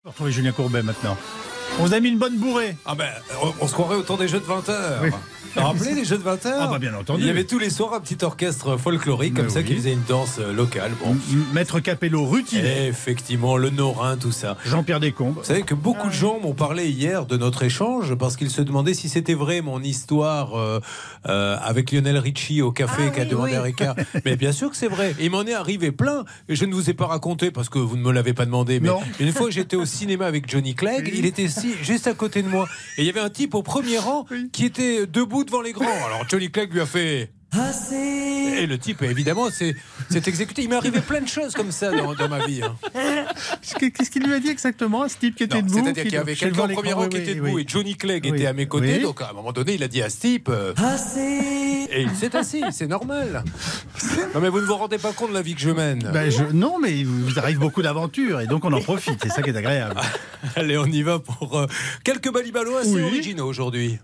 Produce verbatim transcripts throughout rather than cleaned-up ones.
Retrouvez Julien Courbet maintenant. On vous a mis une bonne bourrée. Ah ben, on, on se croirait au temps des Jeux de vingt heures. Oui. Vous vous rappelez les Jeux de vingt heures? Ah bah bien entendu. Il y avait tous les soirs un petit orchestre folklorique Mais comme ça oui. qui faisait une danse euh, locale. Bon. M- Maître Capello, rutiné. Effectivement, le Norin, tout ça. Jean-Pierre Descombes. Vous savez que beaucoup de gens m'ont parlé hier de notre échange parce qu'ils se demandaient si c'était vrai mon histoire euh, euh, avec Lionel Richie au café Ah qu'a oui, demandé oui. à Ricard. Mais bien sûr que c'est vrai. Il m'en est arrivé plein. Et je ne vous ai pas raconté parce que vous ne me l'avez pas demandé. Mais Non. une fois, j'étais au cinéma avec Johnny Clegg. Oui. Il était assis juste à côté de moi. Et il y avait un type au premier rang Oui. qui était debout devant les grands. Alors Johnny Clegg lui a fait... Et le type, évidemment, s'est s'est exécuté. Il m'est arrivé plein de choses comme ça dans, dans ma vie. hein. Qu'est-ce qu'il lui a dit exactement, ce type qui était Non, debout? c'est-à-dire qu'il y avait qui- quelqu'un au devant premier l'écran, rang qui oui, était oui, debout oui. et Johnny Clegg Oui. était à mes côtés. Oui. Donc à un moment donné, il a dit à ce type euh, et il s'est assis, c'est normal. Non mais vous ne vous rendez pas compte de la vie que je mène. Ben, je- non, mais il vous arrive beaucoup d'aventures et donc on en profite. C'est ça qui est agréable. Allez, on y va pour euh, quelques balibalos assez Oui. originaux aujourd'hui.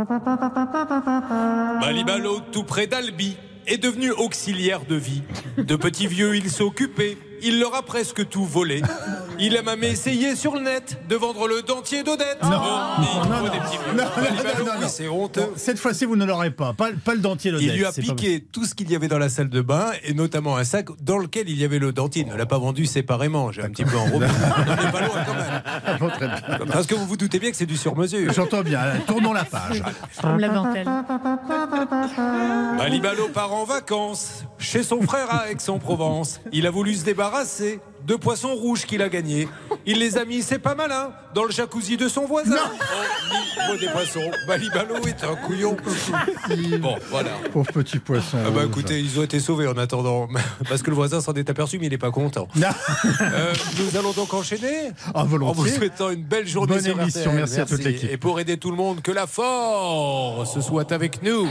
Balibalo tout près d'Albi est devenu auxiliaire de vie. De petits vieux, il s'occupait. Il leur a presque tout volé. Il a même essayé sur le net de vendre le dentier d'Odette. Non. Bon, Non, il non, faut non. des petits vieux. Non, non, Balibalo, non, non, oui, non. c'est honteux. Cette fois-ci, vous ne l'aurez pas. Pas, pas le dentier d'Odette. Il lui a c'est pas piqué tout ce qu'il y avait dans la salle de bain et notamment un sac dans lequel il y avait le dentier. Il ne l'a pas vendu séparément. J'ai un petit peu enrobé. On n'en est pas loin quand même. possible. Bon, très bien. Parce que vous vous doutez bien que c'est du sur-mesure. J'entends bien. Allez, tournons la page. La dentelle. Balibalo part en vacances chez son frère à Aix-en-Provence. Il a voulu se débarrasser de poissons rouges qu'il a gagnés. Il les a mis, c'est pas malin, dans le jacuzzi de son voisin. Au niveau des poissons. Balibalo est un couillon. Bon, voilà. Pauvre petit poisson. Ah bah rouge. écoutez, ils ont été sauvés en attendant. Parce que le voisin s'en est aperçu, mais il n'est pas content. Non. Euh, nous allons donc enchaîner Ah, en vous volontiers. souhaitant une belle journée Bonne sur émission, R T L. merci à toute l'équipe. Et pour aider tout le monde, que la force soit avec nous.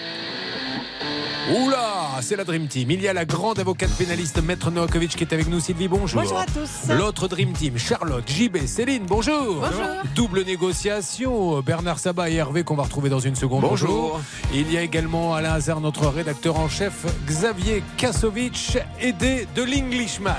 Oula, c'est la Dream Team. Il y a la grande avocate pénaliste Maître Novakovic qui est avec nous. Sylvie, bonjour. Bonjour à tous. L'autre Dream Team, Charlotte, J B, Céline, bonjour. Bonjour. Double négociation, Bernard Sabat et Hervé qu'on va retrouver dans une seconde. Bonjour. Il y a également Alain Hazard, notre rédacteur en chef, Xavier Kasovic, aidé de l'Englishman.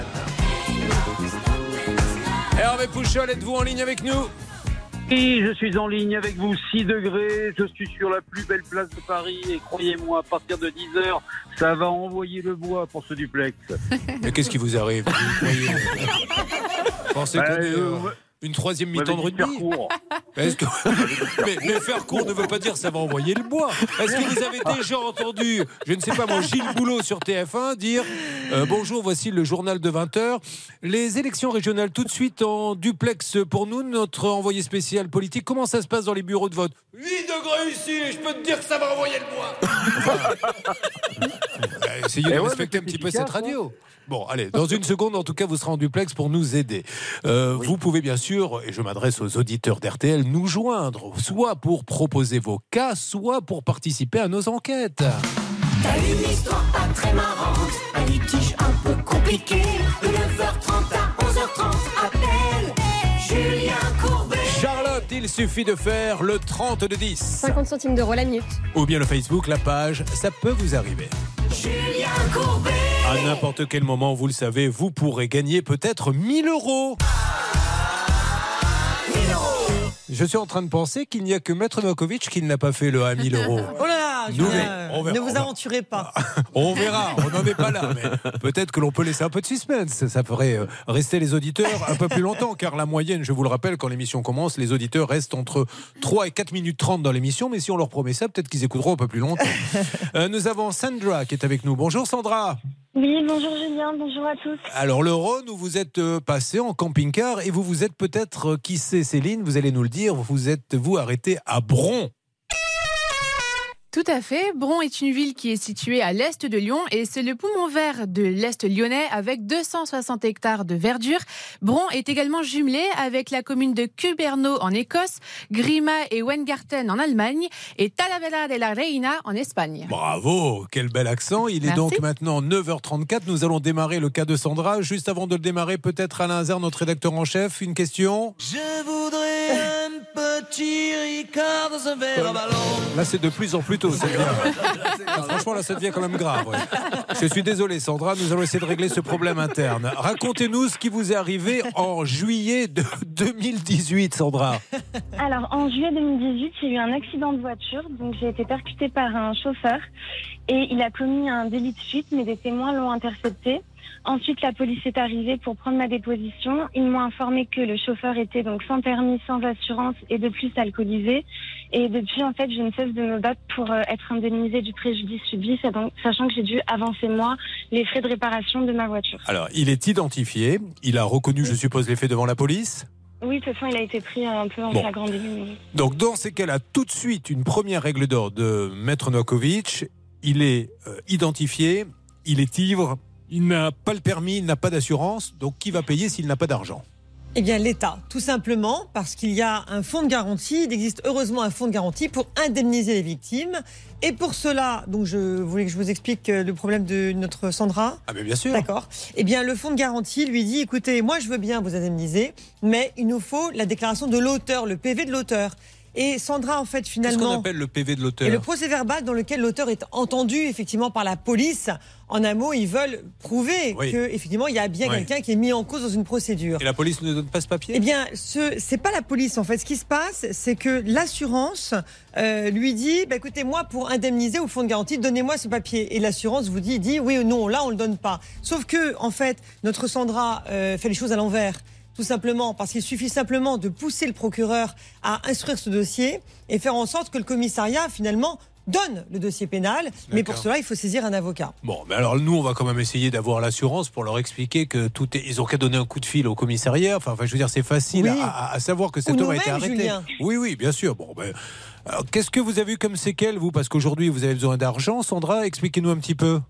Hervé Pouchol, êtes-vous en ligne avec nous? Oui, je suis en ligne avec vous, six degrés, je suis sur la plus belle place de Paris et croyez-moi, à partir de dix heures, ça va envoyer le bois pour ce duplex. Mais qu'est-ce qui vous arrive? Vous croyez, euh, pensez Bah, qu'on est, euh, euh, une troisième Vous mi-temps de m'avez dit de rugby? faire court. Est-ce que... mais, mais faire court ne veut pas dire ça va envoyer le bois. Est-ce que vous avez déjà entendu, je ne sais pas moi, Gilles Boulot sur T F un dire euh, bonjour, voici le journal de vingt heures. Les élections régionales tout de suite en duplex pour nous, notre envoyé spécial politique. Comment ça se passe dans les bureaux de vote? huit degrés ici et je peux te dire que ça va envoyer le bois. Enfin, euh, essayez de Eh ouais, respecter mais un petit c'est peu cette efficace, radio. Bon, allez, dans une seconde, en tout cas, vous serez en duplex pour nous aider. Euh, Vous pouvez bien sûr, et je m'adresse aux auditeurs d'R T L, nous joindre, soit pour proposer vos cas, soit pour participer à nos enquêtes. T'as une histoire pas très marrante, un litige un peu compliqué. De neuf heures trente à onze heures trente, appelle Julien Courbet. Charlotte, il suffit de faire le trente de dix. cinquante centimes d'euros la minute. Ou bien le Facebook, la page, ça peut vous arriver. Julien Courbet. À n'importe quel moment, vous le savez, vous pourrez gagner peut-être mille euros. Je suis en train de penser qu'il n'y a que Maître Novakovic qui n'a pas fait le à mille euros. Oh là là, Nous, Julien, on verra, ne on vous verra. aventurez pas. On verra, on n'en est pas là, mais peut-être que l'on peut laisser un peu de suspense. Ça ferait euh, rester les auditeurs un peu plus longtemps, car la moyenne, je vous le rappelle, quand l'émission commence, les auditeurs restent entre trois et quatre minutes trente dans l'émission, mais si on leur promet ça, peut-être qu'ils écouteront un peu plus longtemps. Euh, nous avons Sandra qui est avec nous. Bonjour Sandra. Oui, bonjour Julien, bonjour à tous. Alors le Rhône, où vous êtes euh, passé en camping-car et vous vous êtes peut-être, euh, qui sait Céline, vous allez nous le dire, vous êtes-vous arrêté à Bron? Tout à fait. Bron est une ville qui est située à l'est de Lyon et c'est le poumon vert de l'est lyonnais avec deux cent soixante hectares de verdure. Bron est également jumelé avec la commune de Cuberno en Écosse, Grima et Weingarten en Allemagne et Talavera de la Reina en Espagne. Bravo, quel bel accent. Il est Merci. donc maintenant neuf heures trente-quatre. Nous allons démarrer le cas de Sandra. Juste avant de le démarrer, peut-être Alain Hazard, notre rédacteur en chef, une question. Je voudrais un petit Ricard dans un verre à ballon. Là, c'est de plus en plus tôt. C'est bien. Ah, franchement, là, ça devient quand même grave. Ouais. Je suis désolé, Sandra. Nous allons essayer de régler ce problème interne. Racontez-nous ce qui vous est arrivé en juillet de deux mille dix-huit, Sandra. Alors, en juillet deux mille dix-huit, j'ai eu un accident de voiture. Donc, j'ai été percutée par un chauffeur et il a commis un délit de fuite, mais des témoins l'ont intercepté. Ensuite, la police est arrivée pour prendre ma déposition. Ils m'ont informé que le chauffeur était donc sans permis, sans assurance et de plus alcoolisé. Et depuis, en fait, je ne cesse de me battre pour euh, être indemnisée du préjudice subi, sachant que j'ai dû avancer, moi, les frais de réparation de ma voiture. Alors, il est identifié. Il a reconnu, je suppose, les faits devant la police ? Oui, de toute façon, il a été pris un peu en bon. flagrant délit. Donc, dans ces cas-là, tout de suite, une première règle d'or de Maître Novakovic. Il est euh, identifié, il est ivre. Il n'a pas le permis, il n'a pas d'assurance, donc qui va payer s'il n'a pas d'argent ? Eh bien l'État, tout simplement, parce qu'il y a un fonds de garantie, il existe heureusement un fonds de garantie pour indemniser les victimes. Et pour cela, donc je voulais que je vous explique le problème de notre Sandra. Ah mais bien sûr. D'accord. Eh bien le fonds de garantie lui dit, écoutez, moi je veux bien vous indemniser, mais il nous faut la déclaration de l'auteur, le P V de l'auteur. Et Sandra, en fait, finalement... Qu'est-ce qu'on appelle le P V de l'auteur ? Et le procès-verbal dans lequel l'auteur est entendu, effectivement, par la police. En un mot, ils veulent prouver oui. qu'effectivement, il y a bien oui. quelqu'un qui est mis en cause dans une procédure. Et la police ne donne pas ce papier ? Eh bien, ce c'est pas la police, en fait. Ce qui se passe, c'est que l'assurance euh, lui dit, bah, écoutez, moi, pour indemniser au fonds de garantie, donnez-moi ce papier. Et l'assurance vous dit, dit oui ou non, là, on le donne pas. Sauf que, en fait, notre Sandra euh, fait les choses à l'envers. Tout simplement parce qu'il suffit simplement de pousser le procureur à instruire ce dossier et faire en sorte que le commissariat, finalement, donne le dossier pénal. D'accord. Mais pour cela, il faut saisir un avocat. Bon, mais alors nous, on va quand même essayer d'avoir l'assurance pour leur expliquer que tout est... Ils ont qu'à donner un coup de fil au commissariat. Enfin, enfin je veux dire, c'est facile oui. à, à savoir que cet Ou homme a été arrêté. Julien. Oui, oui, bien sûr. Bon, ben... alors, qu'est-ce que vous avez eu comme séquelles, vous ? Parce qu'aujourd'hui, vous avez besoin d'argent. Sandra, expliquez-nous un petit peu.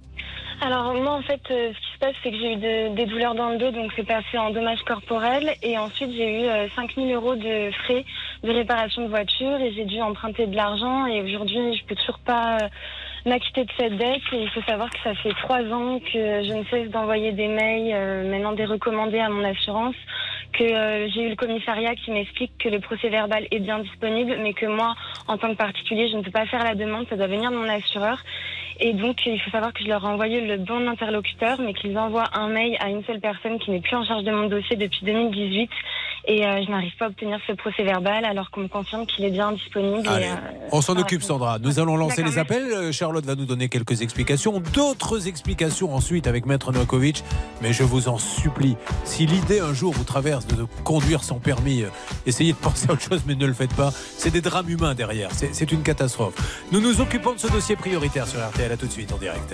Alors moi en fait euh, ce qui se passe c'est que j'ai eu de, des douleurs dans le dos, donc c'est passé en dommages corporels et ensuite j'ai eu euh, cinq mille euros de frais de réparation de voiture et j'ai dû emprunter de l'argent et aujourd'hui je peux toujours pas euh, m'acquitter de cette dette et il faut savoir que ça fait trois ans que je ne cesse d'envoyer des mails, euh, maintenant des recommandés à mon assurance, que euh, j'ai eu le commissariat qui m'explique que le procès verbal est bien disponible mais que moi en tant que particulier je ne peux pas faire la demande, ça doit venir de mon assureur. Et donc, il faut savoir que je leur ai envoyé le bon interlocuteur, mais qu'ils envoient un mail à une seule personne qui n'est plus en charge de mon dossier depuis deux mille dix-huit. Et euh, je n'arrive pas à obtenir ce procès verbal alors qu'on me confirme qu'il est bien disponible. Allez, et, euh, on s'en occupe, Sandra. Nous allons lancer D'accord, les appels. Charlotte va nous donner quelques explications. D'autres explications ensuite avec Maître Novakovic. Mais je vous en supplie, si l'idée un jour vous traverse de conduire sans permis, euh, essayez de penser à autre chose, mais ne le faites pas. C'est des drames humains derrière. C'est, c'est une catastrophe. Nous nous occupons de ce dossier prioritaire sur R T L. À tout de suite en direct.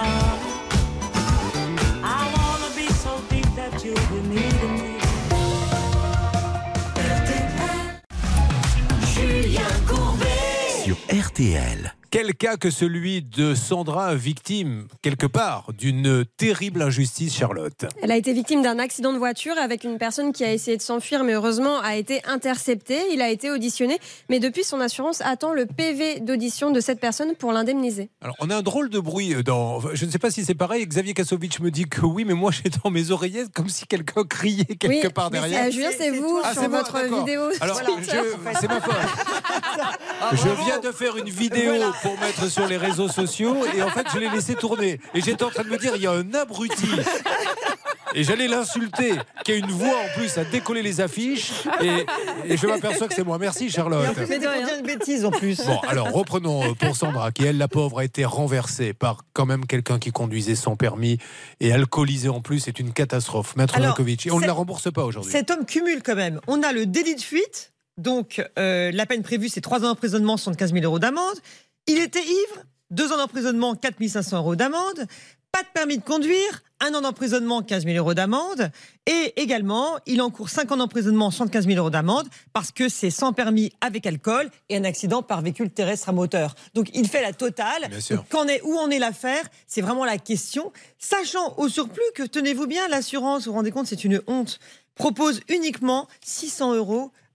Julien Courbet sur R T L. Quel cas que celui de Sandra, victime, quelque part, d'une terrible injustice, Charlotte. Elle a été victime d'un accident de voiture avec une personne qui a essayé de s'enfuir, mais heureusement a été interceptée. Il a été auditionné, mais depuis, son assurance attend le P V d'audition de cette personne pour l'indemniser. Alors, on a un drôle de bruit dans... Je ne sais pas si c'est pareil, Xavier Kasovic me dit que oui, mais moi, j'ai dans mes oreillettes comme si quelqu'un criait quelque oui, part derrière. Euh, Julien, c'est vous, ah, sur c'est votre moi, vidéo. Alors, je... c'est ma faute. Je viens de faire une vidéo voilà. pour mettre sur les réseaux sociaux et en fait je l'ai laissé tourner et j'étais en train de me dire il y a un abruti et j'allais l'insulter qui a une voix en plus à décoller les affiches et, et je m'aperçois que c'est moi. Merci Charlotte. Mais c'est bien une bêtise en plus. Bon alors reprenons pour Sandra qui elle la pauvre a été renversée par quand même quelqu'un qui conduisait sans permis et alcoolisé en plus. C'est une catastrophe. Maître Novakovic et on ne la rembourse pas aujourd'hui. Cet homme cumule quand même. On a le délit de fuite donc euh, la peine prévue c'est trois ans d'emprisonnement, soixante-quinze mille euros d'amende. Il était ivre, deux ans d'emprisonnement, quatre mille cinq cents euros d'amende. Pas de permis de conduire, un an d'emprisonnement, quinze mille euros d'amende. Et également, il encourt cinq ans d'emprisonnement, soixante-quinze mille euros d'amende, parce que c'est sans permis avec alcool et un accident par véhicule terrestre à moteur. Donc il fait la totale. Qu'en est, où en est l'affaire ? C'est vraiment la question. Sachant au surplus que, tenez-vous bien, l'assurance, vous vous rendez compte, c'est une honte, propose uniquement six cents euros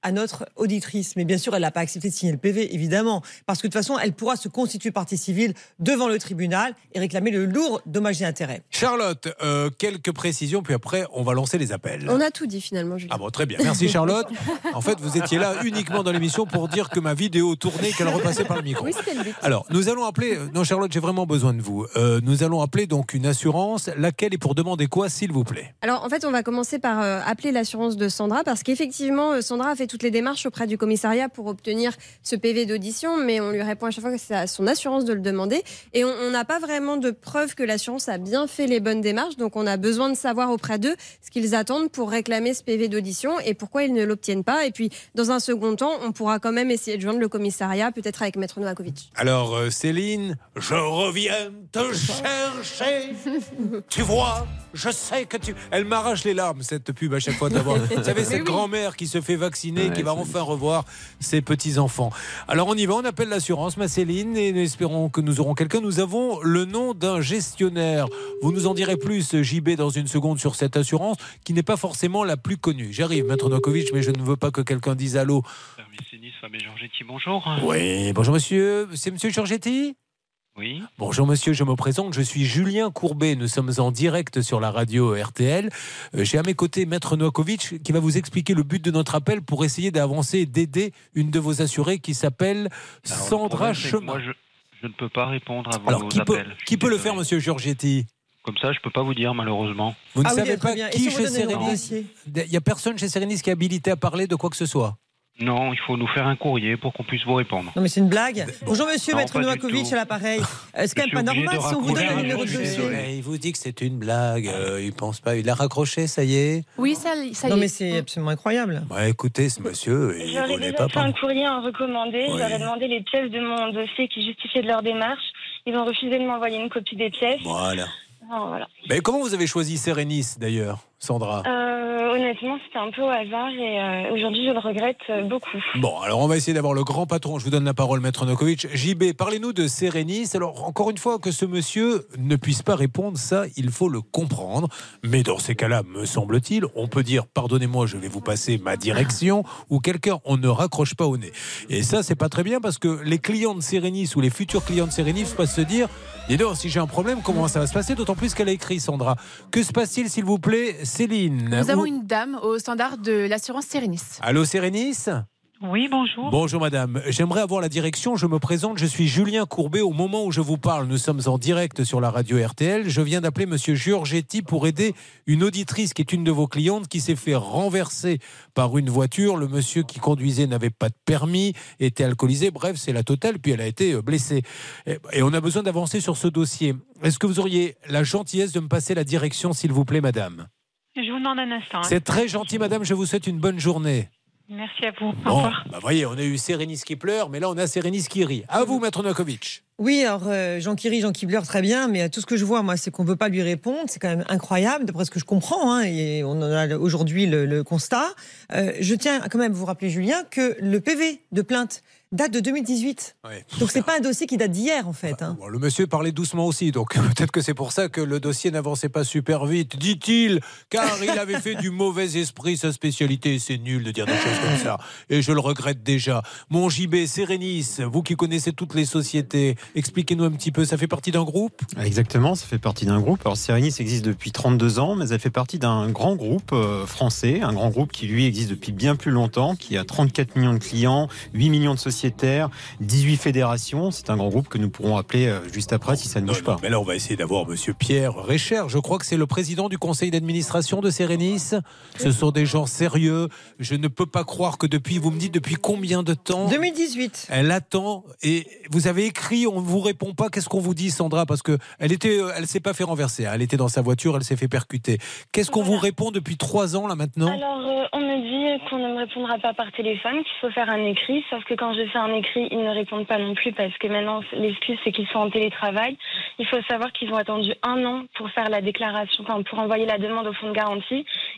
à notre auditrice. Mais bien sûr, elle n'a pas accepté de signer le P V, évidemment. Parce que de toute façon, elle pourra se constituer partie civile devant le tribunal et réclamer le lourd dommage et intérêt. Charlotte, euh, quelques précisions, puis après, on va lancer les appels. On a tout dit finalement, Julien. Ah bon, très bien. Merci Charlotte. En fait, vous étiez là uniquement dans l'émission pour dire que ma vidéo tournait et qu'elle repassait par le micro. Oui, c'était le but. Alors, nous allons appeler... Non, Charlotte, j'ai vraiment besoin de vous. Euh, nous allons appeler donc une assurance. Laquelle est pour demander quoi, s'il vous plaît? Alors, en fait, on va commencer par euh, appeler l'assurance de Sandra, parce qu'effectivement, euh, Sandra a fait toutes les démarches auprès du commissariat pour obtenir ce P V d'audition, mais on lui répond à chaque fois que c'est à son assurance de le demander. Et on n'a pas vraiment de preuve que l'assurance a bien fait les bonnes démarches, donc on a besoin de savoir auprès d'eux ce qu'ils attendent pour réclamer ce P V d'audition et pourquoi ils ne l'obtiennent pas. Et puis, dans un second temps, on pourra quand même essayer de joindre le commissariat, peut-être avec Maître Novakovic. Alors, euh, Céline, je reviens te chercher. Tu vois, je sais que tu... Elle m'arrache les larmes, cette pub, à chaque fois d'avoir... Vous savez, cette oui. grand-mère qui se fait vacciner, Ouais, qui va c'est- enfin revoir ses petits-enfants. Alors, on y va, on appelle l'assurance, ma Céline, et nous espérons que nous aurons quelqu'un. Nous avons le nom d'un gestionnaire. Vous nous en direz plus, J B, dans une seconde, sur cette assurance, qui n'est pas forcément la plus connue. J'arrive, Maître Novakovic, mais je ne veux pas que quelqu'un dise allô. Service Nice, Fabien Georgetti, bonjour. Oui, bonjour monsieur. C'est monsieur Giorgetti ? Oui. Bonjour monsieur, je me présente, je suis Julien Courbet, nous sommes en direct sur la radio R T L. Euh, J'ai à mes côtés Maître Novakovic qui va vous expliquer le but de notre appel pour essayer d'avancer et d'aider une de vos assurées qui s'appelle Alors, le Sandra problème, c'est que Chemin. Moi, je, je ne peux pas répondre à vos Alors qui peut, appels. Je suis qui peut le désolé. faire monsieur Giorgetti ? Comme ça, je peux pas vous dire, malheureusement. Vous ne Ah oui, savez très pas bien. Et qui si on vous chez donnait le Sérénis ? dossier ? Il n'y a personne chez Sérénis qui est habilité à parler de quoi que ce soit. Non, il faut nous faire un courrier pour qu'on puisse vous répondre. Non mais c'est une blague. Bonjour monsieur, Non, Maître pas du Novakovic tout. à l'appareil. Euh, C'est quand Je même pas suis obligé normal de si on vous donne raccrocher le un numéro de jour, je suis dossier. désolé. Il vous dit que c'est une blague, euh, il pense pas. Il a raccroché, ça y est. Oui, ça, ça y Non est. mais c'est absolument incroyable. Ouais, écoutez, ce monsieur, il J'aurais voulait déjà pas fait un parler. courrier en recommandé. Oui. J'aurais demandé les pièces de mon dossier qui justifiaient de leur démarche. Ils ont refusé de m'envoyer une copie des pièces. Voilà. Alors, voilà. Mais comment vous avez choisi Sérénis, d'ailleurs, Sandra ? Euh, honnêtement, c'était un peu au hasard et euh, aujourd'hui, je le regrette euh, beaucoup. Bon, alors on va essayer d'avoir le grand patron. Je vous donne la parole, Maître Novakovic. J B, parlez-nous de Sérénis. Alors, encore une fois, que ce monsieur ne puisse pas répondre, ça, il faut le comprendre. Mais dans ces cas-là, me semble-t-il, on peut dire, pardonnez-moi, je vais vous passer ma direction, ou quelqu'un, on ne raccroche pas au nez. Et ça, c'est pas très bien, parce que les clients de Sérénis, ou les futurs clients de Sérénis, peuvent se dire, dis donc, si j'ai un problème, comment ça va se passer ? D'autant plus qu'elle a écrit, Sandra. Que se passe-t-il, s'il vous plaît, Céline ? Nous avons Ou- une dame au standard de l'assurance Sérénis. Allô, Sérénis ? Oui, bonjour. Bonjour madame, j'aimerais avoir la direction, je me présente, je suis Julien Courbet, au moment où je vous parle, nous sommes en direct sur la radio R T L, je viens d'appeler monsieur Giorgetti pour aider une auditrice qui est une de vos clientes qui s'est fait renverser par une voiture, le monsieur qui conduisait n'avait pas de permis, était alcoolisé, bref c'est la totale, puis elle a été blessée. Et on a besoin d'avancer sur ce dossier. Est-ce que vous auriez la gentillesse de me passer la direction s'il vous plaît madame ? Je vous demande un instant. hein. C'est très gentil madame, je vous souhaite une bonne journée. Merci à vous. Au Bon, revoir. bah voyez, on a eu Sérénis qui pleure, mais là on a Sérénis qui rit. À vous, Maître Novakovic. Oui, alors euh, Jean qui rit, Jean qui pleure, très bien, mais euh, tout ce que je vois, moi, c'est qu'on ne veut pas lui répondre. C'est quand même incroyable, d'après ce que je comprends, hein, et on en a aujourd'hui le, le constat. Euh, je tiens quand même à vous rappeler, Julien, que le P V de plainte date de deux mille dix-huit. Ouais. Donc c'est pas un dossier qui date d'hier, en fait. Hein. Bon, le monsieur parlait doucement aussi, donc peut-être que c'est pour ça que le dossier n'avançait pas super vite, dit-il, car il avait fait du mauvais esprit sa spécialité. C'est nul de dire des choses comme ça, et je le regrette déjà. Mon J B, Sérénis, vous qui connaissez toutes les sociétés, expliquez-nous un petit peu, ça fait partie d'un groupe ? Exactement, ça fait partie d'un groupe. Alors Sérénis existe depuis trente-deux ans, mais elle fait partie d'un grand groupe euh, français, un grand groupe qui lui existe depuis bien plus longtemps, qui a trente-quatre millions de clients, huit millions de sociétaires, dix-huit fédérations. C'est un grand groupe que nous pourrons appeler euh, juste après si ça ne bouge Non, pas. mais là, on va essayer d'avoir monsieur Pierre Récher. Je crois que c'est le président du conseil d'administration de Sérénis. Ce sont des gens sérieux. Je ne peux pas croire que depuis, vous me dites depuis combien de temps deux mille dix-huit. elle attend et vous avez écrit, on ne vous répond pas. Qu'est-ce qu'on vous dit, Sandra ? Parce que elle était, elle s'est pas fait renverser. Elle était dans sa voiture, elle s'est fait percuter. Qu'est-ce qu'on Voilà. vous répond depuis trois ans là maintenant ? Alors, euh, on me dit qu'on ne me répondra pas par téléphone, qu'il faut faire un écrit, sauf que quand je fais un écrit, ils ne répondent pas non plus parce que maintenant, l'excuse, c'est qu'ils sont en télétravail. Il faut savoir qu'ils ont attendu un an pour faire la déclaration, enfin, pour envoyer la demande au fonds de garantie.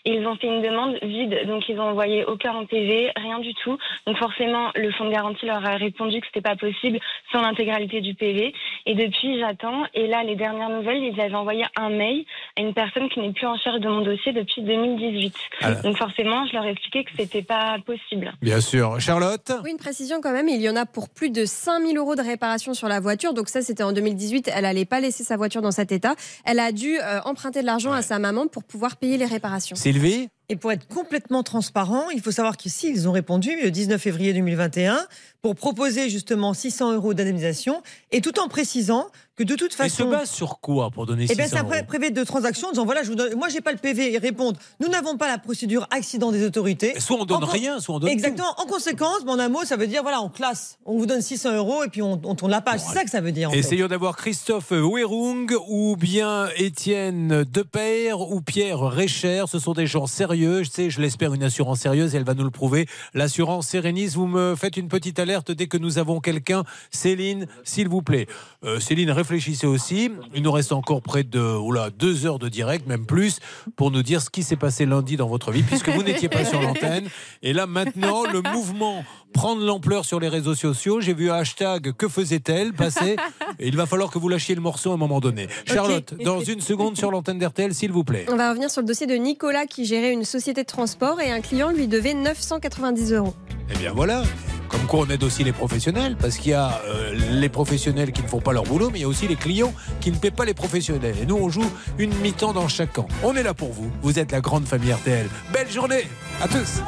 et ils ont fait une demande vide. Donc ils ont envoyé aucun en P V, rien du tout. Donc forcément, le fonds de garantie leur a répondu que c'était pas possible sans l'intégralité du P V. Et depuis, j'attends. Et là, les dernières nouvelles, ils avaient envoyé un mail à une personne qui n'est plus en charge de mon dossier depuis deux mille dix-huit. Alors. Donc forcément, je leur ai expliqué que c'était pas possible. Bien sûr. Charlotte ? Oui, une précision quand même, il y en a pour plus de cinq mille euros de réparation sur la voiture. Donc ça, c'était en deux mille dix-huit. Elle n'allait pas laisser sa voiture dans cet état. Elle a dû euh, emprunter de l'argent ouais. à sa maman pour pouvoir payer les réparations. Sylvie ? Et pour être complètement transparent, il faut savoir qu'ici, ils ont répondu le dix-neuf février deux mille vingt et un pour proposer justement six cents euros d'indemnisation et tout en précisant que de toute façon... Et se base sur quoi pour donner six cents euros ? Eh bien, c'est un prévu de transaction en disant voilà, je vous donne... moi, j'ai pas le P V. Ils répondent nous n'avons pas la procédure accident des autorités. Et soit on donne en rien, soit on donne Exactement. tout. En conséquence, en un mot, ça veut dire voilà, on classe, on vous donne six cents euros et puis on, on tourne la page. Bon, c'est ça que ça veut dire. En essayons fait. d'avoir Christophe Werung ou bien Étienne Depaire ou Pierre Récher. Ce sont des gens sérieux. Je sais, je l'espère, une assurance sérieuse et elle va nous le prouver. L'assurance Sérénis, vous me faites une petite alerte dès que nous avons quelqu'un. Céline, s'il vous plaît. Euh, Céline, réfléchissez aussi. Il nous reste encore près de oula, deux heures de direct, même plus, pour nous dire ce qui s'est passé lundi dans votre vie, puisque vous n'étiez pas sur l'antenne. Et là, maintenant, le mouvement prend de l'ampleur sur les réseaux sociaux. J'ai vu un hashtag « Que faisait-elle » passer. Et il va falloir que vous lâchiez le morceau à un moment donné. Charlotte, okay. Dans une seconde sur l'antenne d'R T L, s'il vous plaît. On va revenir sur le dossier de Nicolas qui gérait une société de transport et un client lui devait neuf cent quatre-vingt-dix euros. Eh bien voilà. Comme quoi on aide aussi les professionnels, parce qu'il y a euh, les professionnels qui ne font pas leur boulot, mais il y a aussi les clients qui ne paient pas les professionnels. Et nous, on joue une mi-temps dans chaque camp. On est là pour vous. Vous êtes la grande famille R T L. Belle journée à tous.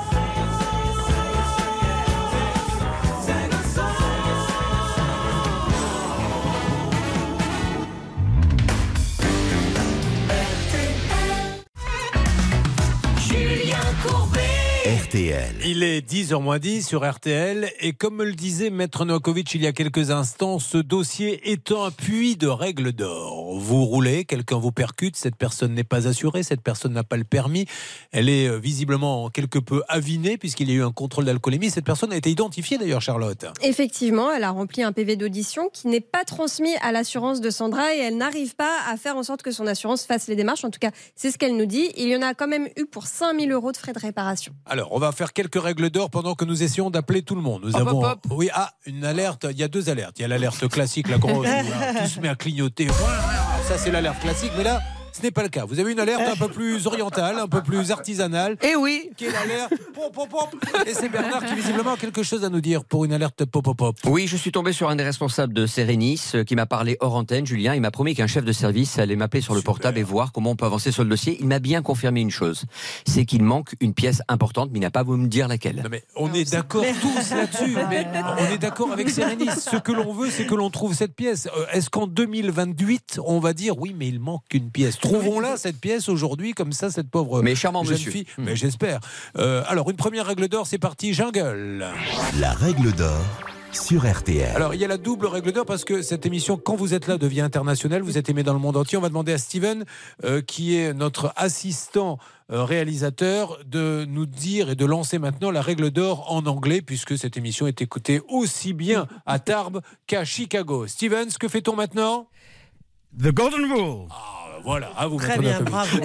R T L. Il est dix heures moins dix sur R T L et comme me le disait Maître Novakovic il y a quelques instants, ce dossier est un puits de règles d'or. Vous roulez, quelqu'un vous percute, cette personne n'est pas assurée, cette personne n'a pas le permis, elle est visiblement quelque peu avinée puisqu'il y a eu un contrôle d'alcoolémie. Cette personne a été identifiée d'ailleurs, Charlotte. Effectivement, elle a rempli un P V d'audition qui n'est pas transmis à l'assurance de Sandra et elle n'arrive pas à faire en sorte que son assurance fasse les démarches. En tout cas, c'est ce qu'elle nous dit. Il y en a quand même eu pour cinq mille euros de frais de réparation. Alors, on va faire quelques règles d'or pendant que nous essayons d'appeler tout le monde. Nous hop, avons, hop, hop. oui, ah, une alerte. Il y a deux alertes. Il y a l'alerte classique, la grosse, où là, tout se met à clignoter. Ça, c'est l'alerte classique. Mais là, ce n'est pas le cas. Vous avez une alerte un peu plus orientale, un peu plus artisanale. Et oui. Qui est l'alerte pop, pop, pop. Et c'est Bernard qui visiblement a quelque chose à nous dire pour une alerte pop, pop, pop. Oui, je suis tombé sur un des responsables de Sérénis euh, qui m'a parlé hors antenne, Julien. Il m'a promis qu'un chef de service allait m'appeler sur le Super. portable et voir comment on peut avancer sur le dossier. Il m'a bien confirmé une chose, c'est qu'il manque une pièce importante, mais il n'a pas voulu me dire laquelle. Non mais on est d'accord tous là-dessus. Mais on est d'accord avec Sérénis. Ce que l'on veut, c'est que l'on trouve cette pièce. Euh, est-ce qu'en deux mille vingt-huit, on va dire oui, mais il manque une pièce. Trouvons-la cette pièce aujourd'hui, comme ça, cette pauvre mais charmant jeune monsieur. fille. Mmh. Mais j'espère. Euh, alors, une première règle d'or, c'est parti, jungle. La règle d'or sur R T L. Alors, il y a la double règle d'or parce que cette émission, quand vous êtes là, devient internationale. Vous êtes aimé dans le monde entier. On va demander à Steven, euh, qui est notre assistant euh, réalisateur, de nous dire et de lancer maintenant la règle d'or en anglais, puisque cette émission est écoutée aussi bien à Tarbes qu'à Chicago. Steven, ce que fait-on maintenant ? The golden rule. Ah, voilà, à vous. Très bien, bravo.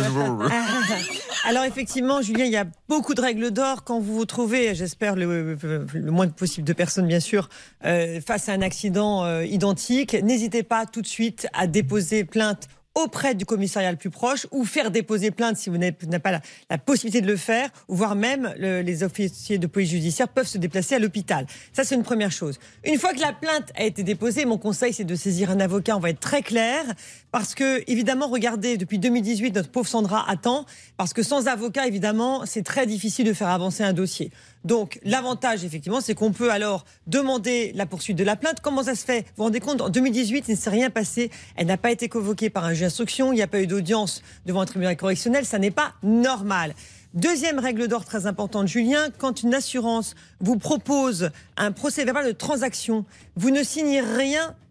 Alors effectivement, Julien, il y a beaucoup de règles d'or quand vous vous trouvez, j'espère le, le moins possible de personnes bien sûr, euh, face à un accident euh, identique. N'hésitez pas tout de suite à déposer plainte auprès du commissariat le plus proche ou faire déposer plainte si vous n'avez pas la, la possibilité de le faire, ou voire même le, les officiers de police judiciaire peuvent se déplacer à l'hôpital. Ça, c'est une première chose. Une fois que la plainte a été déposée, mon conseil, c'est de saisir un avocat. On va être très clair parce que, évidemment, regardez, depuis deux mille dix-huit, notre pauvre Sandra attend parce que sans avocat, évidemment, c'est très difficile de faire avancer un dossier. Donc, l'avantage, effectivement, c'est qu'on peut alors demander la poursuite de la plainte. Comment ça se fait ? Vous vous rendez compte, en deux mille dix-huit, il ne s'est rien passé. Elle n'a pas été convoquée par un juge d'instruction. Il n'y a pas eu d'audience devant un tribunal correctionnel. Ça n'est pas normal. Deuxième règle d'or très importante, Julien, quand une assurance vous propose un procès verbal de transaction, vous ne signez rien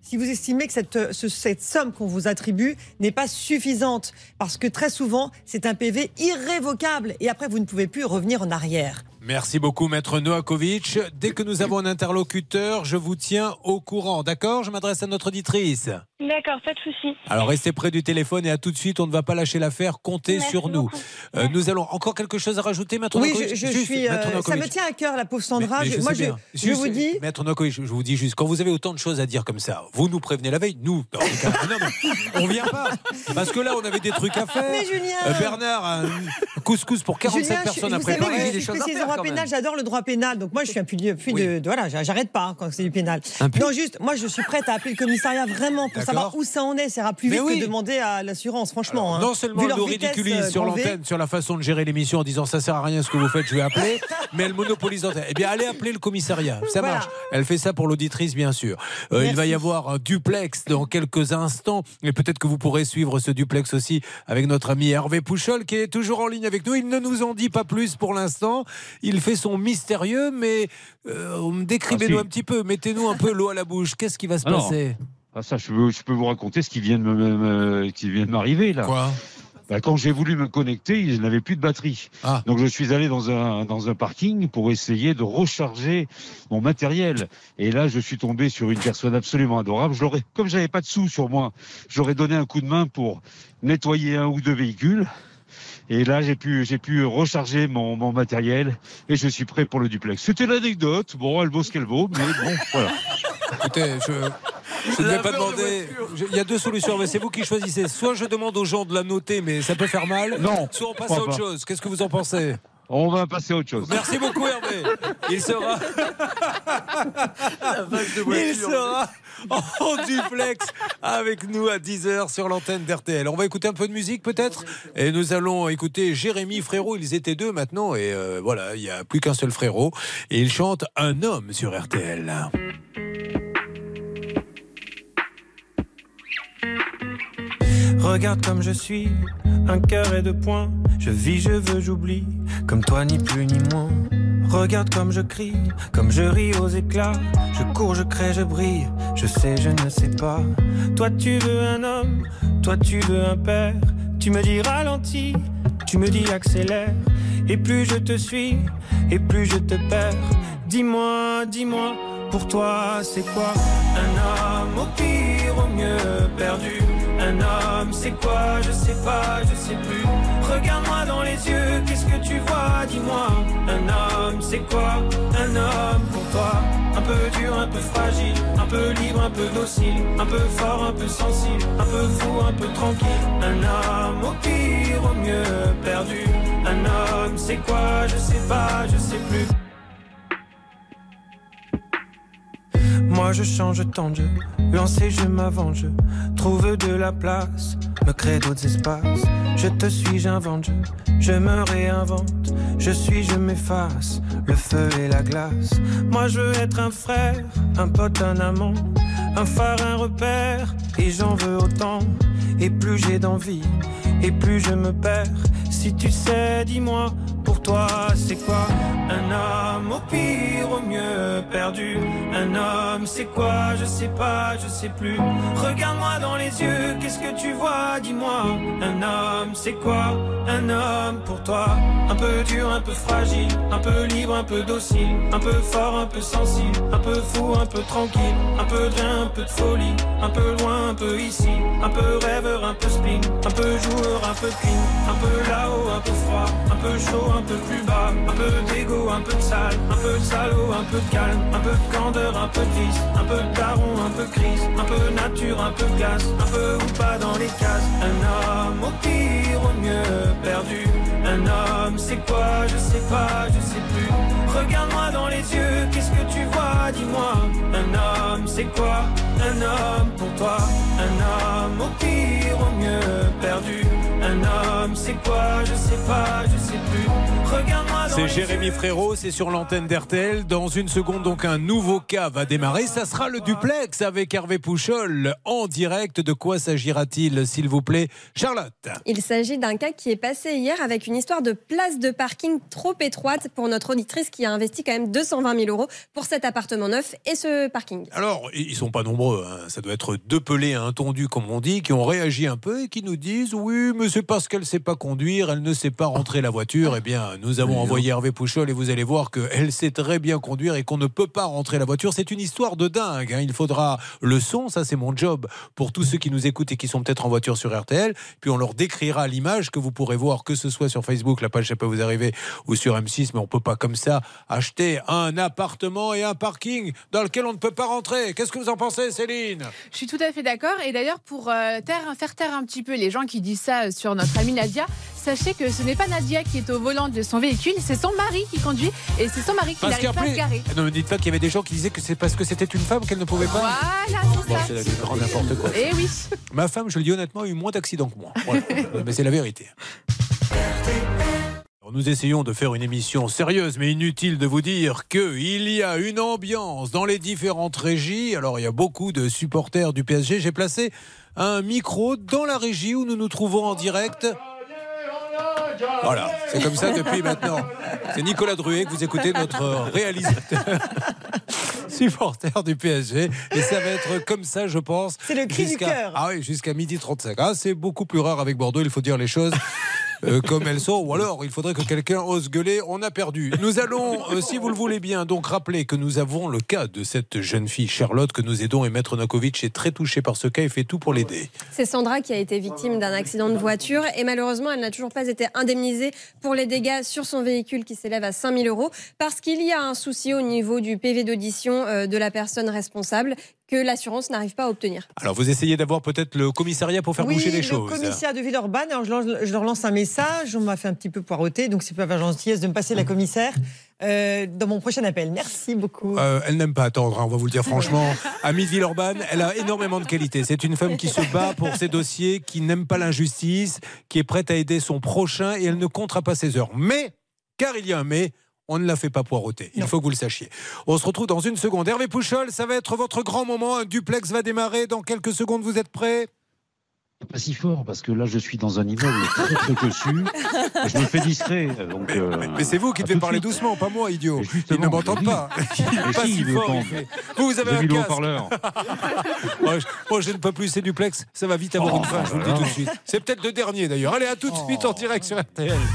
si vous estimez que cette, ce, cette somme qu'on vous attribue n'est pas suffisante. Parce que très souvent, c'est un P V irrévocable. Et après, vous ne pouvez plus revenir en arrière. Merci beaucoup, Maître Novakovic. Dès que nous avons un interlocuteur, je vous tiens au courant. D'accord ? Je m'adresse à notre auditrice. D'accord, pas de souci. Alors, restez près du téléphone et à tout de suite. On ne va pas lâcher l'affaire. Comptez Merci sur nous. beaucoup. Euh, nous allons encore quelque chose à rajouter, Maître Oui, Novakovic ? je, je Juste, suis. euh, Maître ça Novakovic. me tient à cœur, la pauvre Sandra. Mais- mais Je- je moi, sais je, bien. je Juste, vous dis. Maître Novakovic, je vous dis juste, quand vous avez autant de choses à dire comme ça, vous nous prévenez la veille, nous, non, mais on vient pas. Parce que là, on avait des trucs à faire. Mais Julien Euh, Bernard, un couscous pour quarante-sept Julien, personnes je, à vous savez, préparer. je suis spécialisée en droit pénal, j'adore le droit pénal. Donc moi, je suis un puits de, puits Oui. de, de- voilà, j'arrête pas hein, quand c'est du pénal. Non, juste, moi, je suis prête à appeler le commissariat vraiment pour D'accord. savoir où ça en est. Ça ira plus Mais vite oui. que demander à l'assurance, franchement. Alors, hein. non seulement Vu elle leur nous vitesse, ridiculise euh, sur grand V. l'antenne, sur la façon de gérer l'émission en disant ça sert à rien ce que vous faites, je vais appeler, mais elle monopolise l'antenne. Eh bien, allez appeler le commissariat, ça Voilà. marche. Elle fait ça pour l'auditrice, bien sûr. Euh, il va y avoir un duplex dans quelques instants, et peut-être que vous pourrez suivre ce duplex aussi avec notre ami Hervé Pouchol, qui est toujours en ligne avec nous. Il ne nous en dit pas plus pour l'instant. Il fait son mystérieux, mais euh, décrivez-nous Ah, si. un petit peu, mettez-nous un peu l'eau à la bouche. Qu'est-ce qui va se Ah non. passer ? Ah, ça, je peux, je peux vous raconter ce qui vient de me- me- me- qui vient de m'arriver là. Quoi ? Bah, quand j'ai voulu me connecter, je n'avais plus de batterie. Ah. Donc je suis allé dans un dans un parking pour essayer de recharger mon matériel. Et là, je suis tombé sur une personne absolument adorable. Je l'aurais, comme j'avais pas de sous sur moi, j'aurais donné un coup de main pour nettoyer un ou deux véhicules. Et là, j'ai pu, j'ai pu recharger mon, mon matériel et je suis prêt pour le duplex. C'était l'anecdote. Bon, elle vaut ce qu'elle vaut, mais bon, voilà. Écoutez, je je ne vais pas demander. je- Il y a deux solutions, mais c'est vous qui choisissez. Soit je demande aux gens de la noter, mais ça peut faire mal. Non, Soit on passe je à crois autre pas. chose. Qu'est-ce que vous en pensez ? On va passer à autre chose. Merci beaucoup, Hervé. Il sera. Il sera en duplex avec nous à dix heures sur l'antenne d'R T L. On va écouter un peu de musique peut-être et nous allons écouter Jérémy Frérot. Ils étaient deux maintenant et euh, voilà, il n'y a plus qu'un seul frérot et il chante Un homme sur R T L. Regarde comme je suis, un cœur et deux points. Je vis, je veux, j'oublie, comme toi ni plus ni moins. Regarde comme je crie, comme je ris aux éclats. Je cours, je crée, je brille, je sais, je ne sais pas. Toi tu veux un homme, toi tu veux un père. Tu me dis ralentis, tu me dis accélère. Et plus je te suis, et plus je te perds. Dis-moi, dis-moi, pour toi c'est quoi? Un homme au pire, au mieux perdu. Un homme c'est quoi? Je sais pas, je sais plus. Regarde-moi dans les yeux, qu'est-ce que tu vois? Dis-moi. Un homme c'est quoi? Un homme pour toi. Un peu dur, un peu fragile, un peu libre, un peu docile, un peu fort, un peu sensible, un peu fou, un peu tranquille. Un homme au pire, au mieux perdu. Un homme c'est quoi? Je sais pas, je sais plus. Moi je change tant de jeu, lancer je m'avance, je trouve de la place, me crée d'autres espaces. Je te suis, j'invente, je, je me réinvente, je suis, je m'efface, le feu et la glace. Moi je veux être un frère, un pote, un amant, un phare, un repère, et j'en veux autant. Et plus j'ai d'envie, et plus je me perds. Si tu sais, dis-moi, pour toi c'est quoi? Un homme au pire, au mieux perdu. Un homme c'est quoi? Je sais pas, je sais plus. Regarde-moi dans les yeux, qu'est-ce que tu vois? Dis-moi. Un homme c'est quoi? Un homme pour toi. Un peu dur, un peu fragile, un peu libre, un peu docile, un peu fort, un peu sensible, un peu fou, un peu tranquille, un peu de rien, un peu de folie, un peu loin, un peu ici, un peu rêveur, un peu spleen, un peu joueur, un peu clean, un peu là-haut, un peu froid, un peu chaud, un peu plus bas, un peu d'égo, un peu de sale, un peu de salaud, un peu de calme, un peu de candeur, un peu de vice, un peu de daron, un peu crise, un peu nature, un peu de glace, un peu ou pas dans les cases. Un homme au pire, au mieux perdu. Un homme c'est quoi? Je sais pas, je sais plus. Regarde-moi dans les yeux, qu'est-ce que tu vois? Dis-moi. Un homme c'est quoi? Un homme pour toi. Un homme au pire, au mieux perdu. Un homme, c'est quoi? Je sais pas, je sais plus. Regarde-moi dans C'est les Jérémy yeux. Frérot, c'est sur l'antenne d'R T L. Dans une seconde, donc, un nouveau cas va démarrer. Ça sera le duplex avec Hervé Pouchol en direct. De quoi s'agira-t-il, s'il vous plaît, Charlotte? Il s'agit d'un cas qui est passé hier avec une histoire de place de parking trop étroite pour notre auditrice qui a investi quand même deux cent vingt mille euros pour cet appartement neuf et ce parking. Alors, ils sont pas nombreux, hein. Ça doit être deux pelés à un tondu, comme on dit, qui ont réagi un peu et qui nous disent oui, mais c'est parce qu'elle sait pas conduire, elle ne sait pas rentrer la voiture. Eh bien, nous avons envoyé Hervé Pouchol et vous allez voir qu'elle sait très bien conduire et qu'on ne peut pas rentrer la voiture. C'est une histoire de dingue, hein. Il faudra le son, ça c'est mon job pour tous ceux qui nous écoutent et qui sont peut-être en voiture sur R T L. Puis on leur décrira l'image que vous pourrez voir, que ce soit sur Facebook, la page ça peut vous arriver, ou sur M six, mais on peut pas comme ça acheter un appartement et un parking dans lequel on ne peut pas rentrer. Qu'est-ce que vous en pensez, Céline? Je suis tout à fait d'accord. Et d'ailleurs, pour euh, taire, faire taire un petit peu les gens qui disent ça sur notre amie Nadia, sachez que ce n'est pas Nadia qui est au volant de son véhicule, c'est son mari qui conduit et c'est son mari qui n'arrive pas à se garer. Ne me dites pas qu'il y avait des gens qui disaient que c'est parce que c'était une femme qu'elle ne pouvait pas. Voilà, c'est Bon, ça. c'est du grand n'importe quoi. Eh oui. Ma femme, je le dis honnêtement, a eu moins d'accidents que moi. Voilà. Mais c'est la vérité. Alors, nous essayons de faire une émission sérieuse, mais inutile de vous dire qu'il y a une ambiance dans les différentes régies. Alors, il y a beaucoup de supporters du P S G. J'ai placé un micro dans la régie où nous nous trouvons en direct. Voilà, c'est comme ça depuis maintenant. C'est Nicolas Druet que vous écoutez, notre réalisateur, supporter du P S G. Et ça va être comme ça, je pense. C'est le cri du cœur. Ah oui, jusqu'à midi trente-cinq. Ah, c'est beaucoup plus rare avec Bordeaux, il faut dire les choses. Euh, comme elles sont, ou alors il faudrait que quelqu'un ose gueuler, on a perdu. Nous allons, euh, si vous le voulez bien, donc rappeler que nous avons le cas de cette jeune fille Charlotte que nous aidons, et Maître Novakovic est très touché par ce cas et fait tout pour l'aider. C'est Sandra qui a été victime d'un accident de voiture et malheureusement elle n'a toujours pas été indemnisée pour les dégâts sur son véhicule qui s'élèvent à cinq mille euros parce qu'il y a un souci au niveau du P V d'audition euh, de la personne responsable que l'assurance n'arrive pas à obtenir. Alors vous essayez d'avoir peut-être le commissariat pour faire oui, bouger les le choses. Le commissariat de Villeurbanne, alors je leur, je leur lance un message, on m'a fait un petit peu poireauter, donc c'est pas la gentillesse de me passer la commissaire euh, dans mon prochain appel. Merci beaucoup. Euh, elle n'aime pas attendre, hein, on va vous le dire franchement. Amie de Villeurbanne, elle a énormément de qualités. C'est une femme qui se bat pour ses dossiers, qui n'aime pas l'injustice, qui est prête à aider son prochain et elle ne comptera pas ses heures. Mais, car il y a un mais, on ne la fait pas poireauter. Il faut que vous le sachiez. On se retrouve dans une seconde. Hervé Pouchol, ça va être votre grand moment. Un duplex va démarrer dans quelques secondes. Vous êtes prêts? Pas si fort, parce que là, je suis dans un immeuble très très cossu. Et je me fais distrait. Donc, mais, euh, mais, mais c'est vous qui devez parler doucement, pas moi, idiot. Il ne m'entend pas. Il n'est pas si fort. Il fait. Vous, vous avez un casque. moi, je, moi, je ne peux plus ces duplex. Ça va vite avoir oh, une fin, je vous le dis tout de suite. C'est peut-être le dernier, d'ailleurs. Allez, à tout de oh. suite en direct sur R T L.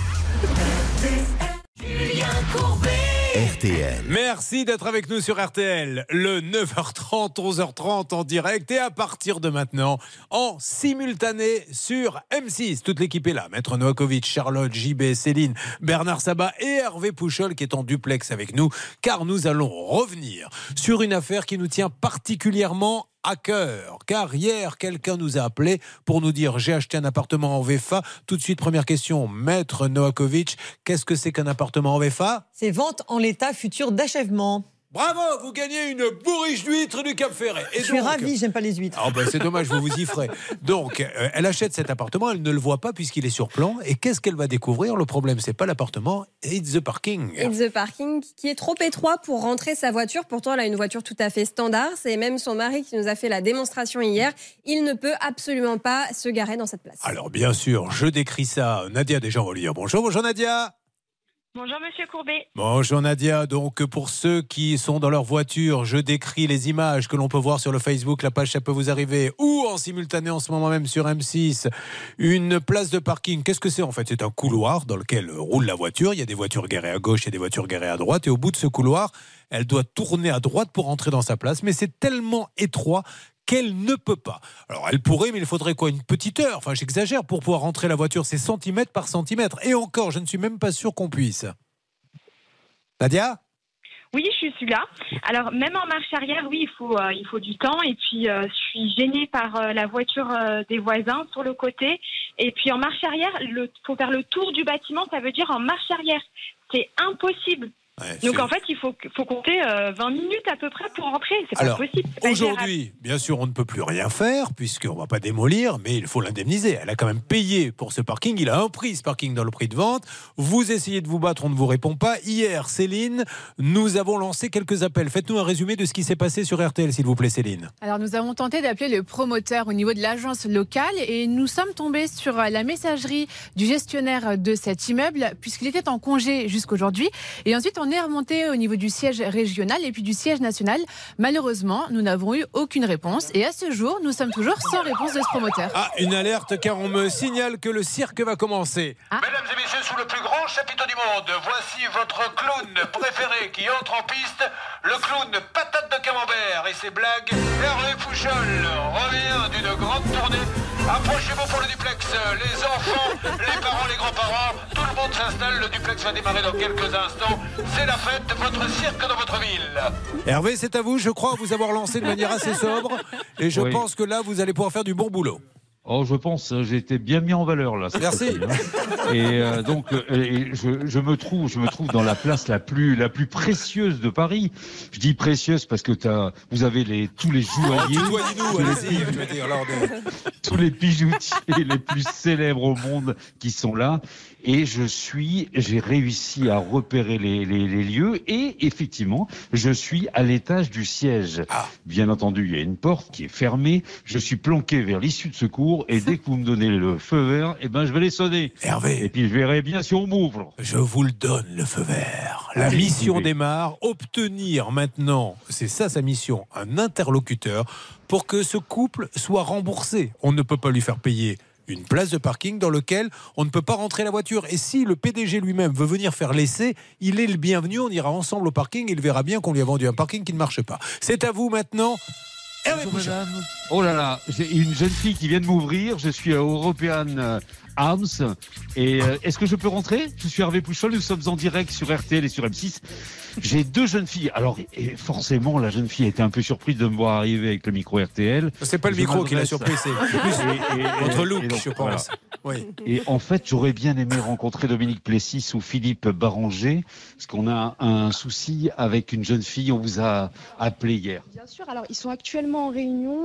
Julien Courbet. R T L. Merci d'être avec nous sur R T L. Le neuf heures trente, onze heures trente en direct et à partir de maintenant en simultané sur M six. Toute l'équipe est là. Maître Novakovic, Charlotte, J B, Céline, Bernard Sabat et Hervé Pouchol qui est en duplex avec nous car nous allons revenir sur une affaire qui nous tient particulièrement à cœur, car hier, quelqu'un nous a appelé pour nous dire « J'ai acheté un appartement en V F A ». Tout de suite, première question, Maître Novakovic, qu'est-ce que c'est qu'un appartement en V F A? C'est vente en l'état futur d'achèvement. Bravo, vous gagnez une bourriche d'huîtres du Cap Ferret. Et je suis donc... ravie, j'aime pas les huîtres. Oh ben c'est dommage, vous vous y ferez. Donc, euh, elle achète cet appartement, elle ne le voit pas puisqu'il est sur plan. Et qu'est-ce qu'elle va découvrir? Le problème, c'est pas l'appartement, it's the parking. It's the parking qui est trop étroit pour rentrer sa voiture. Pourtant, elle a une voiture tout à fait standard. C'est même son mari qui nous a fait la démonstration hier. Il ne peut absolument pas se garer dans cette place. Alors, bien sûr, je décris ça. Nadia, déjà, on va lui dire bonjour. Bonjour, Nadia. Bonjour Monsieur Courbet. Bonjour Nadia, donc pour ceux qui sont dans leur voiture, je décris les images que l'on peut voir sur le Facebook, la page ça peut vous arriver, ou en simultané en ce moment même sur M six, une place de parking. Qu'est-ce que c'est en fait? C'est un couloir dans lequel roule la voiture, il y a des voitures garées à gauche, il y a des voitures garées à droite, et au bout de ce couloir, elle doit tourner à droite pour entrer dans sa place, mais c'est tellement étroit qu'elle ne peut pas. Alors elle pourrait, mais il faudrait quoi? Une petite heure, enfin j'exagère, pour pouvoir rentrer la voiture, c'est centimètre par centimètre. Et encore, je ne suis même pas sûr qu'on puisse. Nadia? Oui, je suis là. Alors même en marche arrière, oui, il faut, euh, il faut du temps. Et puis euh, je suis gênée par euh, la voiture euh, des voisins sur le côté. Et puis en marche arrière, il faut faire le tour du bâtiment, ça veut dire en marche arrière. C'est impossible Ouais, Donc c'est- en fait, il faut, faut compter euh, vingt minutes à peu près pour rentrer. C'est pas Alors, possible. c'est pas aujourd'hui, bien sûr, on ne peut plus rien faire puisqu'on ne va pas démolir, mais il faut l'indemniser. Elle a quand même payé pour ce parking. Il a un prix, ce parking, dans le prix de vente. Vous essayez de vous battre, on ne vous répond pas. Hier, Céline, nous avons lancé quelques appels. Faites-nous un résumé de ce qui s'est passé sur R T L, s'il vous plaît, Céline. Alors nous avons tenté d'appeler le promoteur au niveau de l'agence locale et nous sommes tombés sur la messagerie du gestionnaire de cet immeuble puisqu'il était en congé jusqu'aujourd'hui. Et ensuite on est remonté au niveau du siège régional et puis du siège national. Malheureusement, nous n'avons eu aucune réponse et à ce jour, nous sommes toujours sans réponse de ce promoteur. Ah, une alerte car on me signale que le cirque va commencer. Mesdames et messieurs, sous le plus grand chapiteau du monde, voici votre clown préféré qui entre en piste, le clown patate de camembert et ses blagues. Hervé Pouchol revient d'une grande tournée. Approchez-vous pour le duplex, les enfants, les parents, les grands-parents, tout le monde s'installe, le duplex va démarrer dans quelques instants. C'est la fête, votre cirque dans votre ville. Hervé, c'est à vous. Je crois vous avoir lancé de manière assez sobre et je Oui. pense que là, vous allez pouvoir faire du bon boulot. Oh, je pense, j'ai été bien mis en valeur là. cette Merci. fois-ci, hein. Et euh, donc, euh, et je, je me trouve, je me trouve dans la place la plus, la plus précieuse de Paris. Je dis précieuse parce que t'as, vous avez les tous les joailliers, Tutoyez-nous, tous les- allez-y, je veux dire, lors de- tous les bijoutiers les plus célèbres au monde qui sont là. Et je suis, j'ai réussi à repérer les, les, les lieux et effectivement, je suis à l'étage du siège. Bien entendu, il y a une porte qui est fermée. Je suis planqué vers l'issue de secours et dès que vous me donnez le feu vert, eh ben je vais les sonner. Hervé. Et puis je verrai bien si on m'ouvre. Je vous le donne, le feu vert. La mission démarre. Obtenir maintenant, c'est ça sa mission, un interlocuteur pour que ce couple soit remboursé. On ne peut pas lui faire payer une place de parking dans lequel on ne peut pas rentrer la voiture. Et si le P D G lui-même veut venir faire l'essai, il est le bienvenu. On ira ensemble au parking et il verra bien qu'on lui a vendu un parking qui ne marche pas. C'est à vous maintenant. Hervé Pouchol. Oh là là, j'ai une jeune fille qui vient de m'ouvrir. Je suis à European euh, Arms. Et euh, est-ce que je peux rentrer? Je suis Hervé Pouchol. Nous sommes en direct sur R T L et sur M six. J'ai deux jeunes filles. Alors, et forcément, la jeune fille était un peu surprise de me voir arriver avec le micro R T L. C'est pas le Je micro qui l'a m'adresse- surpris, c'est plus Et- et- votre et- look, et donc, je pense. Oui. Et en fait, j'aurais bien aimé rencontrer Dominique Plessis ou Philippe Barranger, parce qu'on a un souci avec une jeune fille. On vous a appelé hier. Bien sûr, alors ils sont actuellement en réunion,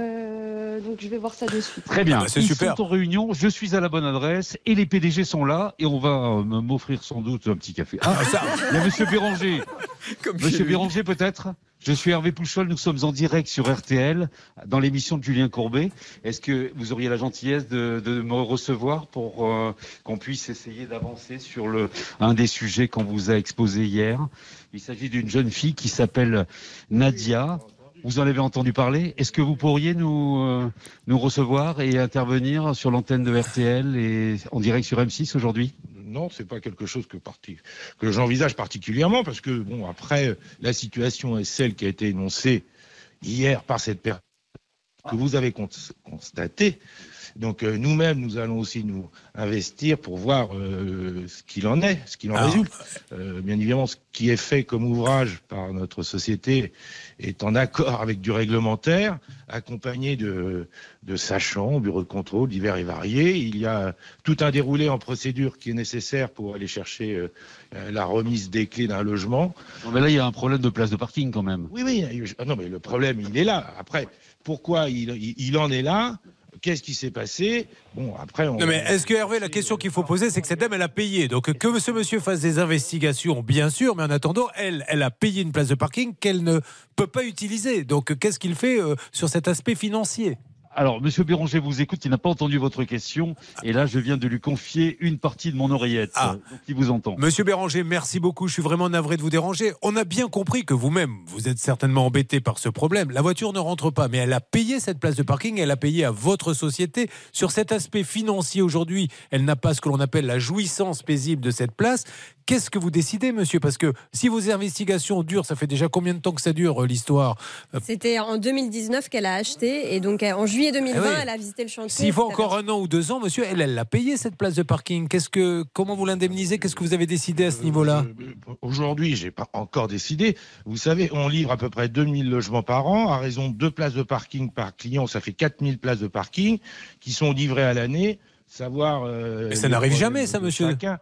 euh, donc je vais voir ça de suite. Très bien. Ah bah, c'est Ils super. sont en réunion, je suis à la bonne adresse et les P D G sont là et on va euh, m'offrir sans doute un petit café. Ah, ça. il y a Monsieur Béranger. Monsieur Béranger peut-être. Je suis Hervé Pouchol, nous sommes en direct sur R T L dans l'émission de Julien Courbet. Est-ce que vous auriez la gentillesse de, de me recevoir pour euh, qu'on puisse essayer d'avancer sur le, un des sujets qu'on vous a exposé hier? Il s'agit d'une jeune fille qui s'appelle Nadia. Vous en avez entendu parler. Est-ce que vous pourriez nous, euh, nous recevoir et intervenir sur l'antenne de R T L et en direct sur M six aujourd'hui? Non, c'est pas quelque chose que, parti... que j'envisage particulièrement parce que, bon, après, la situation est celle qui a été énoncée hier par cette personne que vous avez cons- constatée. Donc, euh, nous-mêmes, nous allons aussi nous investir pour voir euh, ce qu'il en est, ce qu'il en Alors, résulte. Euh, bien évidemment, ce qui est fait comme ouvrage par notre société est en accord avec du réglementaire, accompagné de, de sachants, bureaux de contrôle divers et variés. Il y a tout un déroulé en procédure qui est nécessaire pour aller chercher euh, la remise des clés d'un logement. Non, mais là, il y a un problème de place de parking quand même. Oui, oui. je- ah non, mais le problème, il est là. Après, pourquoi il, il, il en est là? Qu'est-ce qui s'est passé? Bon, après, on... Non mais est-ce que Hervé, la question qu'il faut poser, c'est que cette dame, elle a payé. Donc que ce monsieur fasse des investigations, bien sûr, mais en attendant, elle, elle a payé une place de parking qu'elle ne peut pas utiliser. Donc qu'est-ce qu'il fait euh, sur cet aspect financier? Alors, Monsieur Béranger vous écoute, il n'a pas entendu votre question, et là, je viens de lui confier une partie de mon oreillette. Ah. Donc, il vous entend. Monsieur Béranger, merci beaucoup. Je suis vraiment navré de vous déranger. On a bien compris que vous-même, vous êtes certainement embêté par ce problème. La voiture ne rentre pas, mais elle a payé cette place de parking, elle a payé à votre société. Sur cet aspect financier aujourd'hui, elle n'a pas ce que l'on appelle la jouissance paisible de cette place. Qu'est-ce que vous décidez, monsieur? Parce que si vos investigations durent, ça fait déjà combien de temps que ça dure, euh, l'histoire? C'était en deux mille dix-neuf qu'elle a acheté et donc euh, en juillet deux mille vingt, Eh oui. elle a visité le chantier. S'il faut et cetera. encore un an ou deux ans, monsieur, elle, elle l'a payé cette place de parking. Qu'est-ce que, comment vous l'indemnisez? Qu'est-ce que vous avez décidé à ce niveau-là? Aujourd'hui, j'ai pas encore décidé. Vous savez, on livre à peu près deux mille logements par an. À raison de deux places de parking par client, ça fait quatre mille places de parking qui sont livrées à l'année. Savoir. Euh, Mais ça les n'arrive problèmes jamais, ça, de monsieur. chacun.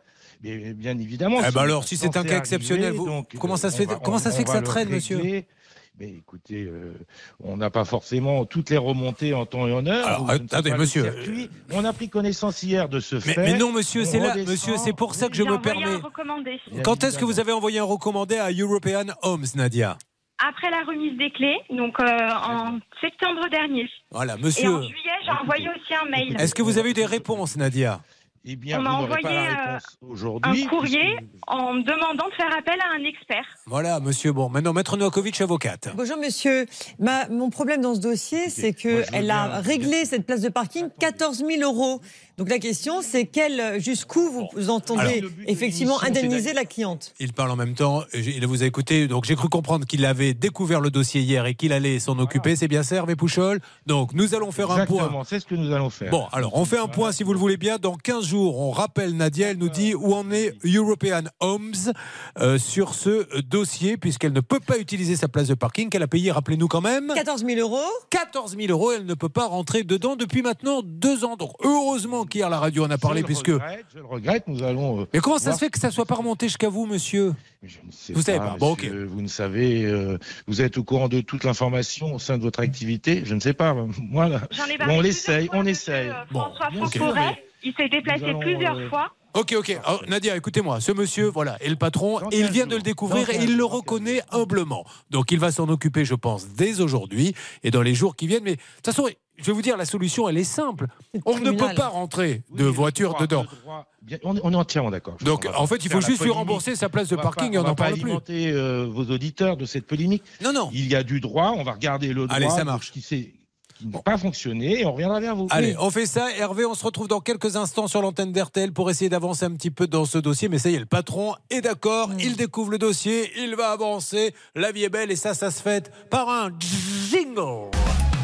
Mais bien évidemment. Eh si ben on- alors, si c'est quand un cas exceptionnel, arrivé, vous- donc, comment ça se on fait- va- comment ça se fait on que ça va traîne, le monsieur régler. Mais écoutez, euh, on n'a pas forcément toutes les remontées en temps et en heure. Alors, donc je ne sais attendez, pas le monsieur. circuit. On a pris connaissance hier de ce Mais, fait. mais non, monsieur, On c'est là, redescend. monsieur, c'est pour ça que je J'ai me envoyé permets. un recommandé. Quand est-ce que vous avez envoyé un recommandé à European Homes, Nadia? Après la remise des clés, donc euh, en septembre dernier. Voilà, Et monsieur. en juillet, j'ai envoyé aussi un mail. Est-ce que vous avez eu des réponses, Nadia? Eh bien, On vous m'a n'aurez envoyé pas la euh, réponse aujourd'hui. un courrier en me demandant de faire appel à un expert. Voilà, monsieur. Bon, maintenant, Maître Novakovic, avocate. Bonjour monsieur. Ma- mon problème dans ce dossier, c'est moi, je veux qu'elle a bien- réglé cette place de parking quatorze mille euros. Donc la question, c'est quel, jusqu'où vous, vous entendez Alors, effectivement l'émission, c'est indemniser la cliente. Il parle en même temps. Il vous a écouté. Donc, j'ai cru comprendre qu'il avait découvert le dossier hier et qu'il allait s'en occuper. C'est bien ça, Hervé Pouchol? Donc, nous allons faire un point. Exactement, c'est ce que nous allons faire. Bon, alors, on fait un point, si vous le voulez bien. Dans quinze jours, on rappelle Nadia. Elle nous dit où en est European Homes euh, sur ce dossier, puisqu'elle ne peut pas utiliser sa place de parking qu'elle a payée, rappelez-nous quand même. quatorze mille euros. quatorze mille euros, elle ne peut pas rentrer dedans depuis maintenant deux ans. Donc, heureusement qu'hier, la radio en a parlé, je le puisque. regrette, je le regrette, nous allons. euh, Mais comment ça voir- se fait que ça ne soit pas remonté jusqu'à vous, monsieur? Je ne sais Vous savez pas. Bon, ok. monsieur, Vous ne savez, euh, vous êtes au courant de toute l'information au sein de votre activité. Je ne sais pas. Moi, là, J'en ai bon, parlé on plusieurs essaye, fois, on monsieur, essaye. euh, Bon, François bien sûr, Fonforêt, mais il s'est déplacé nous allons, plusieurs euh, fois. Ok, ok. Alors, Nadia, écoutez-moi. Ce monsieur, voilà, est le patron. Dans Et il quinze vient de jours. le découvrir Dans et quinze il le jours. reconnaît humblement. Donc, il va s'en occuper, je pense, dès aujourd'hui et dans les jours qui viennent. Mais de toute façon, je vais vous dire, la solution, elle est simple. On ne peut tribunal. pas rentrer Oui, de le voiture droit- dedans. le droit- bien, on, est, on est entièrement d'accord. Donc, On va en pas fait, il faire faut la juste lui polémique. rembourser sa place de On va parking pas- et on on va n'en pas parle plus. alimenter euh, vos auditeurs de cette polémique. Non, non. Il y a du droit, on va regarder le droit Allez, ça de marche. ce qui, s'est- qui n'a pas fonctionné et on reviendra vers vous. Allez, on fait ça. Hervé, on se retrouve dans quelques instants sur l'antenne d'R T L pour essayer d'avancer un petit peu dans ce dossier. Mais ça y est, le patron est d'accord. Il découvre le dossier. Il va avancer. La vie est belle et ça, ça se fête par un jingle.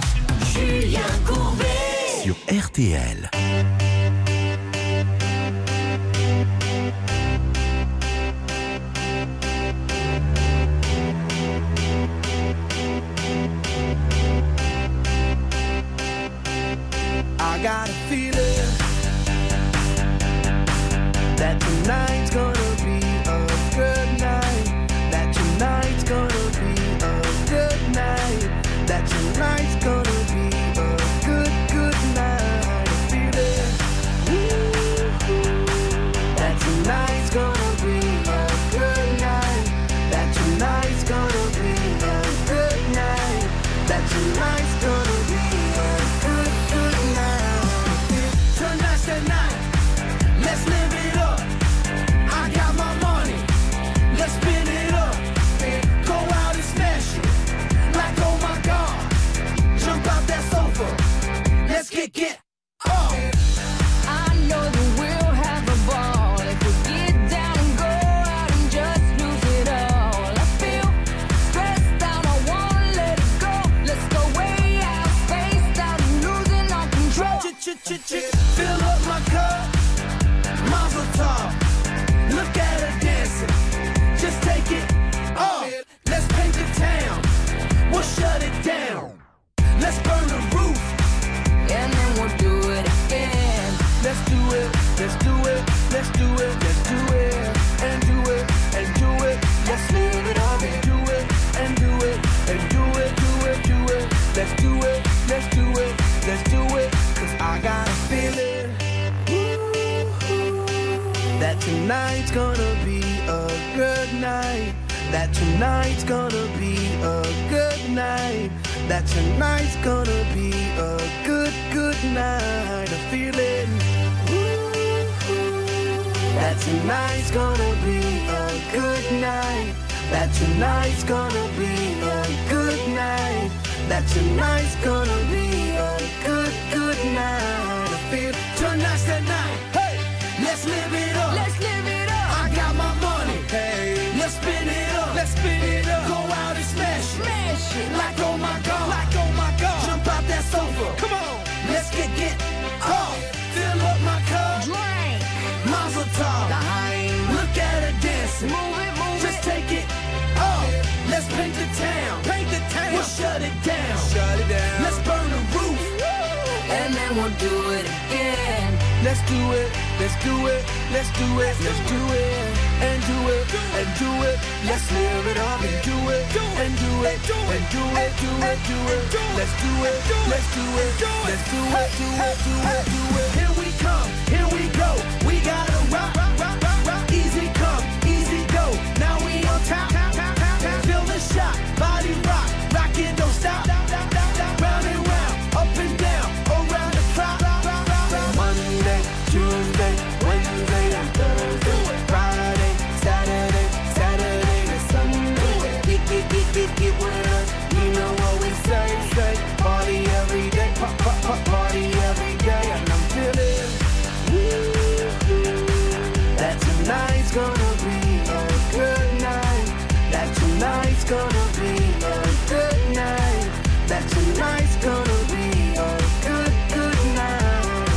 Julien Courbet. Sur R T L. I got a feeling that tonight's gonna be a good night. That tonight's gonna be a good night. That tonight's gonna be a good, good night. A feeling ooh, that tonight's gonna be a good night. That tonight's gonna be a good night. That tonight's gonna be a good, good night. Tonight's the night. Let's live it up. I got my money. Let's spin it up. Go out and smash it. Like, oh my God. Jump out that sofa. Let's get, get up. I know that we'll have a ball if we get down and go out and just lose it all. I feel stressed out, I wanna let it go. Let's go way out, spaced out, and losing all control. Fill up my cup, Mazel tov. Look at her dancing, just take it off. Let's paint the town, we'll shut it down. Let's burn the roof, and then we'll do it again. Let's do it, let's do it, let's do it, let's do it, and do it, and do it. Let's live it up and do it, and do it, and do it, do it, do it. Let's do it, let's do it, let's do it. Cause I got a feeling ooh, that tonight's gonna be a good night. That tonight's gonna be a good night. That tonight's gonna be a good, good night. A feeling ooh, that tonight's gonna be a good night. That tonight's gonna be a good night. That tonight's gonna be a good, good night. I feel tonight's the night. Hey, let's live it up. Let's live it up. I got my money. Hey, let's spin it up. Let's spin it up. Go out and smash it. Smash it. Like oh my God. Like oh my God. Jump out that sofa. Come on. Let's get get off. Fill up my cup. Drink. Mazel tov. Look at her dancing. Move it, move Just it. take it off. Let's paint the town. Paint the town. We'll shut it down. Shut it down. Let's burn the roof. And then we'll do it again. Let's do it, let's do it, let's do it, let's do it, and do it, and do it. Let's live it up and do it, and do it, and do it, do it, do it. Let's do it, let's do it, let's do it, do it, do it, do it. Here we come, here we go. We gotta rock, rock, rock, rock, rock. Easy come, easy go. Now we on top, feel the shot, body rock, rock it, don't stop. Round and round, up and down, around the clock. Monday, Tuesday, Wednesday, and Thursday, Friday, Saturday, Saturday to Sunday. Get, get, get, get, get with us. You know what we say, say. Party every day, pop, pop, pop, party every day. And I'm feeling woo, that tonight's gonna be a good night. That tonight's gonna be a good night. That tonight's gonna be a good, good night.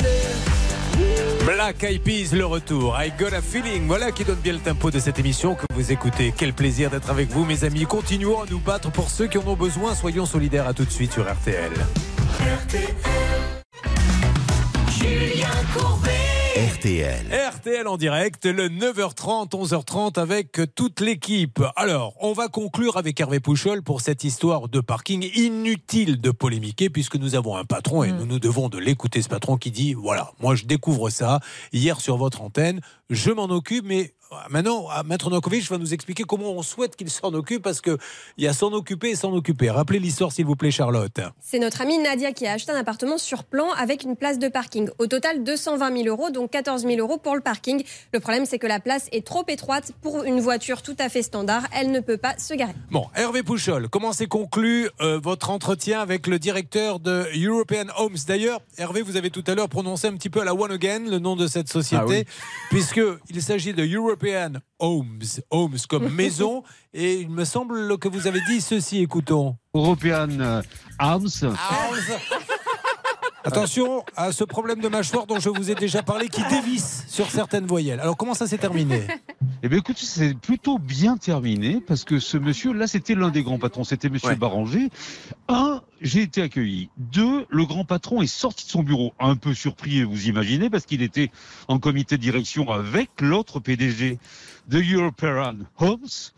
Feeling Black Eyed Peas, le retour. I got a feeling. Voilà qui donne bien le tempo de cette émission que vous écoutez. Quel plaisir d'être avec vous, mes amis. Continuons à nous battre pour ceux qui en ont besoin. Soyons solidaires. À tout de suite sur R T L. R T L. Julien Courbet. R T L. R T L en direct, le neuf heures trente, onze heures trente avec toute l'équipe. Alors, on va conclure avec Hervé Pouchol pour cette histoire de parking. Inutile de polémiquer puisque nous avons un patron et mmh. nous nous devons de l'écouter, ce patron qui dit, voilà, moi je découvre ça hier sur votre antenne, je m'en occupe, mais maintenant, Maître Novakovic va nous expliquer comment on souhaite qu'il s'en occupe parce qu'il y a s'en occuper et s'en occuper. Rappelez l'histoire s'il vous plaît, Charlotte. C'est notre amie Nadia qui a acheté un appartement sur plan avec une place de parking. Au total, deux cent vingt mille euros, donc quatorze mille euros pour le parking. Le problème, c'est que la place est trop étroite pour une voiture tout à fait standard. Elle ne peut pas se garer. Bon, Hervé Pouchol, comment s'est conclu euh, votre entretien avec le directeur de European Homes? D'ailleurs, Hervé, vous avez tout à l'heure prononcé un petit peu à la one again le nom de cette société, ah oui. puisqu'il s'agit de European Homes, Homes comme maison, et il me semble que vous avez dit ceci, écoutons. European Homes. Attention à ce problème de mâchoire dont je vous ai déjà parlé qui dévisse sur certaines voyelles. Alors comment ça s'est terminé? Eh bien écoute, c'est plutôt bien terminé parce que ce monsieur, là c'était l'un des grands patrons, c'était monsieur ouais. Baranger. Un, j'ai été accueilli. Deux, le grand patron est sorti de son bureau, un peu surpris, vous imaginez, parce qu'il était en comité de direction avec l'autre P D G de European Homes.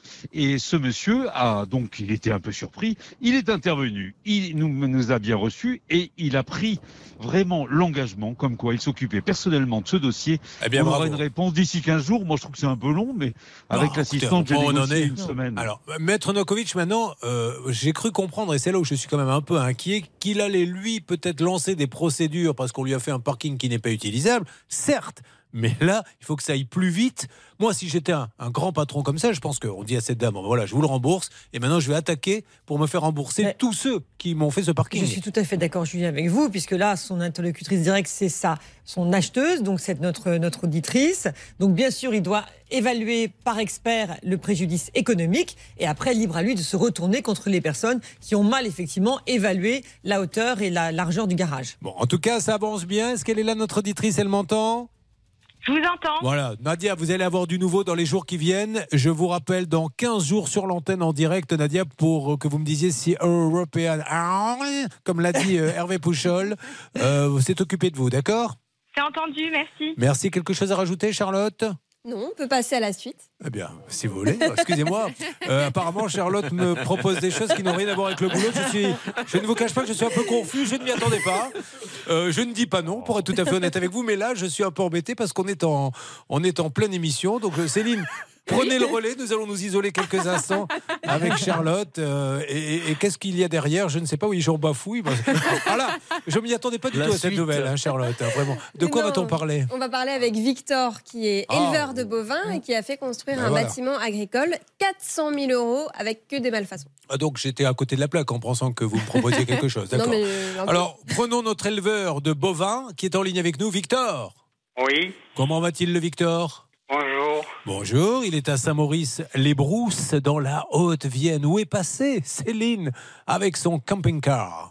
Et ce monsieur a donc, il était un peu surpris, il est intervenu, il nous, nous a bien reçus et il a pris vraiment l'engagement comme quoi il s'occupait personnellement de ce dossier. Eh bien, on bravo. aura une réponse d'ici quinze jours. Moi je trouve que c'est un peu long, mais avec l'assistante, j'ai négocié une non. semaine. Alors, Maître Novakovic, maintenant, euh, j'ai cru comprendre, et c'est là où je suis quand même un peu inquiet, qu'il allait lui peut-être lancer des procédures parce qu'on lui a fait un parking qui n'est pas utilisable, certes. Mais là, il faut que ça aille plus vite. Moi, si j'étais un, un grand patron comme ça, je pense qu'on dit à cette dame, voilà, je vous le rembourse, et maintenant je vais attaquer pour me faire rembourser Mais tous ceux qui m'ont fait ce parking. Je suis tout à fait d'accord, Julien, avec vous, puisque là, son interlocutrice directe, c'est ça, son acheteuse, donc c'est notre, notre auditrice. Donc bien sûr, il doit évaluer par expert le préjudice économique, et après, libre à lui de se retourner contre les personnes qui ont mal, effectivement, évalué la hauteur et la largeur du garage. Bon, en tout cas, ça avance bien. Est-ce qu'elle est là, notre auditrice? Elle m'entend? Je vous entends. Voilà, Nadia, vous allez avoir du nouveau dans les jours qui viennent. Je vous rappelle dans quinze jours sur l'antenne en direct, Nadia, pour que vous me disiez si European, comme l'a dit Hervé Pouchol, euh, s'est occupé de vous, d'accord? C'est entendu, merci. Merci. Quelque chose à rajouter, Charlotte? Non, on peut passer à la suite. Eh bien, si vous voulez. Excusez-moi. Euh, apparemment, Charlotte me propose des choses qui n'ont rien à voir avec le boulot. Je, suis, je ne vous cache pas que je suis un peu confus. Je ne m'y attendais pas. Euh, je ne dis pas non, pour être tout à fait honnête avec vous. Mais là, je suis un peu embêté parce qu'on est en, on est en pleine émission. Donc, Céline, prenez le relais. Nous allons nous isoler quelques instants avec Charlotte. Euh, et, et qu'est-ce qu'il y a derrière? Je ne sais pas. Oui, j'en bafouille. Voilà. Je ne m'y attendais pas du La tout suite. à cette nouvelle, hein, Charlotte. Hein, vraiment. De quoi non, va-t-on parler? On va parler avec Victor, qui est éleveur oh. de bovins et qui a fait construire ben un voilà. bâtiment agricole. quatre cent mille euros avec que des malfaçons. Ah, donc j'étais à côté de la plaque en pensant que vous me proposiez quelque chose. D'accord. Non, mais, euh, Alors, prenons notre éleveur de bovins qui est en ligne avec nous. Victor. Oui. Comment va-t-il, le Victor? Bonjour. Bonjour, il est à Saint-Maurice-les-Brousses, dans la Haute-Vienne. Où est passée Céline avec son camping-car?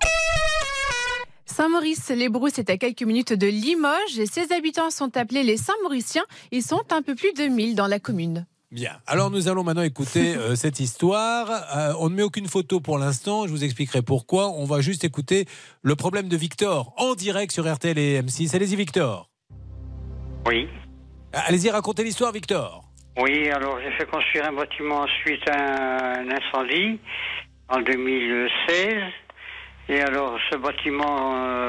Saint-Maurice-les-Brousses est à quelques minutes de Limoges et ses habitants sont appelés les Saint-Mauriciens. Ils sont un peu plus de mille dans la commune. Bien, alors nous allons maintenant écouter euh, cette histoire. Euh, on ne met aucune photo pour l'instant, je vous expliquerai pourquoi. On va juste écouter le problème de Victor en direct sur R T L et M six. Allez-y, Victor. Oui. Allez-y, racontez l'histoire, Victor. Oui, alors j'ai fait construire un bâtiment suite à un incendie en deux mille seize. Et alors ce bâtiment,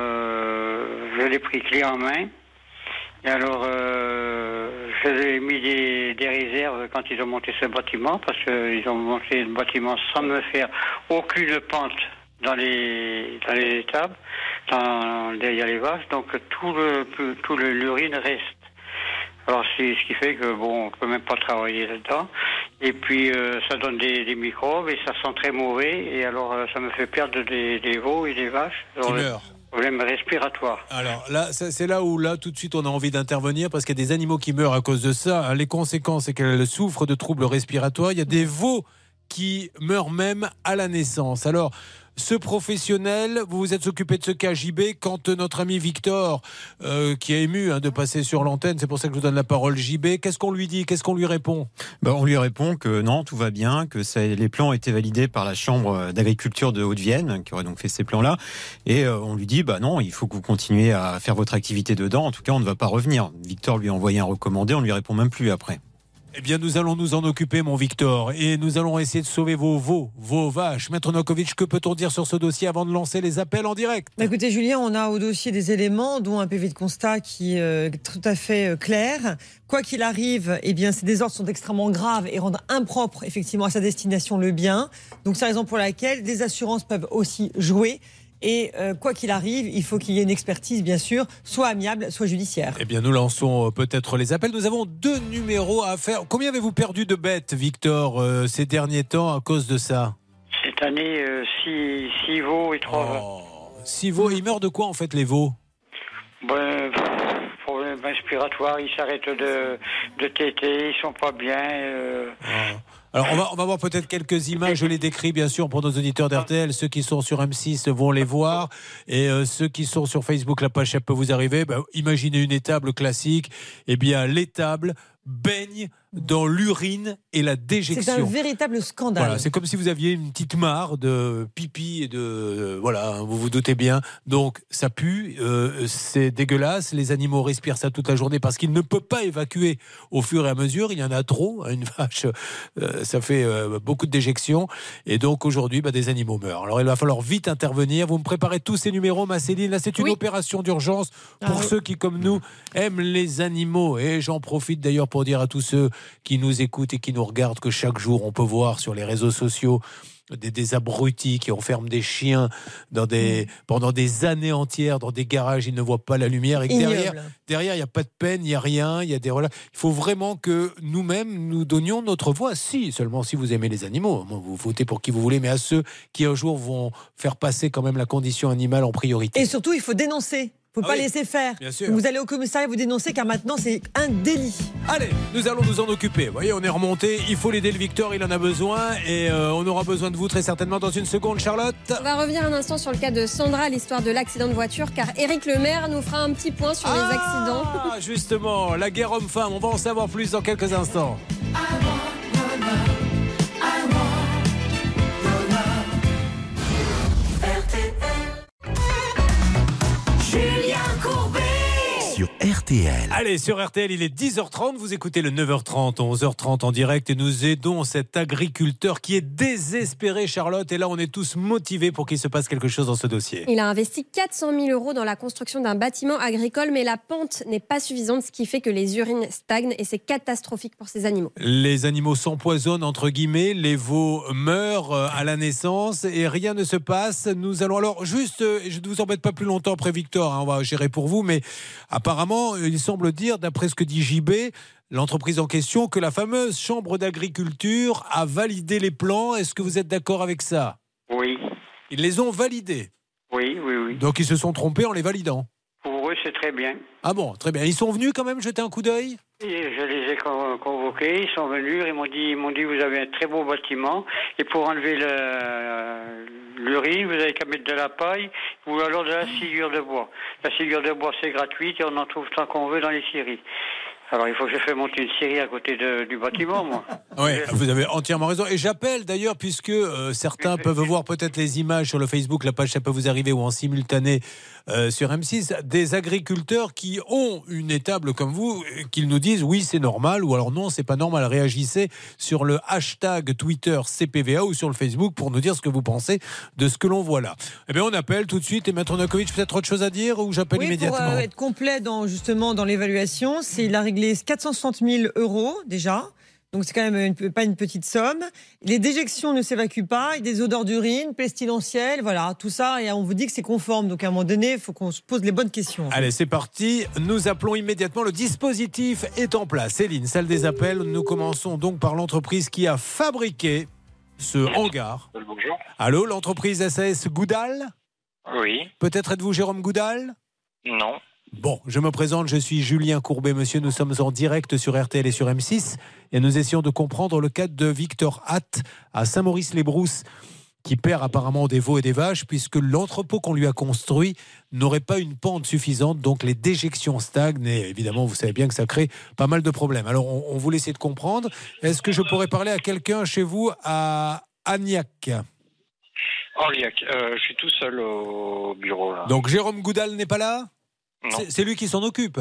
euh, je l'ai pris clé en main. Et alors euh, je lui ai mis des, des réserves quand ils ont monté ce bâtiment, parce qu'ils ont monté le bâtiment sans me faire aucune pente dans les dans les étables, dans, derrière les vaches. Donc tout le tout le l'urine reste. Alors c'est ce qui fait que bon, on peut même pas travailler là-dedans. Et puis euh, ça donne des, des microbes et ça sent très mauvais. Et alors euh, ça me fait perdre des, des veaux et des vaches. Alors, Qui meurent. Problème respiratoire. Alors là, c'est là où là tout de suite on a envie d'intervenir parce qu'il y a des animaux qui meurent à cause de ça. Les conséquences, c'est qu'elles souffrent de troubles respiratoires. Il y a des veaux qui meurent même à la naissance. Alors, ce professionnel, vous vous êtes occupé de ce cas J B quand notre ami Victor, euh, qui est ému hein, de passer sur l'antenne, c'est pour ça que je vous donne la parole J B, qu'est-ce qu'on lui dit, qu'est-ce qu'on lui répond? Ben, on lui répond que non, tout va bien, que ça, les plans ont été validés par la Chambre d'agriculture de Haute-Vienne, qui aurait donc fait ces plans-là, et euh, on lui dit, bah non, il faut que vous continuez à faire votre activité dedans, en tout cas on ne va pas revenir. Victor lui a envoyé un recommandé, on ne lui répond même plus après. Eh bien, nous allons nous en occuper, mon Victor, et nous allons essayer de sauver vos veaux, vos vaches. Maître Nokovic, que peut-on dire sur ce dossier avant de lancer les appels en direct? Bah écoutez, Julien, on a au dossier des éléments, dont un P V de constat qui euh, est tout à fait euh, clair. Quoi qu'il arrive, eh bien, ces désordres sont extrêmement graves et rendent impropre, effectivement, à sa destination le bien. Donc, c'est la raison pour laquelle des assurances peuvent aussi jouer. Et euh, quoi qu'il arrive, il faut qu'il y ait une expertise, bien sûr, soit amiable, soit judiciaire. Eh bien, nous lançons euh, peut-être les appels. Nous avons deux numéros à faire. Combien avez-vous perdu de bêtes, Victor, euh, ces derniers temps à cause de ça? Cette année, euh, six, six veaux et trois vaches. Oh, six veaux, ils meurent de quoi en fait, les veaux? Ben, pff, problème respiratoire, ils s'arrêtent de, de téter, ils sont pas bien. Euh... Oh. Alors on va, on va voir peut-être quelques images, je les décris bien sûr pour nos auditeurs d'R T L, ceux qui sont sur M six vont les voir et euh, ceux qui sont sur Facebook, la page peut vous arriver, ben, imaginez une étable classique, eh bien l'étable baigne dans l'urine et la déjection. C'est un véritable scandale. Voilà, c'est comme si vous aviez une petite mare de pipi et de... Euh, voilà, vous vous doutez bien. Donc, ça pue, euh, c'est dégueulasse. Les animaux respirent ça toute la journée parce qu'ils ne peuvent pas évacuer au fur et à mesure. Il y en a trop. Une vache, euh, ça fait euh, beaucoup de déjections. Et donc, aujourd'hui, bah, des animaux meurent. Alors, il va falloir vite intervenir. Vous me préparez tous ces numéros, ma Céline. Là, c'est une oui. opération d'urgence pour ah, ceux qui, comme nous, aiment les animaux. Et j'en profite d'ailleurs pour dire à tous ceux qui nous écoutent et qui nous regardent que chaque jour on peut voir sur les réseaux sociaux des, des abrutis qui enferment des chiens dans des, pendant des années entières dans des garages, ils ne voient pas la lumière et que derrière, derrière il n'y a pas de peine, il n'y a rien, il y a des il faut vraiment que nous-mêmes nous donnions notre voix, si, seulement si vous aimez les animaux, vous votez pour qui vous voulez, mais à ceux qui un jour vont faire passer quand même la condition animale en priorité. Et surtout il faut dénoncer. Il ne faut ah pas oui, laisser faire. Vous allez au commissariat, vous dénoncez, car maintenant, c'est un délit. Allez, nous allons nous en occuper. Vous voyez, on est remonté. Il faut l'aider, le Victor, il en a besoin. Et euh, on aura besoin de vous très certainement dans une seconde, Charlotte. On va revenir un instant sur le cas de Sandra, l'histoire de l'accident de voiture, car Éric Lemaire nous fera un petit point sur ah, les accidents. Ah, justement, la guerre homme-femme. On va en savoir plus dans quelques instants. Sur R T L. Allez, sur R T L, il est dix heures trente, vous écoutez le neuf heures trente, onze heures trente en direct et nous aidons cet agriculteur qui est désespéré, Charlotte, et là on est tous motivés pour qu'il se passe quelque chose dans ce dossier. Il a investi quatre cent mille euros dans la construction d'un bâtiment agricole, mais la pente n'est pas suffisante, ce qui fait que les urines stagnent et c'est catastrophique pour ces animaux. Les animaux s'empoisonnent, entre guillemets, les veaux meurent à la naissance et rien ne se passe. Nous allons alors juste, je ne vous embête pas plus longtemps après Victor, hein, on va gérer pour vous, mais apparemment, il semble dire, d'après ce que dit J B, l'entreprise en question, que la fameuse chambre d'agriculture a validé les plans. Est-ce que vous êtes d'accord avec ça? Oui. Ils les ont validés? Oui, oui, oui. Donc ils se sont trompés en les validant? Pour eux, c'est très bien. Ah bon, très bien. Ils sont venus quand même jeter un coup d'œil? Et je les ai convoqués, ils sont venus, ils m'ont dit, ils m'ont dit vous avez un très beau bâtiment et pour enlever le, l'urine, vous avez qu'à mettre de la paille ou alors de la sciure de bois. La sciure de bois c'est gratuite et on en trouve tant qu'on veut dans les scieries. Alors, il faut que je fasse monter une série à côté de- du bâtiment, moi. Oui, vous avez entièrement raison. Et j'appelle d'ailleurs, puisque euh, certains peuvent voir peut-être les images sur le Facebook, la page ça peut vous arriver, ou en simultané euh, sur M six, des agriculteurs qui ont une étable comme vous, euh, qu'ils nous disent oui, c'est normal, ou alors non, c'est pas normal. Réagissez sur le hashtag Twitter C P V A ou sur le Facebook pour nous dire ce que vous pensez de ce que l'on voit là. Eh bien, on appelle tout de suite. Et Maître Novakovic, peut-être autre chose à dire ou j'appelle Oui, immédiatement pour euh, être complet dans, justement dans l'évaluation, c'est il a réglé quatre cent soixante mille euros déjà. Donc c'est quand même une- pas une petite somme. Les déjections ne s'évacuent pas, il y a des odeurs d'urine, pestilentielles, voilà, tout ça. Et on vous dit que c'est conforme. Donc à un moment donné, il faut qu'on se pose les bonnes questions. Allez, c'est parti. Nous appelons immédiatement. Le dispositif est en place. Céline, salle des appels. Nous commençons donc par l'entreprise qui a fabriqué ce hangar. Bonjour. Allô, l'entreprise S A S Goudal? Oui. Peut-être êtes-vous Jérôme Goudal? Non. Bon, je me présente, je suis Julien Courbet, monsieur. Nous sommes en direct sur R T L et sur M six. Et nous essayons de comprendre le cas de Victor Hatt à Saint-Maurice-les-Brousses, qui perd apparemment des veaux et des vaches, puisque l'entrepôt qu'on lui a construit n'aurait pas une pente suffisante, donc les déjections stagnent, et évidemment, vous savez bien que ça crée pas mal de problèmes. Alors, on, on voulait essayer de comprendre. Est-ce que je pourrais parler à quelqu'un chez vous à Agnac? Orliac, euh, je suis tout seul au bureau, là. Donc, Jérôme Goudal n'est pas là? Non. C'est- C'est lui qui s'en occupe?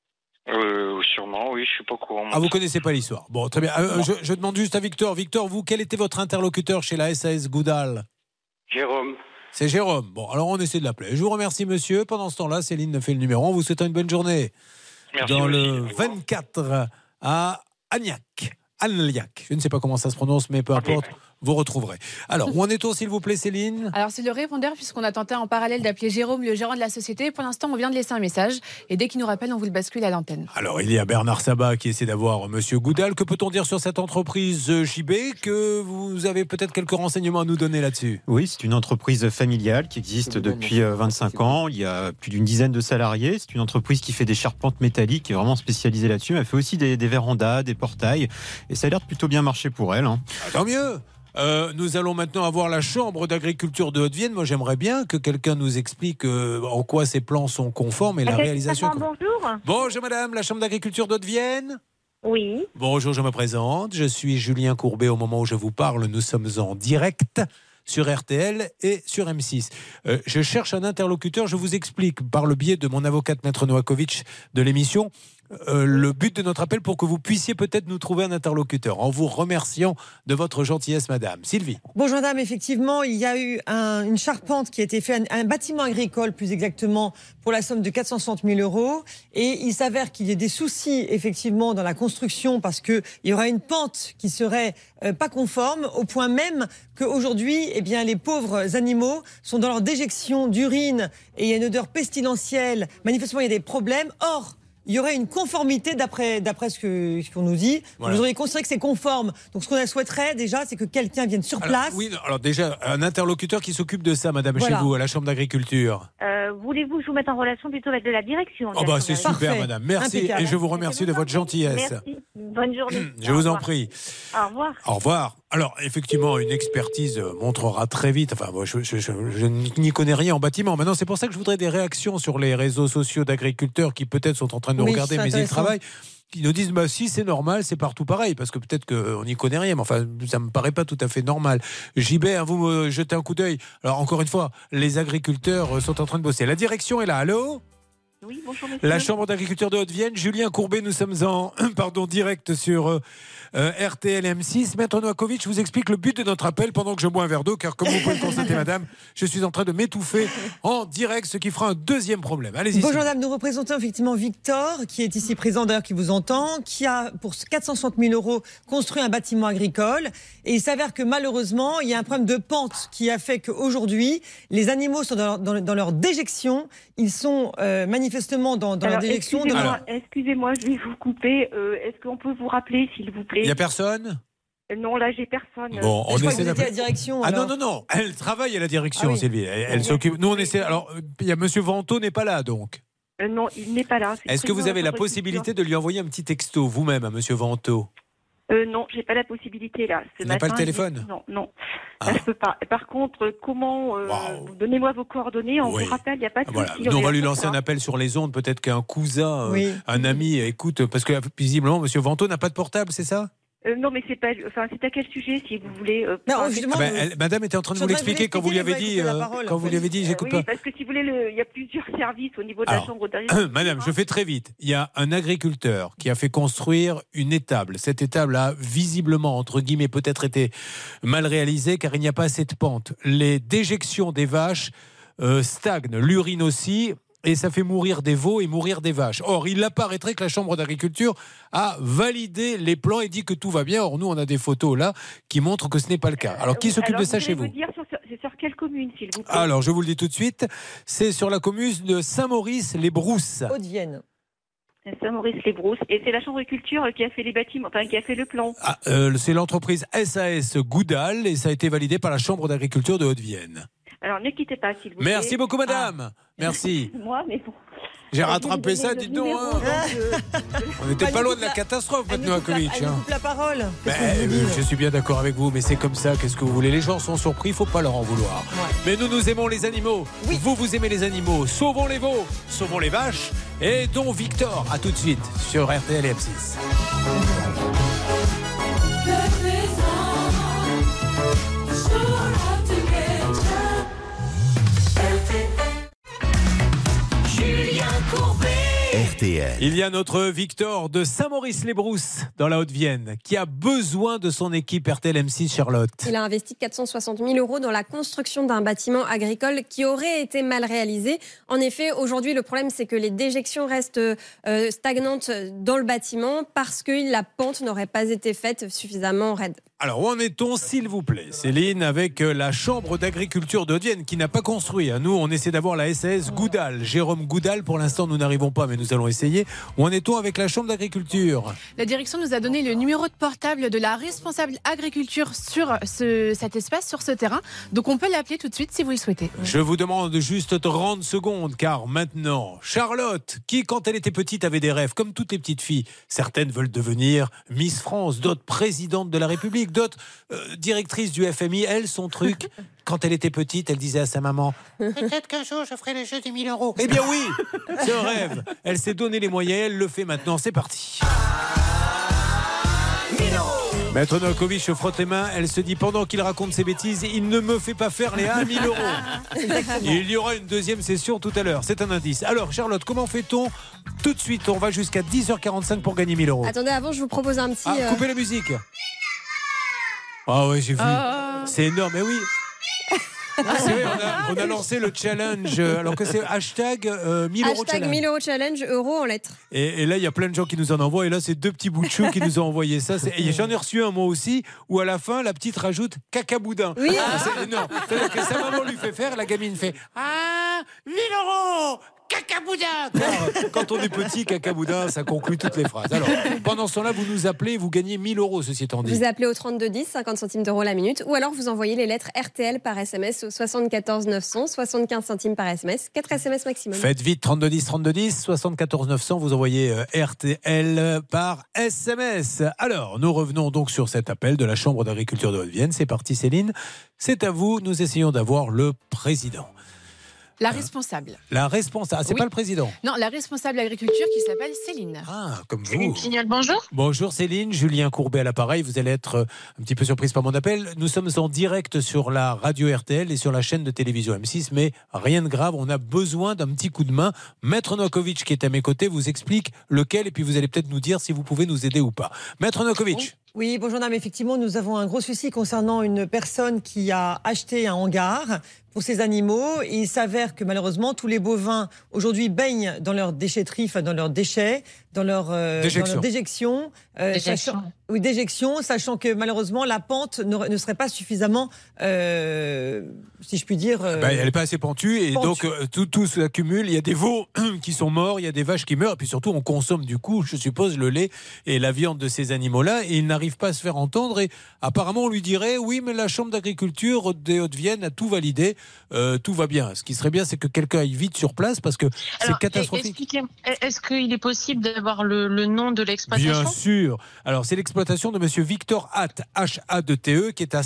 Euh, sûrement, oui, je suis pas au courant. Ah, vous connaissez pas l'histoire. Bon, très bien. Euh, je, je demande juste à Victor. Victor, vous, quel était votre interlocuteur chez la S A S Goudal? Jérôme. C'est Jérôme. Bon, alors on essaie de l'appeler. Je vous remercie, monsieur. Pendant ce temps-là, Céline fait le numéro. On vous souhaite une bonne journée. Merci, Dans vous le aussi. vingt-quatre à Agnac. Agnac. Je ne sais pas comment ça se prononce, mais peu importe. Vous retrouverez. Alors, où en est-on, s'il vous plaît, Céline? Alors, c'est le répondeur, puisqu'on a tenté en parallèle d'appeler Jérôme, le gérant de la société. Pour l'instant, on vient de laisser un message. Et dès qu'il nous rappelle, on vous le bascule à l'antenne. Alors, il y a Bernard Sabat qui essaie d'avoir monsieur Goudal. Que peut-on dire sur cette entreprise euh, J B? Que vous avez peut-être quelques renseignements à nous donner là-dessus? Oui, c'est une entreprise familiale qui existe depuis euh, vingt-cinq ans. Il y a plus d'une dizaine de salariés. C'est une entreprise qui fait des charpentes métalliques, qui est vraiment spécialisée là-dessus. Elle fait aussi des, des vérandas, des portails. Et ça a l'air de plutôt bien marcher pour elle. hein. Ah, tant mieux. Euh, nous allons maintenant avoir la Chambre d'agriculture de Haute-Vienne. Moi, j'aimerais bien que quelqu'un nous explique euh, en quoi ces plans sont conformes et la réalisation. Bonjour. Bonjour, madame, la Chambre d'agriculture de Haute-Vienne. Oui. Bonjour, je me présente. Je suis Julien Courbet. Au moment où je vous parle, nous sommes en direct sur R T L et sur M six. Euh, je cherche un interlocuteur. Je vous explique par le biais de mon avocate, Maître Novakovic, de l'émission, euh, le but de notre appel pour que vous puissiez peut-être nous trouver un interlocuteur, en vous remerciant de votre gentillesse, madame. Sylvie. Bonjour madame, effectivement, il y a eu un- une charpente qui a été faite, un, un bâtiment agricole plus exactement, pour la somme de quatre cent soixante mille euros. Et il s'avère qu'il y a des soucis effectivement dans la construction parce qu'il y aura une pente qui serait euh, pas conforme, au point même qu'aujourd'hui, eh bien, les pauvres animaux sont dans leur déjection d'urine et il y a une odeur pestilentielle. Manifestement, il y a des problèmes. Or, il y aurait une conformité d'après d'après ce que ce qu'on nous dit. Voilà. Vous auriez considéré que c'est conforme. Donc ce qu'on souhaiterait déjà, c'est que quelqu'un vienne sur Alors, place. oui, non, alors déjà, un interlocuteur qui s'occupe de ça, madame, Voilà. chez vous, à la Chambre d'agriculture. Euh, Voulez-vous que je vous mette en relation plutôt avec de la direction? Oh bah c'est super, madame. Merci. Impeccable. Et je vous remercie de votre gentillesse. Merci. Bonne journée. Je vous en prie. Au revoir. Au revoir. Alors, effectivement, une expertise euh, montrera très vite. Enfin, moi, je, je, je, je n'y connais rien en bâtiment. Maintenant, c'est pour ça que je voudrais des réactions sur les réseaux sociaux d'agriculteurs qui peut-être sont en train de nous Oui, regarder, c'est mais ils intéressant. travaillent. Qui nous disent, bah, si c'est normal, c'est partout pareil, parce que peut-être qu'on n'y connaît rien, mais enfin, ça me paraît pas tout à fait normal. J B, hein, vous me jetez un coup d'œil. Alors, encore une fois, les agriculteurs euh, sont en train de bosser. La direction est là. Allô? Oui, bonjour monsieur. La Chambre d'agriculture de Haute-Vienne, Julien Courbet, nous sommes en pardon, direct sur euh, euh, R T L M six. Maître Novakovic, je vous explique le but de notre appel pendant que je bois un verre d'eau, car comme vous pouvez le constater, madame, je suis en train de m'étouffer en direct, ce qui fera un deuxième problème. Allez-y. Bonjour Sylvie. madame, nous représentons effectivement Victor, qui est ici présent d'ailleurs, qui vous entend, qui a pour quatre cent soixante mille euros construit un bâtiment agricole. Et il s'avère que malheureusement, il y a un problème de pente qui a fait qu'aujourd'hui, les animaux sont dans leur, dans, dans leur déjection. Ils sont euh, manifestement dans, dans Alors, leur déjection. excusez-moi, devant- excusez-moi, je vais vous couper. Euh, Est-ce qu'on peut vous rappeler, s'il vous plaît? Il n'y a personne? Euh, Non, là, j'ai personne. Bon, on Je crois que essaie vous étiez à d'appeler. la direction. Ah non, alors. non, non, elle travaille à la direction, Ah oui. Sylvie. Elle, elle s'occupe. Nous, on essaie. Alors, euh, il y a monsieur Vanto n'est pas là, donc. Euh, non, il n'est pas là. C'est Est-ce que vous président avez la de possibilité de lui envoyer un petit texto, vous-même, à monsieur Vanto? Euh, non, j'ai pas la possibilité là. Ce Tu n'as pas le matin, téléphone? j'ai- Non, non. Ah. Là, je peux pas. Par contre, comment euh, donnez-moi vos coordonnées, on Oui. vous rappelle, il n'y a pas de Voilà. souci. Nous, on va est lui là pour lancer ça. un appel sur les ondes. Peut-être qu'un cousin, euh, Oui. un ami, écoute, parce que visiblement, Monsieur Vento n'a pas de portable, c'est ça? Euh, non, mais c'est pas. Enfin, c'est à quel sujet, si vous voulez. euh, Non, enfin, justement, Ah ben, elle- Madame était en train de Je vous voudrais vous l'expliquer quand vous lui avez l'expliquer, dit, mais vous euh, écoutez la parole, quand en vous fait. lui avez dit, j'écoute oui, pas. parce que si vous voulez, le- il y a plusieurs services au niveau de la Alors, chambre d'agriculture. Madame, je fais très vite. Il y a un agriculteur qui a fait construire une étable. Cette étable a visiblement, entre guillemets, peut-être été mal réalisée car il n'y a pas assez de pente. Les déjections des vaches euh, stagnent, l'urine aussi. Et ça fait mourir des veaux et mourir des vaches. Or, il apparaîtrait que la Chambre d'agriculture a validé les plans et dit que tout va bien. Or, nous, on a des photos là qui montrent que ce n'est pas le cas. Alors, qui s'occupe Alors, de ça vous chez allez vous? me dire sur, sur- c'est sur quelle commune, s'il vous plaît? Alors, je vous le dis tout de suite. C'est sur la commune de Saint-Maurice-les-Brousses. Haute-Vienne. Saint-Maurice-les-Brousses. Et c'est la Chambre d'agriculture qui a fait les bâtiments, enfin qui a fait le plan. Ah, euh, c'est l'entreprise S A S Goudal et ça a été validé par la Chambre d'agriculture de Haute-Vienne. Alors ne quittez pas, s'il vous plaît. Merci beaucoup, madame. Merci. Moi, mais bon. J'ai Alors, rattrapé je vais ça, vous dites donner donc. le hein. numéro, donc, euh, On n'était Elle pas nous loin coupe de la la- catastrophe, Elle maintenant, nous coupe la- Novakovic. elle nous hein. coupe la parole. Qu'est-ce Ben, que je vous euh, dis je suis bien d'accord avec vous, mais c'est comme ça, qu'est-ce que vous voulez? Les gens sont surpris, il ne faut pas leur en vouloir. Mais nous, nous aimons les animaux. Vous, vous aimez les animaux. Sauvons les veaux, sauvons les vaches. Et dont Victor, à tout de suite sur R T L et M six. Julien Courbet. R T L. Il y a notre Victor de Saint-Maurice-les-Brousses dans la Haute-Vienne qui a besoin de son équipe R T L M six, Charlotte. Il a investi quatre cent soixante mille euros dans la construction d'un bâtiment agricole qui aurait été mal réalisé. En effet, aujourd'hui, le problème, c'est que les déjections restent euh, stagnantes dans le bâtiment parce que la pente n'aurait pas été faite suffisamment raide. Alors, où en est-on, s'il vous plaît, Céline, avec euh, la Chambre d'agriculture de Haute-Vienne qui n'a pas construit. Hein. Nous, on essaie d'avoir la S A S Goudal. Jérôme Goudal, pour l'instant, nous n'arrivons pas, mais nous allons essayer. Où en est-on avec la Chambre d'agriculture? La direction nous a donné le numéro de portable de la responsable agriculture sur ce, cet espace, sur ce terrain. Donc on peut l'appeler tout de suite si vous le souhaitez. Je vous demande juste trente secondes, car maintenant, Charlotte, qui, quand elle était petite, avait des rêves, comme toutes les petites filles. Certaines veulent devenir Miss France, d'autres présidente de la République, d'autres euh, directrices du F M I. Elle, son truc, quand elle était petite, elle disait à sa maman: peut-être qu'un jour, je ferai le jeu des mille euros. Eh bien oui, c'est un rêve. Elle s'est donné les moyens, elle le fait maintenant. C'est parti. Maître Novakovic se frotte les mains, elle se dit pendant qu'il raconte ses bêtises, il ne me fait pas faire les un mille euros. Il y aura une deuxième session tout à l'heure, c'est un indice. Alors Charlotte, comment fait-on? Tout de suite, on va jusqu'à dix heures quarante-cinq pour gagner mille euros. Attendez, avant, je vous propose un petit... Ah, euh, coupez la musique. Ah ouais, j'ai vu. Oh. C'est énorme, mais oui. C'est vrai, on a, on a lancé le challenge, alors que c'est hashtag euh, mille euros Hashtag challenge. mille euros challenge, euros en lettres. Et, et là, il y a plein de gens qui nous en envoient. Et là, c'est deux petits bouts de chou qui nous ont envoyé ça. C'est- et j'en ai reçu un, moi aussi, où à la fin, la petite rajoute cacaboudin. Oui. Ah, c'est- non, c'est-à-dire que sa maman lui fait faire, la gamine fait ah, mille euros cacaboudin. Car, quand on est petit, cacaboudin, ça conclut toutes les phrases. Alors, pendant ce temps-là, vous nous appelez, vous gagnez mille euros, ceci étant dit. Vous appelez au trente-deux dix, cinquante centimes d'euros la minute, ou alors vous envoyez les lettres R T L par S M S au soixante-quatorze neuf cents, soixante-quinze centimes par S M S, quatre S M S maximum. Faites vite, trente-deux dix, trente-deux dix, soixante-quatorze neuf cents, vous envoyez euh, R T L par S M S. Alors, nous revenons donc sur cet appel de la Chambre d'agriculture de Haute-Vienne. C'est parti, Céline. C'est à vous, nous essayons d'avoir le président. La responsable. La responsable, ah, c'est Oui. pas le président. Non, la responsable agriculture qui s'appelle Céline. Ah, comme vous. Signal, bonjour. Bonjour Céline, Julien Courbet à l'appareil. Vous allez être euh, un petit peu surprise par mon appel. Nous sommes en direct sur la radio R T L et sur la chaîne de télévision M six, mais rien de grave, on a besoin d'un petit coup de main. Maître Novakovic qui est à mes côtés vous explique lequel et puis vous allez peut-être nous dire si vous pouvez nous aider ou pas. Maître Novakovic. Oui, bonjour Dame. Effectivement, nous avons un gros souci concernant une personne qui a acheté un hangar pour ses animaux. Et il s'avère que malheureusement, tous les bovins aujourd'hui baignent dans leurs déchetteries, enfin dans leurs déchets, dans leur, euh, dans Déjection. leur déjection. euh, Déjection. sachant- oui, déjection, sachant que malheureusement, la pente ne, ne serait pas suffisamment, euh, si je puis dire... euh, Ben, elle n'est pas assez pentue et pentue. donc euh, tout, tout s'accumule. Il y a des veaux qui sont morts, il y a des vaches qui meurent et puis surtout on consomme du coup, je suppose, le lait et la viande de ces animaux-là et il n'arrive pas à se faire entendre et apparemment on lui dirait oui mais la Chambre d'agriculture de Haute-Vienne a tout validé. euh, tout va bien. Ce qui serait bien, c'est que quelqu'un aille vite sur place parce que c'est Alors, catastrophique. expliquez-moi, est-ce qu'il est possible d'avoir le, le nom de l'exploitation? Bien sûr. Alors, c'est l'exploitation de monsieur Victor Hatt, H A D T E, qui est à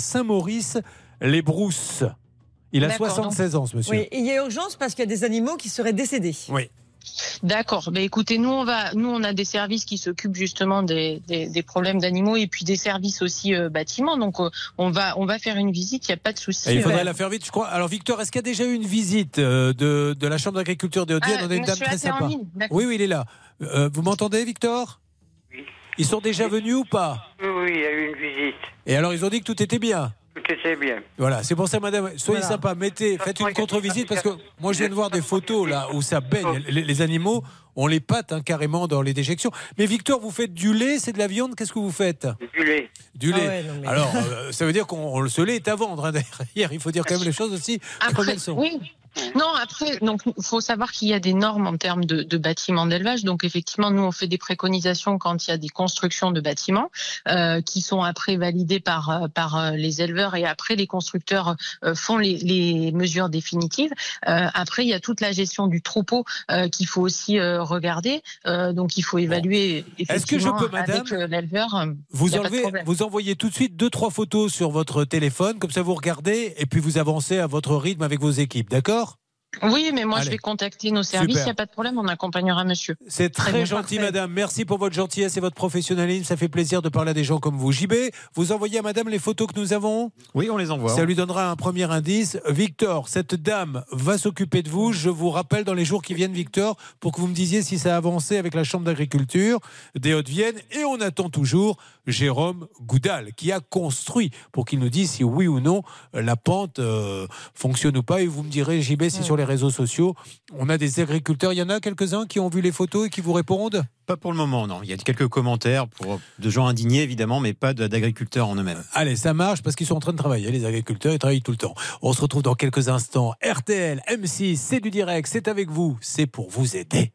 Saint-Maurice-les-Brousses. Il a D'accord, soixante-seize ans, ce monsieur. Oui, il y a urgence parce qu'il y a des animaux qui seraient décédés. Oui. D'accord. Ben écoutez, nous on va, nous on a des services qui s'occupent justement des, des, des problèmes d'animaux et puis des services aussi euh, bâtiments. Donc euh, on va, on va faire une visite. Il n'y a pas de souci. Et il faudrait la faire vite, je crois. Alors Victor, est-ce qu'il y a déjà eu une visite euh, de, de la Chambre d'agriculture des Hauts-de-Vienne? Ah, On a une dame monsieur très Atté en sympa. ligne, d'accord. Oui, oui, il est là. Euh, vous m'entendez, Victor? Oui. Ils sont déjà venus ou pas? Oui, oui, il y a eu une visite. Et alors ils ont dit que tout était bien. Tout était bien. Voilà, c'est pour ça, madame, soyez Voilà. sympa, mettez, faites une contre-visite parce que moi je viens de voir des photos là où ça baigne. Les, les animaux, on les pâte hein, carrément dans les déjections. Mais Victor, vous faites du lait, c'est de la viande, qu'est-ce que vous faites? Du lait. Du Ah lait. ouais, non, mais- Alors, euh, ça veut dire qu'on ce lait est à vendre hein, derrière. Il faut dire quand même les choses aussi comme Après, elles sont. oui. Non, après, donc il faut savoir qu'il y a des normes en termes de, de bâtiments d'élevage. Donc effectivement, nous on fait des préconisations quand il y a des constructions de bâtiments euh, qui sont après validées par euh, par euh, les éleveurs et après les constructeurs euh, font les, les mesures définitives. Euh, après, il y a toute la gestion du troupeau euh, qu'il faut aussi euh, regarder. Euh, donc il faut évaluer Est-ce que je effectivement peux, madame, avec euh, l'éleveur. euh, Vous il y a pas de enlevez, problème. vous envoyez tout de suite deux trois photos sur votre téléphone, comme ça vous regardez et puis vous avancez à votre rythme avec vos équipes, d'accord? Oui, mais moi Allez. je vais contacter nos services. Super. Il n'y a pas de problème, on accompagnera monsieur. C'est très, bien, gentil, parfait. madame. Merci pour votre gentillesse et votre professionnalisme. Ça fait plaisir de parler à des gens comme vous. J B, vous envoyez à madame les photos que nous avons? Oui, on les envoie. Ça lui donnera un premier indice. Victor, cette dame va s'occuper de vous. Je vous rappelle dans les jours qui viennent, Victor, pour que vous me disiez si ça a avancé avec la Chambre d'agriculture des Hauts-de-Vienne. Et on attend toujours Jérôme Goudal, qui a construit pour qu'il nous dise si oui ou non la pente euh, fonctionne ou pas. Et vous me direz, J B, si sur les réseaux sociaux, on a des agriculteurs. Il y en a quelques-uns qui ont vu les photos et qui vous répondent? Pas pour le moment, non. Il y a quelques commentaires pour, de gens indignés, évidemment, mais pas de- d'agriculteurs en eux-mêmes. Allez, ça marche parce qu'ils sont en train de travailler. Les agriculteurs, ils travaillent tout le temps. On se retrouve dans quelques instants. R T L, M six, c'est du direct, c'est avec vous, c'est pour vous aider.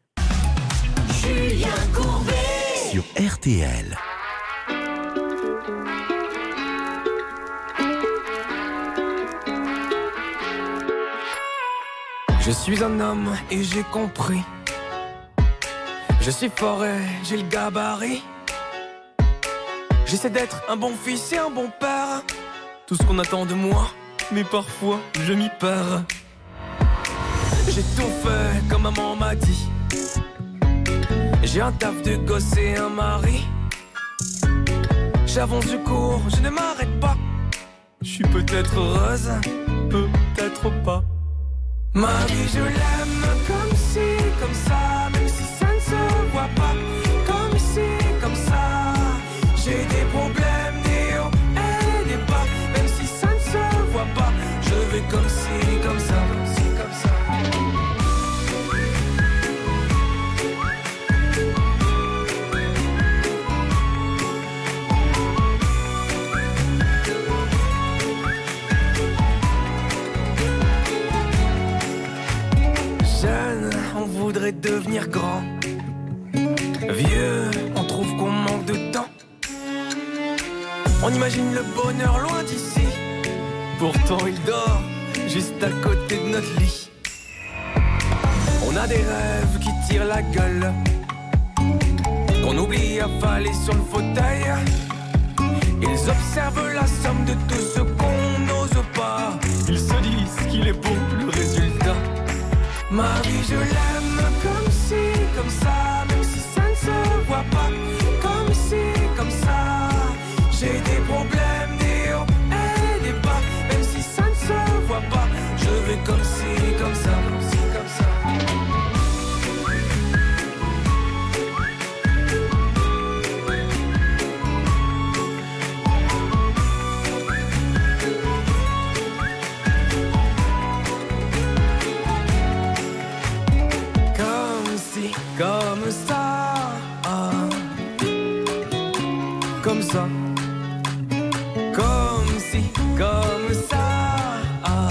Julien Courbet. Sur R T L. Je suis un homme et j'ai compris. Je suis fort et j'ai le gabarit. J'essaie d'être un bon fils et un bon père. Tout ce qu'on attend de moi, mais parfois je m'y perds. J'ai tout fait comme maman m'a dit. J'ai un taf de gosse et un mari. J'avance du cours, je ne m'arrête pas. Je suis peut-être heureuse, peut-être pas. Ma vie je l'aime comme si, comme ça, même si ça ne se voit pas. Comme si, comme ça, j'ai des problèmes, des hauts et des bas. Même si ça ne se voit pas, je vais comme si, comme ça, comme si, comme ça. Jeune, on voudrait devenir grand. Vieux, on trouve qu'on manque de temps. On imagine le bonheur loin d'ici. Pourtant il dort juste à côté de notre lit. On a des rêves qui tirent la gueule, qu'on oublie avaler sur le fauteuil. Ils observent la somme de tout ce qu'on n'ose pas. Ils se disent qu'il est beau le résultat. Ma vie je l'aime comme si, comme ça, même si ça ne se voit pas. Comme si, comme ça, j'ai des problèmes, des hauts et des bas. Même si ça ne se voit pas, je vais comme si, comme ça, comme si, comme ça. Comme si, comme ça, ah. Comme ça, comme si, comme ça, ah.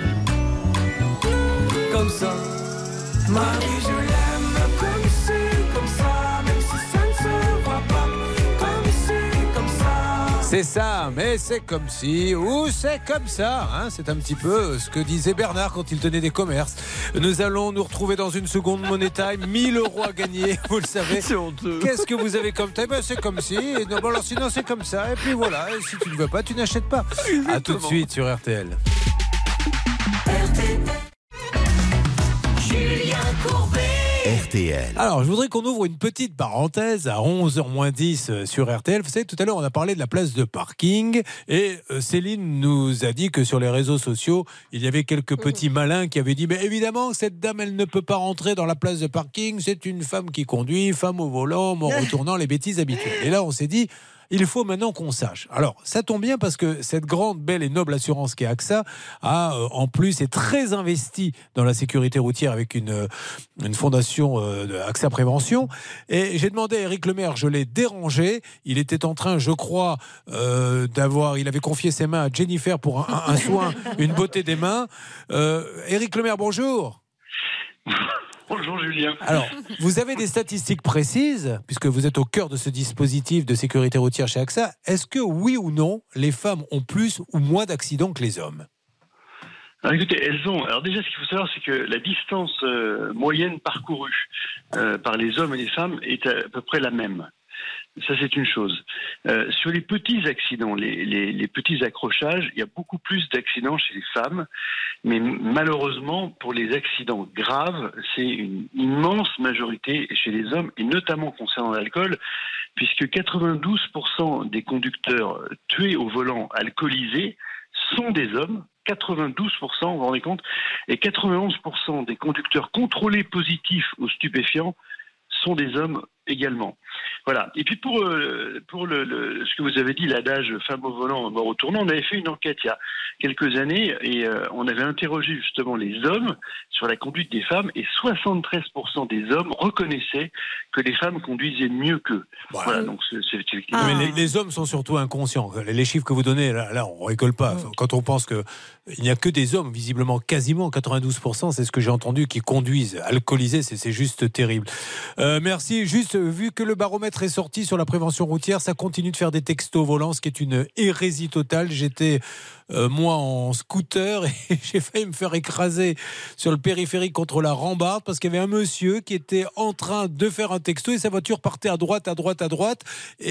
Comme ça. Ma vie je l'aime comme si, comme ça, même si ça ne se voit pas. Comme si, comme ça. C'est ça, mais c'est comme si, ou c'est comme ça. Hein, c'est un petit peu ce que disait Bernard quand il tenait des commerces. Nous allons nous retrouver dans une seconde Money Time. mille euros à gagner, vous le savez. C'est honteux. Qu'est-ce que vous avez comme time? Ben, c'est comme si. Et non, bon, alors sinon, c'est comme ça. Et puis voilà, et si tu ne veux pas, tu n'achètes pas. A tout de suite sur R T L. Julien Courbet. R T L. Alors, je voudrais qu'on ouvre une petite parenthèse à onze heures moins dix sur R T L. Vous savez, tout à l'heure, on a parlé de la place de parking et Céline nous a dit que sur les réseaux sociaux, il y avait quelques petits malins qui avaient dit « Mais évidemment, cette dame, elle ne peut pas rentrer dans la place de parking. C'est une femme qui conduit, femme au volant, en retournant les bêtises habituelles. » Et là, on s'est dit... Il faut maintenant qu'on sache. Alors, ça tombe bien parce que cette grande, belle et noble assurance qu'est AXA a, euh, en plus, est très investie dans la sécurité routière avec une, euh, une fondation euh, AXA Prévention. Et j'ai demandé à Éric Lemaire, je l'ai dérangé. Il était en train, je crois, euh, d'avoir... Il avait confié ses mains à Jennifer pour un, un, un soin, une beauté des mains. Euh, Éric Lemaire, bonjour. Bonjour Julien. Alors, vous avez des statistiques précises, puisque vous êtes au cœur de ce dispositif de sécurité routière chez AXA. Est-ce que, oui ou non, les femmes ont plus ou moins d'accidents que les hommes ? Alors écoutez, elles ont. Alors déjà, ce qu'il faut savoir, c'est que la distance euh, moyenne parcourue euh, par les hommes et les femmes est à peu près la même. Ça, c'est une chose. Euh, sur les petits accidents, les, les, les petits accrochages, il y a beaucoup plus d'accidents chez les femmes. Mais malheureusement, pour les accidents graves, c'est une immense majorité chez les hommes, et notamment concernant l'alcool, puisque quatre-vingt-douze pour cent des conducteurs tués au volant alcoolisés sont des hommes. quatre-vingt-douze pour cent, vous vous rendez compte, et quatre-vingt-onze pour cent des conducteurs contrôlés positifs aux stupéfiants sont des hommes également. Voilà. Et puis pour, euh, pour le, le, ce que vous avez dit, l'adage femme au volant, mort au tournant, on avait fait une enquête il y a quelques années et euh, on avait interrogé justement les hommes sur la conduite des femmes et soixante-treize pour cent des hommes reconnaissaient que les femmes conduisaient mieux qu'eux. Voilà. Voilà, donc c'est, c'est, c'est... Ah. Mais les, les hommes sont surtout inconscients. Les chiffres que vous donnez, là, là on ne rigole pas. Quand on pense qu'il n'y a que des hommes, visiblement quasiment quatre-vingt-douze pour cent, c'est ce que j'ai entendu, qui conduisent alcoolisés, c'est, c'est juste terrible. Euh, merci. Juste, vu que le baromètre est sorti sur la prévention routière, ça continue de faire des textos volants, ce qui est une hérésie totale. J'étais, euh, moi, en scooter et j'ai failli me faire écraser sur le périphérique contre la rambarde parce qu'il y avait un monsieur qui était en train de faire un texto et sa voiture partait à droite, à droite, à droite.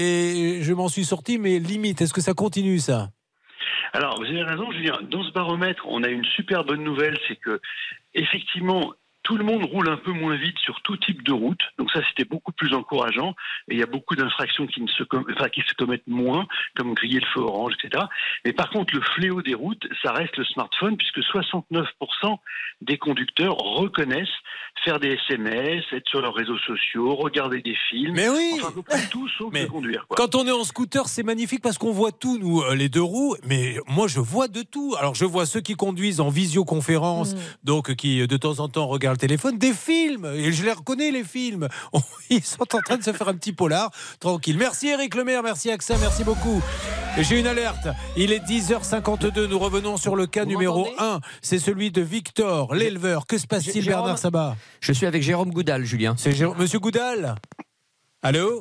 Et je m'en suis sorti, mais limite, est-ce que ça continue, ça ? Alors, vous avez raison, Julien. Dans ce baromètre, on a une super bonne nouvelle, c'est que, effectivement, tout le monde roule un peu moins vite sur tout type de route. Donc ça, c'était beaucoup plus encourageant. Et il y a beaucoup d'infractions qui, ne se, com- enfin, qui se commettent moins, comme griller le feu orange, et cetera. Mais par contre, le fléau des routes, ça reste le smartphone, puisque soixante-neuf pour cent des conducteurs reconnaissent faire des S M S, être sur leurs réseaux sociaux, regarder des films. Mais oui. Enfin, à peu près tout sauf mais de conduire. Quoi. Quand on est en scooter, c'est magnifique parce qu'on voit tout, nous, les deux roues. Mais moi, je vois de tout. Alors, je vois ceux qui conduisent en visioconférence, mmh. donc qui, de temps en temps, regardent le téléphone, des films, et je les reconnais les films. Ils sont en train de se faire un petit polar, tranquille. Merci Éric Lemaire, merci AXA, merci beaucoup. J'ai une alerte, il est dix heures cinquante-deux, nous revenons sur le cas Vous numéro un, c'est celui de Victor, l'éleveur. Que se passe-t-il, Jérôme... Bernard Sabat ? Je suis avec Jérôme Goudal, Julien. C'est Jérôme... Monsieur Goudal ? Allô ?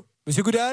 Monsieur Goudal ?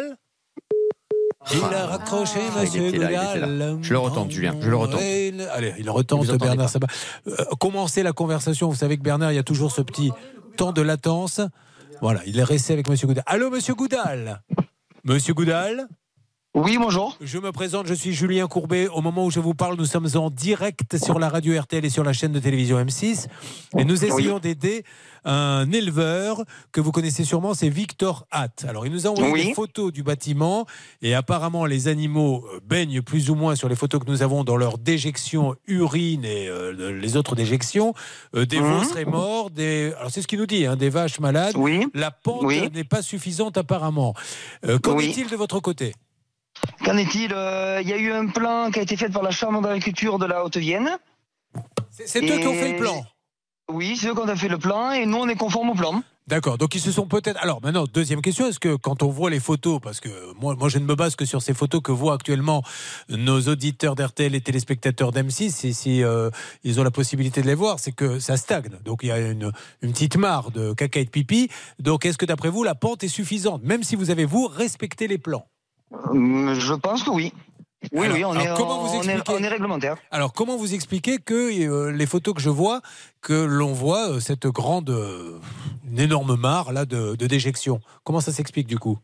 Il a raccroché, ah, monsieur Goudal. Là, je le retente, Julien, je le retente. Allez, il retente Bernard Sabat. Euh, commencez la conversation. Vous savez que Bernard, il y a toujours ce petit temps de latence. Voilà, il est resté avec monsieur Goudal. Allô, monsieur Goudal ? Monsieur Goudal ? Oui, bonjour. Je me présente, je suis Julien Courbet. Au moment où je vous parle, nous sommes en direct sur la radio R T L et sur la chaîne de télévision M six. Et nous essayons oui. d'aider un éleveur que vous connaissez sûrement, c'est Victor Hatt. Alors, il nous a envoyé oui. des photos du bâtiment et apparemment, les animaux baignent plus ou moins sur les photos que nous avons dans leur déjection urine et euh, les autres déjections. Euh, des mmh. veaux seraient morts, des... alors c'est ce qu'il nous dit, hein, des vaches malades. Oui. La pente oui. n'est pas suffisante apparemment. Euh, qu'en oui. est-il de votre côté ? Qu'en est-il ? Il euh, y a eu un plan qui a été fait par la Chambre d'agriculture de la Haute-Vienne. C'est, c'est et... eux qui ont fait le plan ? Oui, c'est eux qui ont fait le plan et nous on est conforme au plan. D'accord, donc ils se sont peut-être... Alors maintenant, deuxième question, est-ce que quand on voit les photos, parce que moi, moi je ne me base que sur ces photos que voient actuellement nos auditeurs d'R T L et téléspectateurs d'M six, et si euh, ils ont la possibilité de les voir, c'est que ça stagne. Donc il y a une, une petite mare de caca et de pipi. Donc est-ce que d'après vous, la pente est suffisante, même si vous avez, vous, respecté les plans ? Je pense que oui. Oui, Alors- oui, on, alors est, comment vous on, est, expliquez- on est réglementaire. Alors, comment vous expliquez que euh, les photos que je vois, que l'on voit euh, cette grande, euh, une énorme mare là de, de déjection. Comment ça s'explique du coup?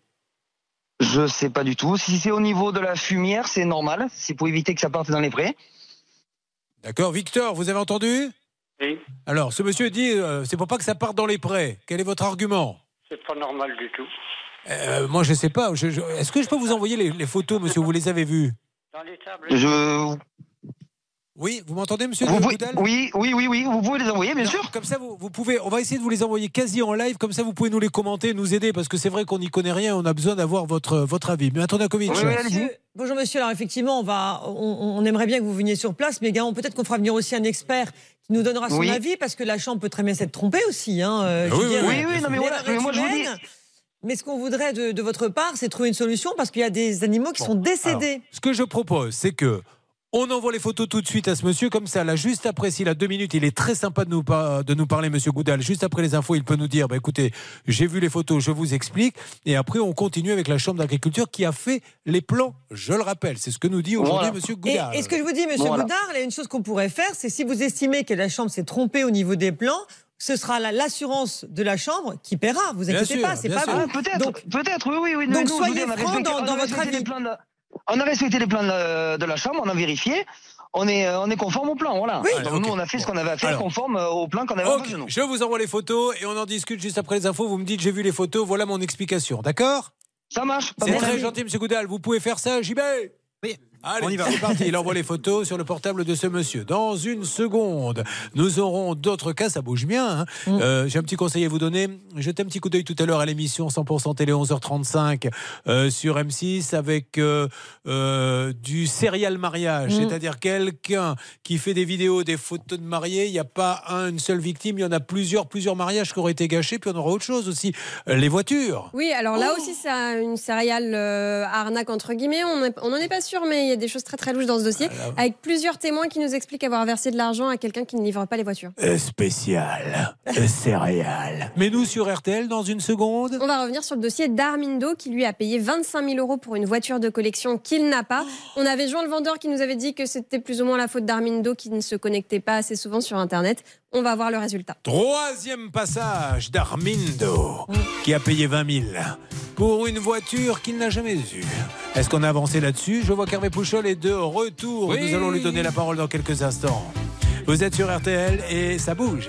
Je sais pas du tout. Si c'est au niveau de la fumière, c'est normal. C'est pour éviter que ça parte dans les prés. D'accord, Victor, vous avez entendu? Oui. Alors, ce monsieur dit, euh, c'est pour pas que ça parte dans les prés. Quel est votre argument? C'est pas normal du tout. Euh, Moi, je sais pas. Je- je- Est-ce que je peux vous envoyer les, les photos, monsieur? Vous les avez vues? Dans les tables. Je... Oui, vous m'entendez, monsieur Vous de pouvez- Goudal? Oui, oui, oui, oui, vous pouvez les envoyer, bien Non, sûr. Comme ça, vous, vous pouvez. On va essayer de vous les envoyer quasi en live. Comme ça, vous pouvez nous les commenter, nous aider, parce que c'est vrai qu'on n'y connaît rien. On a besoin d'avoir votre votre avis. Mais Antonakovic. Monsieur- bonjour monsieur, alors effectivement, on, va, on, on aimerait bien que vous veniez sur place, mais également peut-être qu'on fera venir aussi un expert qui nous donnera son Oui. avis, parce que la chambre peut très bien s'être trompée aussi. Hein, euh, Ah je veux oui, dire, oui, oui, oui, non, mais voilà, l'erreur mais est moi, je vous dis- humaine. Mais ce qu'on voudrait de, de votre part, c'est trouver une solution, parce qu'il y a des animaux qui sont décédés. Alors, ce que je propose, c'est que on envoie les photos tout de suite à ce monsieur, comme ça, là, juste après, s'il a deux minutes, il est très sympa de nous, par- de nous parler, monsieur Goudal. Juste après les infos, il peut nous dire, bah, écoutez, j'ai vu les photos, je vous explique. Et après, on continue avec la Chambre d'agriculture qui a fait les plans, je le rappelle. C'est ce que nous dit aujourd'hui Voilà. monsieur Et, Goudal. et ce que je vous dis, monsieur Voilà. Goudard, il y a une chose qu'on pourrait faire, c'est si vous estimez que la chambre s'est trompée au niveau des plans, ce sera la- l'assurance de la chambre qui paiera. Vous Bien inquiétez sûr, pas, c'est bien pas sûr. vous. Ah, peut-être, Donc, peut-être, oui, oui, oui. donc Nous, je vous soyez dis, on a franc respecté- dans, on a dans votre respecté les avis. plans de- On a respecté les plans de, de la chambre, on a vérifié. On est, on est conforme au plan, voilà. Oui. Donc Ok. nous, on a fait ce qu'on avait à faire, Alors. conforme euh, au plan qu'on avait en Ok, face de nous. je vous envoie les photos et on en discute juste après les infos. Vous me dites, j'ai vu les photos, voilà mon explication. D'accord? Ça marche. pas de C'est problème. très gentil, monsieur Goudal. Vous pouvez faire ça, J B? Oui. Allez, On y va. c'est parti. Il envoie les photos sur le portable de ce monsieur. Dans une seconde, nous aurons d'autres cas. Ça bouge bien. Hein. Euh, J'ai un petit conseil à vous donner. Jetez un petit coup d'œil tout à l'heure à l'émission cent pour cent télé onze heures trente-cinq euh, sur M six avec euh, euh, du serial mariage. Mm. C'est-à-dire quelqu'un qui fait des vidéos, des photos de mariés. Il n'y a pas un, une seule victime. Il y en a plusieurs, plusieurs mariages qui auraient été gâchés. Puis on aura autre chose aussi. Euh, les voitures. Oui, alors là Oh. aussi, c'est un- une céréale euh, arnaque, entre guillemets. On n'en est pas sûr, mais il y a des choses très très louches dans ce dossier, Ah, avec plusieurs témoins qui nous expliquent avoir versé de l'argent à quelqu'un qui ne livre pas les voitures. Euh, spécial. Euh, céréales. Mais nous sur R T L dans une seconde. On va revenir sur le dossier d'Armindo qui lui a payé vingt-cinq mille euros pour une voiture de collection qu'il n'a pas. On avait joint le vendeur qui nous avait dit que c'était plus ou moins la faute d'Armindo qui ne se connectait pas assez souvent sur Internet. On va voir le résultat. Troisième passage d'Armindo, qui a payé vingt mille pour une voiture qu'il n'a jamais eue. Est-ce qu'on a avancé là-dessus? Je vois qu'Hervé Pouchol est de retour. Oui. Nous allons lui donner la parole dans quelques instants. Vous êtes sur R T L et ça bouge.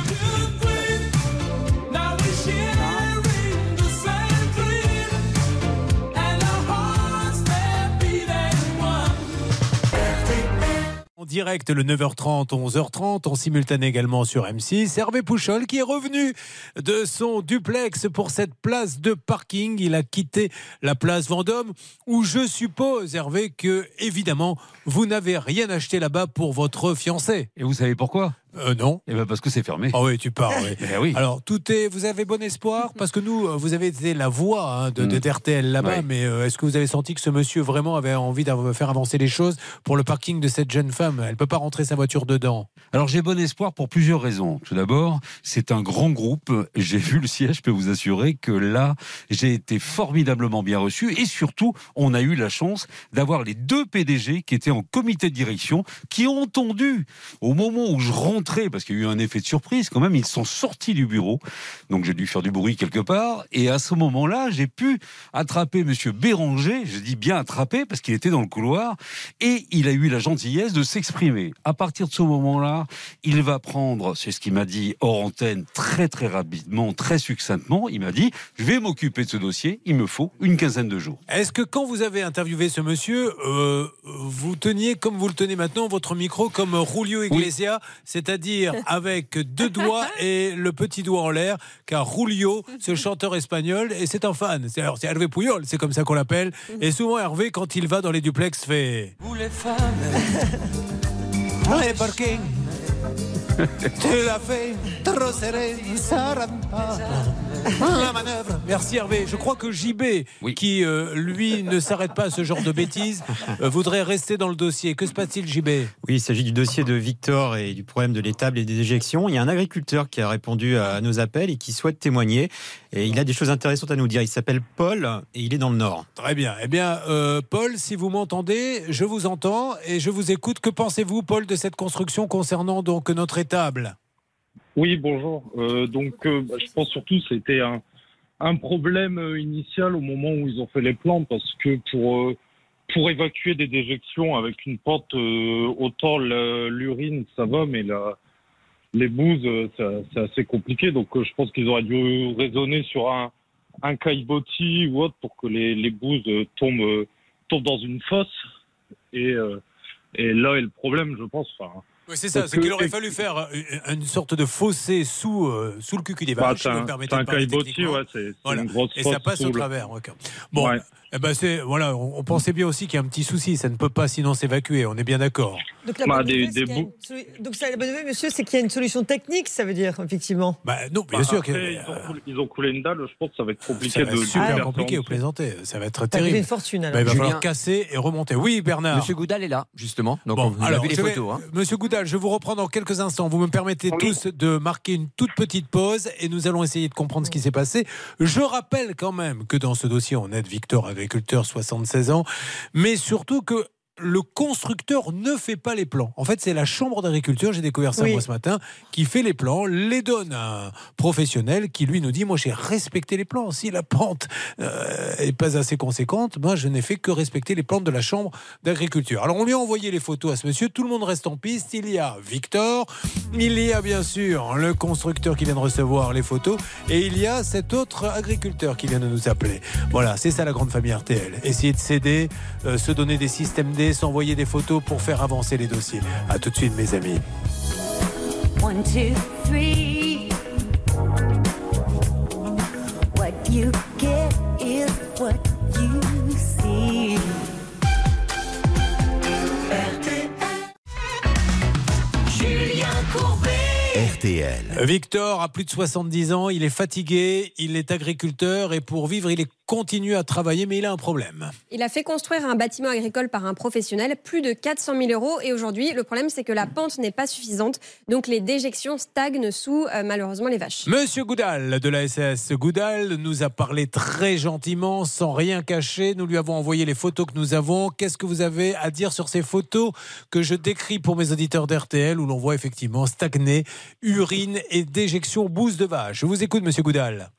En direct le neuf heures trente, onze heures trente, en simultané également sur M six. Hervé Pouchol qui est revenu de son duplex pour cette place de parking. Il a quitté la place Vendôme où je suppose, Hervé, que évidemment vous n'avez rien acheté là-bas pour votre fiancé. Et vous savez pourquoi? Euh, non. Eh ben parce que c'est fermé. Ah oui, tu pars. Oui. Eh oui. Alors, tout est. Vous avez bon espoir parce que nous, vous avez été la voix hein, de, de R T L là-bas, Ouais. mais euh, est-ce que vous avez senti que ce monsieur vraiment avait envie de faire avancer les choses pour le parking de cette jeune femme? Elle peut pas rentrer sa voiture dedans. Alors j'ai bon espoir pour plusieurs raisons. Tout d'abord, c'est un grand groupe. J'ai vu le siège, je peux vous assurer que là, j'ai été formidablement bien reçu. Et surtout, on a eu la chance d'avoir les deux P D G qui étaient en comité de direction, qui ont entendu au moment où je rentrais, parce qu'il y a eu un effet de surprise quand même, ils sont sortis du bureau. Donc j'ai dû faire du bruit quelque part. Et à ce moment-là, j'ai pu attraper Monsieur Béranger. Je dis bien attraper parce qu'il était dans le couloir. Et il a eu la gentillesse de s'exprimer. À partir de ce moment-là, il va prendre, c'est ce qu'il m'a dit hors antenne, très très rapidement, très succinctement. Il m'a dit, je vais m'occuper de ce dossier, il me faut une quinzaine de jours. Est-ce que quand vous avez interviewé ce monsieur, euh, vous teniez, comme vous le tenez maintenant, votre micro comme Julio Iglesias, c'est-à-dire avec deux doigts et le petit doigt en l'air, car Julio, ce chanteur espagnol, et c'est un fan. C'est, alors, c'est Hervé Puyol, c'est comme ça qu'on l'appelle. Et souvent, Hervé, quand il va dans les duplex, fait... Vous les femmes, Dans les parkings, Tu l'as fait trop serré, ça rentre pas. La manœuvre. Merci Hervé. Je crois que J B, oui. qui euh, lui ne s'arrête pas à ce genre de bêtises, euh, voudrait rester dans le dossier. Que se passe-t-il, J B ? Oui, il s'agit du dossier de Victor et du problème de l'étable et des éjections. Il y a un agriculteur qui a répondu à nos appels et qui souhaite témoigner. Et il a des choses intéressantes à nous dire. Il s'appelle Paul et il est dans le Nord. Très bien. Eh bien, euh, Paul, si vous m'entendez, je vous entends et je vous écoute. Que pensez-vous, Paul, de cette construction concernant donc notre étable ? Oui, bonjour. Euh, donc, euh, bah, je pense surtout que c'était un, un problème initial au moment où ils ont fait les plans, parce que pour euh, pour évacuer des déjections avec une pente, euh, autant la, l'urine ça va, mais la, les bouses euh, c'est, c'est assez compliqué. Donc, euh, je pense qu'ils auraient dû raisonner sur un un caillebotis ou autre pour que les les bouses euh, tombent euh, tombent dans une fosse. Et euh, et là est le problème, je pense. Enfin. Oui, c'est ça, c'est qu'il aurait fallu faire une sorte de fossé sous, euh, sous le cul des vaches. Bah, c'est un caillebotis, ouais, c'est, c'est voilà. une grosse et fosse. ça passe au le... travers. Okay. Bon, ouais. eh ben c'est, voilà, on, on pensait bien aussi qu'il y a un petit souci, ça ne peut pas sinon s'évacuer, on est bien d'accord. Donc la bonne, bah, des, nouvelle, des bou- une... Donc, ça, la bonne nouvelle, monsieur, c'est qu'il y a une solution technique, ça veut dire, effectivement. Bah, non, bien bah, sûr. Après, que, ils, ont coulé, ils ont coulé une dalle, je pense que ça va être compliqué. Ça va être de super de compliqué, vous plaisantez, ça va être terrible. Ça va une fortune, alors. Bah, il va Julien... falloir casser et remonter. Oui, Bernard. Monsieur Goudal est là, justement, donc bon, on alors, a vu les vais... photos. Hein. Monsieur Goudal, je vous reprends dans quelques instants. Vous me permettez oui. tous de marquer une toute petite pause et nous allons essayer de comprendre ce qui s'est passé. Je rappelle quand même que dans ce dossier, on aide Victor, agriculteur, soixante-seize ans, mais surtout que le constructeur ne fait pas les plans. En fait, c'est la chambre d'agriculture, j'ai découvert ça oui. moi ce matin, qui fait les plans, les donne à un professionnel qui lui nous dit, moi j'ai respecté les plans. Si la pente euh, est pas assez conséquente, moi je n'ai fait que respecter les plans de la chambre d'agriculture. Alors on lui a envoyé les photos à ce monsieur, tout le monde reste en piste. Il y a Victor, il y a bien sûr le constructeur qui vient de recevoir les photos et il y a cet autre agriculteur qui vient de nous appeler. Voilà, c'est ça la grande famille R T L. Essayer de s'aider, euh, se donner des systèmes D, s'envoyer des photos pour faire avancer les dossiers. À tout de suite, mes amis. One, two, three. What you get is what you see. R T L. Julien Courbet. R T L. Victor a plus de soixante-dix ans, il est fatigué, il est agriculteur et pour vivre, il est continue à travailler, mais il a un problème. Il a fait construire un bâtiment agricole par un professionnel, plus de quatre cent mille euros. Et aujourd'hui, le problème, c'est que la pente n'est pas suffisante. Donc, les déjections stagnent sous, euh, malheureusement, les vaches. Monsieur Goudal, de la S A S Goudal, nous a parlé très gentiment, sans rien cacher. Nous lui avons envoyé les photos que nous avons. Qu'est-ce que vous avez à dire sur ces photos que je décris pour mes auditeurs d'R T L, où l'on voit effectivement stagner, urine et déjection bouse de vache? Je vous écoute, monsieur Goudal.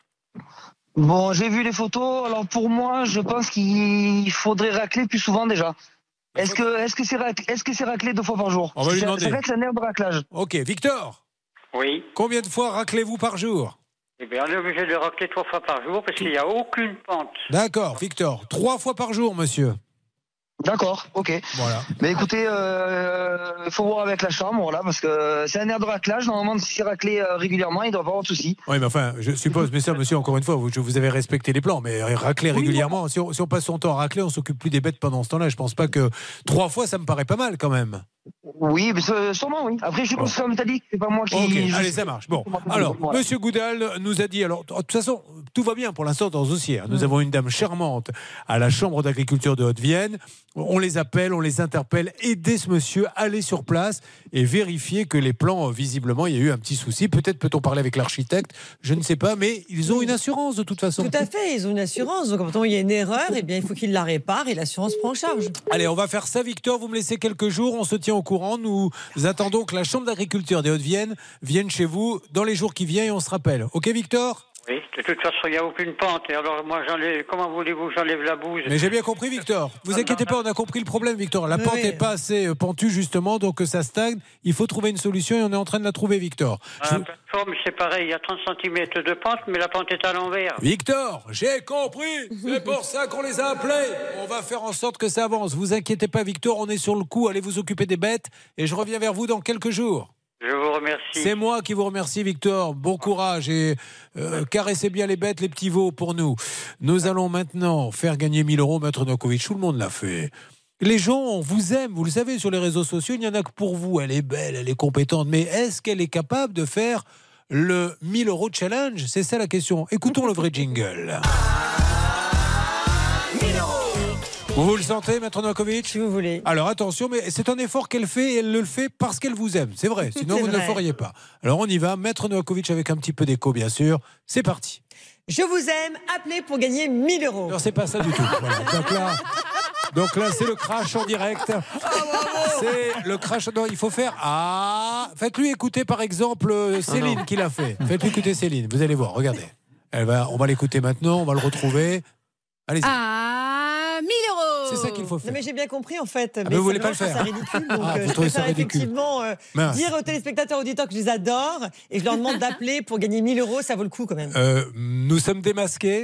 Bon, j'ai vu les photos. Alors pour moi, je pense qu'il faudrait racler plus souvent déjà. Est-ce que est-ce que c'est raclé, est-ce que c'est raclé deux fois par jour? On va lui demander. C'est vrai que c'est un air de raclage. Ok, Victor. Oui. Combien de fois raclez-vous par jour? Eh bien, on est obligé de racler trois fois par jour parce qu'il n'y a aucune pente. D'accord, Victor. Trois fois par jour, monsieur. D'accord, ok. Voilà. Mais écoutez, il euh, faut voir avec la chambre, voilà, parce que c'est un air de raclage. Normalement, si c'est raclé euh, régulièrement, il ne doit pas avoir de souci. Oui, mais enfin, je suppose, mais ça, monsieur, encore une fois, vous, vous avez respecté les plans, mais racler régulièrement, oui, si, on, si on passe son temps à racler, on s'occupe plus des bêtes pendant ce temps-là. Je pense pas que trois fois, ça me paraît pas mal quand même. Oui, mais sûrement, oui. Après, je suppose que c'est métallique, c'est pas moi qui... Ok, je... allez, ça marche. Bon, alors, voilà. Monsieur Goudal nous a dit, alors, de toute façon, tout va bien pour l'instant dans ce dossier. Nous mmh. avons une dame charmante à la Chambre d'agriculture de Haute-Vienne. On les appelle, on les interpelle. Aidez ce monsieur, allez sur place et vérifier que les plans, visiblement, il y a eu un petit souci. Peut-être peut-on parler avec l'architecte, je ne sais pas, mais ils ont une assurance de toute façon. Tout à fait, ils ont une assurance. Donc, quand il y a une erreur, eh bien, il faut qu'ils la réparent et l'assurance prend en charge. Allez, on va faire ça, Victor. Vous me laissez quelques jours, on se tient au courant. Nous attendons que la Chambre d'agriculture des Hauts-de-Vienne vienne chez vous dans les jours qui viennent et on se rappelle. Ok, Victor ? Oui, de toute façon, il n'y a aucune pente. Et alors, moi, j'enlève. Comment voulez-vous que j'enlève la bouse? Mais j'ai bien compris, Victor. Vous inquiétez pas, on a compris le problème, Victor. La pente n'est oui. pas assez pentue, justement, donc ça stagne. Il faut trouver une solution et on est en train de la trouver, Victor. La Je... plateforme, c'est pareil. Il y a trente centimètres de pente, mais la pente est à l'envers. Victor, j'ai compris. C'est pour ça qu'on les a appelés. On va faire en sorte que ça avance. Vous inquiétez pas, Victor. On est sur le coup. Allez vous occuper des bêtes et je reviens vers vous dans quelques jours. Je vous remercie. C'est moi qui vous remercie, Victor. Bon courage et euh, caressez bien les bêtes, les petits veaux pour nous. Nous allons maintenant faire gagner mille euros, Maître Novakovic. Tout le monde l'a fait. Les gens vous aiment, vous le savez, sur les réseaux sociaux, il n'y en a que pour vous. Elle est belle, elle est compétente, mais est-ce qu'elle est capable de faire le mille euros challenge? C'est ça la question. Écoutons le vrai jingle. Vous le sentez, Maître Novakovic? Si vous voulez. Alors attention, mais c'est un effort qu'elle fait et elle le fait parce qu'elle vous aime. C'est vrai, sinon C'est vous ne vrai. le feriez pas. Alors on y va, Maître Novakovic avec un petit peu d'écho, bien sûr. C'est parti. Je vous aime, appelez pour gagner mille euros. Non, c'est pas ça du tout. Voilà. Donc là, donc là c'est le crash en direct. C'est le crash. Non, il faut faire. Ah, faites-lui écouter par exemple euh, Céline qui l'a fait. Faites-lui écouter Céline. Vous allez voir. Regardez. Elle va. On va l'écouter maintenant. On va le retrouver. Allez-y. Ah, mille euros. C'est ça qu'il faut Non, faire. mais j'ai bien compris en fait. mais vous voulez pas le ça, faire. C'est ridicule. Donc Ah, euh, vous je trouvez ça préfère ridicule. effectivement euh, Mince. dire aux téléspectateurs auditeurs que je les adore et je leur demande d'appeler pour gagner mille euros. Ça vaut le coup quand même. Euh, nous sommes démasqués.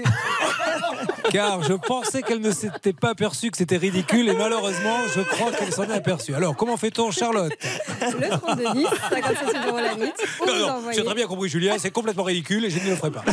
Car je pensais qu'elle ne s'était pas aperçue que c'était ridicule et malheureusement, je crois qu'elle s'en est aperçue. Alors, comment fait-on, Charlotte? Le trente-deux dix, cinquante-sept euros la nuit. Ou Non, vous non, envoyez, j'ai très bien compris, Julien, c'est complètement ridicule et je ne le ferai pas.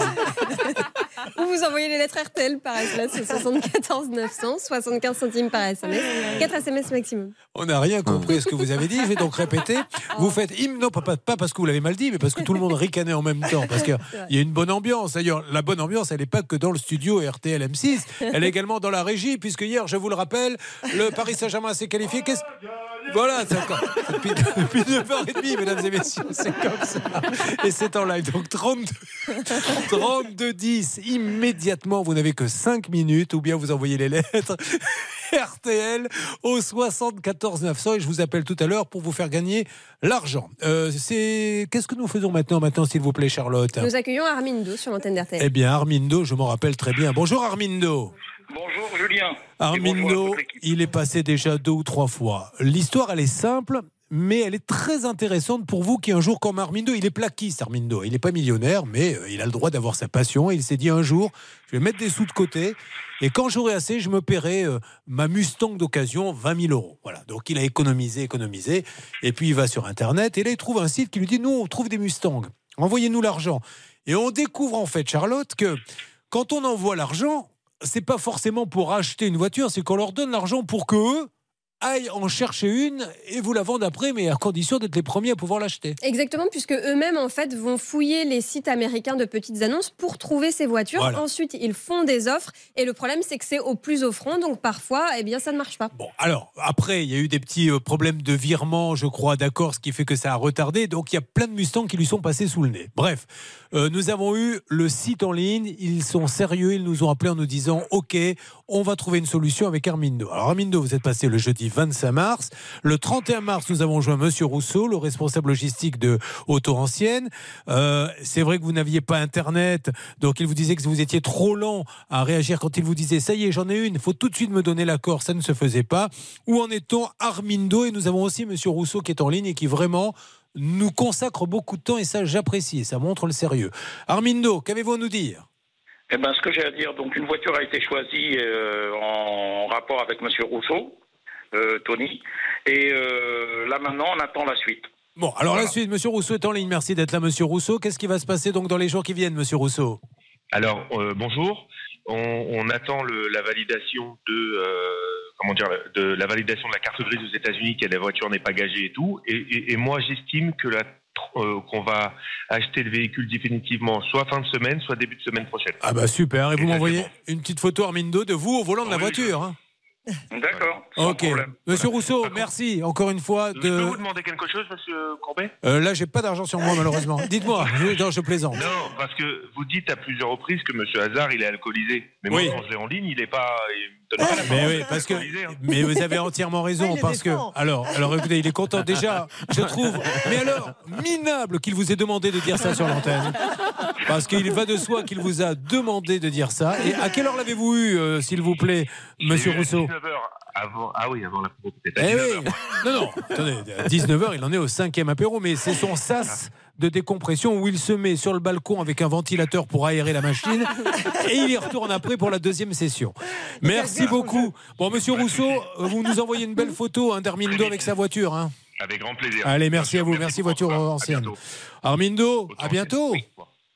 Allez-y. ou vous envoyez les lettres R T L par S M S, c'est soixante-quatorze neuf cents, soixante-quinze centimes par S M S, quatre S M S maximum. On n'a rien compris à ce que vous avez dit, je vais donc répéter. Vous faites hymne, non, pas, pas parce que vous l'avez mal dit, mais parce que tout le monde ricanait en même temps. Parce qu'il y a une bonne ambiance. D'ailleurs, la bonne ambiance, elle n'est pas que dans le studio R T L M six, elle est également dans la régie, puisque hier, je vous le rappelle, le Paris Saint-Germain s'est qualifié. Qu'est-ce... Voilà, c'est encore. Depuis, depuis neuf heures trente, mesdames et messieurs, c'est comme ça. Et c'est en live. Donc trente-deux, trente-deux dix, immédiatement, vous n'avez que cinq minutes, ou bien vous envoyez les lettres R T L au soixante-quatorze neuf cents et je vous appelle tout à l'heure pour vous faire gagner l'argent. Euh, c'est... Qu'est-ce que nous faisons maintenant, maintenant, s'il vous plaît, Charlotte? Nous accueillons Armindo sur l'antenne d'R T L. Eh bien, Armindo, je m'en rappelle très bien. Bonjour Armindo. Bonjour Julien. Armindo, il est passé déjà deux ou trois fois. L'histoire, elle est simple, mais elle est très intéressante pour vous qui un jour, comme Armindo, il est plaquiste, Armindo. Il n'est pas millionnaire, mais il a le droit d'avoir sa passion. Et il s'est dit un jour, je vais mettre des sous de côté. Et quand j'aurai assez, je me paierai euh, ma Mustang d'occasion, vingt mille euros. Voilà. Donc il a économisé, économisé. Et puis il va sur Internet et là il trouve un site qui lui dit, nous on trouve des Mustangs. Envoyez-nous l'argent. Et on découvre en fait, Charlotte, que quand on envoie l'argent, c'est pas forcément pour acheter une voiture, c'est qu'on leur donne l'argent pour qu'eux aillent en chercher une et vous la vendent après, mais à condition d'être les premiers à pouvoir l'acheter. Exactement, puisque eux-mêmes en fait vont fouiller les sites américains de petites annonces pour trouver ces voitures. Voilà. Ensuite, ils font des offres et le problème c'est que c'est au plus offrant, donc parfois, eh bien, ça ne marche pas. Bon, alors après, il y a eu des petits euh, problèmes de virement, je crois, d'accord, ce qui fait que ça a retardé. Donc il y a plein de Mustangs qui lui sont passés sous le nez. Bref, euh, nous avons eu le site en ligne. Ils sont sérieux. Ils nous ont appelés en nous disant, OK, on va trouver une solution avec Armindo. Alors Armindo, vous êtes passé le jeudi vingt-cinq mars. Le trente et un mars, nous avons joint Monsieur Rousseau, le responsable logistique de Auto Ancienne. Euh, c'est vrai que vous n'aviez pas Internet, donc il vous disait que vous étiez trop lent à réagir quand il vous disait, ça y est, j'en ai une, il faut tout de suite me donner l'accord. Ça ne se faisait pas. Où en est-on, Armindo? Et nous avons aussi Monsieur Rousseau qui est en ligne et qui vraiment nous consacre beaucoup de temps et ça, j'apprécie. Ça montre le sérieux. Armindo, qu'avez-vous à nous dire? Eh ben, ce que j'ai à dire, donc une voiture a été choisie euh, en rapport avec Monsieur Rousseau, euh, Tony, et euh, là maintenant on attend la suite. Bon, alors Voilà. la suite, Monsieur Rousseau est en ligne. Merci d'être là, Monsieur Rousseau. Qu'est-ce qui va se passer donc dans les jours qui viennent, Monsieur Rousseau? Alors, euh, bonjour. On, on attend le, la validation de euh, comment dire de la validation de la carte grise aux États-Unis, que la voiture n'est pas gagée et tout. Et, et, et moi, j'estime que la euh, qu'on va acheter le véhicule définitivement, soit fin de semaine, soit début de semaine prochaine. Ah bah super. Et vous m'envoyez une petite photo, Armindo, de vous au volant de la voiture. Hein. D'accord. Ok. Monsieur Rousseau, merci encore une fois. Je peux De... vous demander quelque chose, Monsieur Courbet? Euh, là, j'ai pas d'argent sur moi, malheureusement. Dites-moi. Je, non, je plaisante. Non, parce que vous dites à plusieurs reprises que Monsieur Hazard, il est alcoolisé. Mais moi, Oui. quand je l'ai en ligne, il est pas. Il me donne pas la Mais parole, oui, il est parce que. alcoolisé, hein. Mais vous avez entièrement raison, parce que. Alors, alors, écoutez, il est content déjà. Je trouve. Mais alors, minable qu'il vous ait demandé de dire ça sur l'antenne, parce qu'il va de soi qu'il vous a demandé de dire ça. Et à quelle heure l'avez-vous eu, euh, s'il vous plaît, Monsieur J'ai eu à Rousseau? dix-neuf heures avant. Ah oui, avant la promo, peut-être. à Eh dix-neuf oui. heures. Non, non, attendez, à dix-neuf heures, il en est au cinquième apéro, mais c'est son sas de décompression où il se met sur le balcon avec un ventilateur pour aérer la machine et il y retourne après pour la deuxième session. Merci beaucoup. Bon, Monsieur Rousseau, vous nous envoyez une belle photo hein, d'Armindo avec sa voiture. Hein. Avec grand plaisir. Allez, merci à vous. Merci, voiture ancienne. Armindo, à bientôt.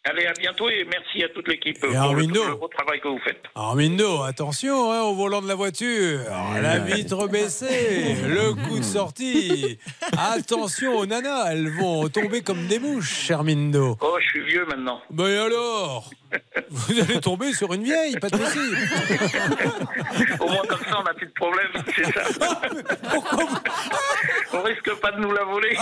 Allez, à bientôt et merci à toute l'équipe Et pour le, Armindo. le beau travail que vous faites. Armindo, attention hein, au volant de la voiture, la vitre baissée, le coup de sortie. Attention aux nanas, elles vont tomber comme des mouches, Armindo. Oh, je suis vieux maintenant. Ben et alors, vous allez tomber sur une vieille, pas de souci. Au moins comme ça, on n'a plus de problème, c'est ça. Pourquoi vous... On risque pas de nous la voler.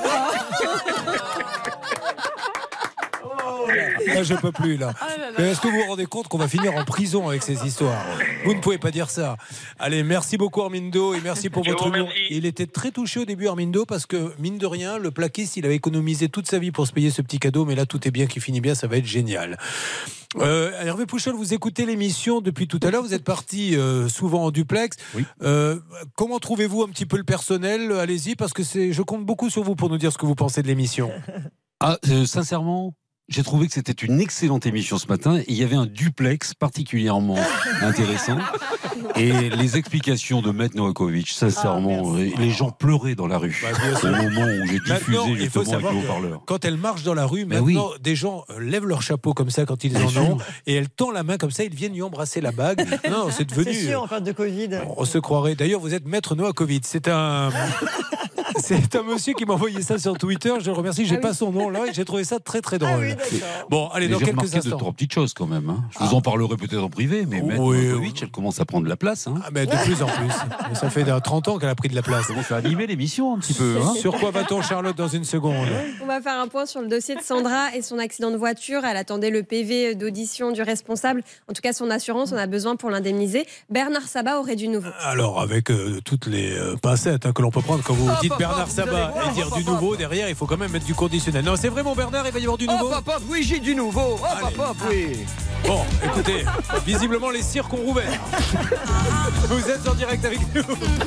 Là, je peux plus, là. Mais est-ce que vous vous rendez compte qu'on va finir en prison avec ces histoires? Vous ne pouvez pas dire ça. Allez, merci beaucoup, Armindo, et merci pour Je votre vous humour. remercie. Il était très touché au début, Armindo, parce que, mine de rien, le plaquiste, il avait économisé toute sa vie pour se payer ce petit cadeau, mais là, tout est bien, qui finit bien, ça va être génial. Euh, Hervé Pouchol, vous écoutez l'émission depuis tout à l'heure, vous êtes parti euh, souvent en duplex. Oui. Euh, comment trouvez-vous un petit peu le personnel? Allez-y, parce que c'est, je compte beaucoup sur vous pour nous dire ce que vous pensez de l'émission. Ah, euh, sincèrement, j'ai trouvé que c'était une excellente émission ce matin. Et il y avait un duplex particulièrement intéressant. Et les explications de Maître Novakovic, sincèrement, Ah, les gens pleuraient dans la rue. Bah, bien sûr. au moment où j'ai Maintenant, diffusé il faut justement avec savoir le que haut-parleur. quand elle marche dans la rue, Ben maintenant, des gens euh, lèvent leur chapeau comme ça quand ils Bien en sûr. ont, et elle tend la main comme ça, ils viennent lui embrasser la bague. Non, c'est devenu. C'est sûr, en période de Covid. On se croirait. D'ailleurs, vous êtes Maître Novakovic. C'est un. C'est un monsieur qui m'a envoyé ça sur Twitter. Je le remercie. J'ai Ah pas oui. son nom là et j'ai trouvé ça très très drôle. Ah oui, d'accord. Bon, allez, Mais dans j'ai quelques remarqué de instants. trois petites choses quand même. hein. Je vous en parlerai peut-être en privé, mais Maître Oui, Novakovic, elle commence à prendre de la place. Hein. Ah, mais de plus en plus. Mais ça fait trente ans qu'elle a pris de la place. Ça commence à animer l'émission un petit peu. Hein. Sur quoi va-t-on, Charlotte, dans une seconde? On va faire un point sur le dossier de Sandra et son accident de voiture. Elle attendait le P V d'audition du responsable. En tout cas, son assurance, on a besoin pour l'indemniser. Bernard Sabat aurait du nouveau. Alors, avec euh, toutes les euh, pincettes hein, que l'on peut prendre quand vous Hop, dites hop, Bernard hop, vous Sabat allez voir, et dire hop, du hop, nouveau, derrière, il faut quand même mettre du conditionnel. Non, c'est vrai, mon Bernard, il va y avoir du nouveau. Hop, hop, hop, oui, j'ai du nouveau. Hop, hop, hop, oui. Bon, écoutez, visiblement, les cirques ont rouvert. Vous êtes en direct avec nous.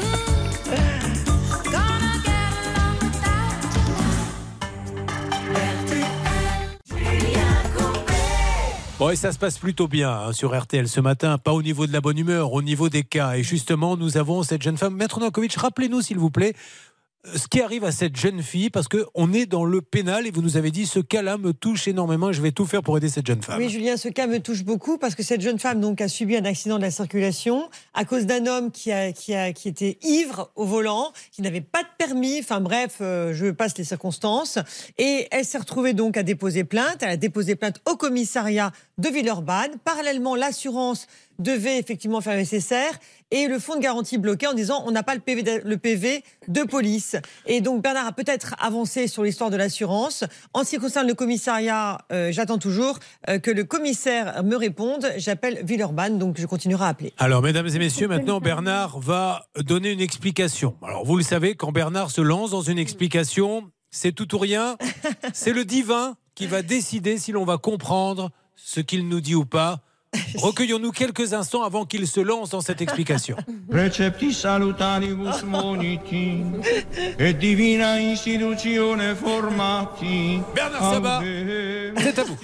Bon, et ça se passe plutôt bien hein, sur R T L ce matin, pas au niveau de la bonne humeur, au niveau des cas. Et justement, nous avons cette jeune femme. Maître Novakovic, rappelez-nous s'il vous plaît ce qui arrive à cette jeune fille, parce qu'on est dans le pénal et vous nous avez dit ce cas-là me touche énormément et je vais tout faire pour aider cette jeune femme. Oui, Julien, ce cas me touche beaucoup parce que cette jeune femme donc, a subi un accident de la circulation à cause d'un homme qui, a, qui, a, qui était ivre au volant, qui n'avait pas de permis, enfin bref, euh, je passe les circonstances. Et elle s'est retrouvée donc à déposer plainte. Elle a déposé plainte au commissariat de Villeurbanne. Parallèlement, l'assurance devait effectivement faire le nécessaire et le fonds de garantie bloqué en disant on n'a pas le P V, de, le P V de police. Et donc Bernard a peut-être avancé sur l'histoire de l'assurance. En ce qui concerne le commissariat, euh, j'attends toujours euh, que le commissaire me réponde. J'appelle Villeurbanne, donc je continuerai à appeler. Alors, mesdames et messieurs, maintenant Bernard va donner une explication. Alors, vous le savez, quand Bernard se lance dans une explication, c'est tout ou rien. C'est le divin qui va décider si l'on va comprendre ce qu'il nous dit ou pas. Recueillons-nous quelques instants avant qu'il se lance dans cette explication. Precepti salutaribus moniti et divina institutione formati. Bernard Sabat, c'est à vous.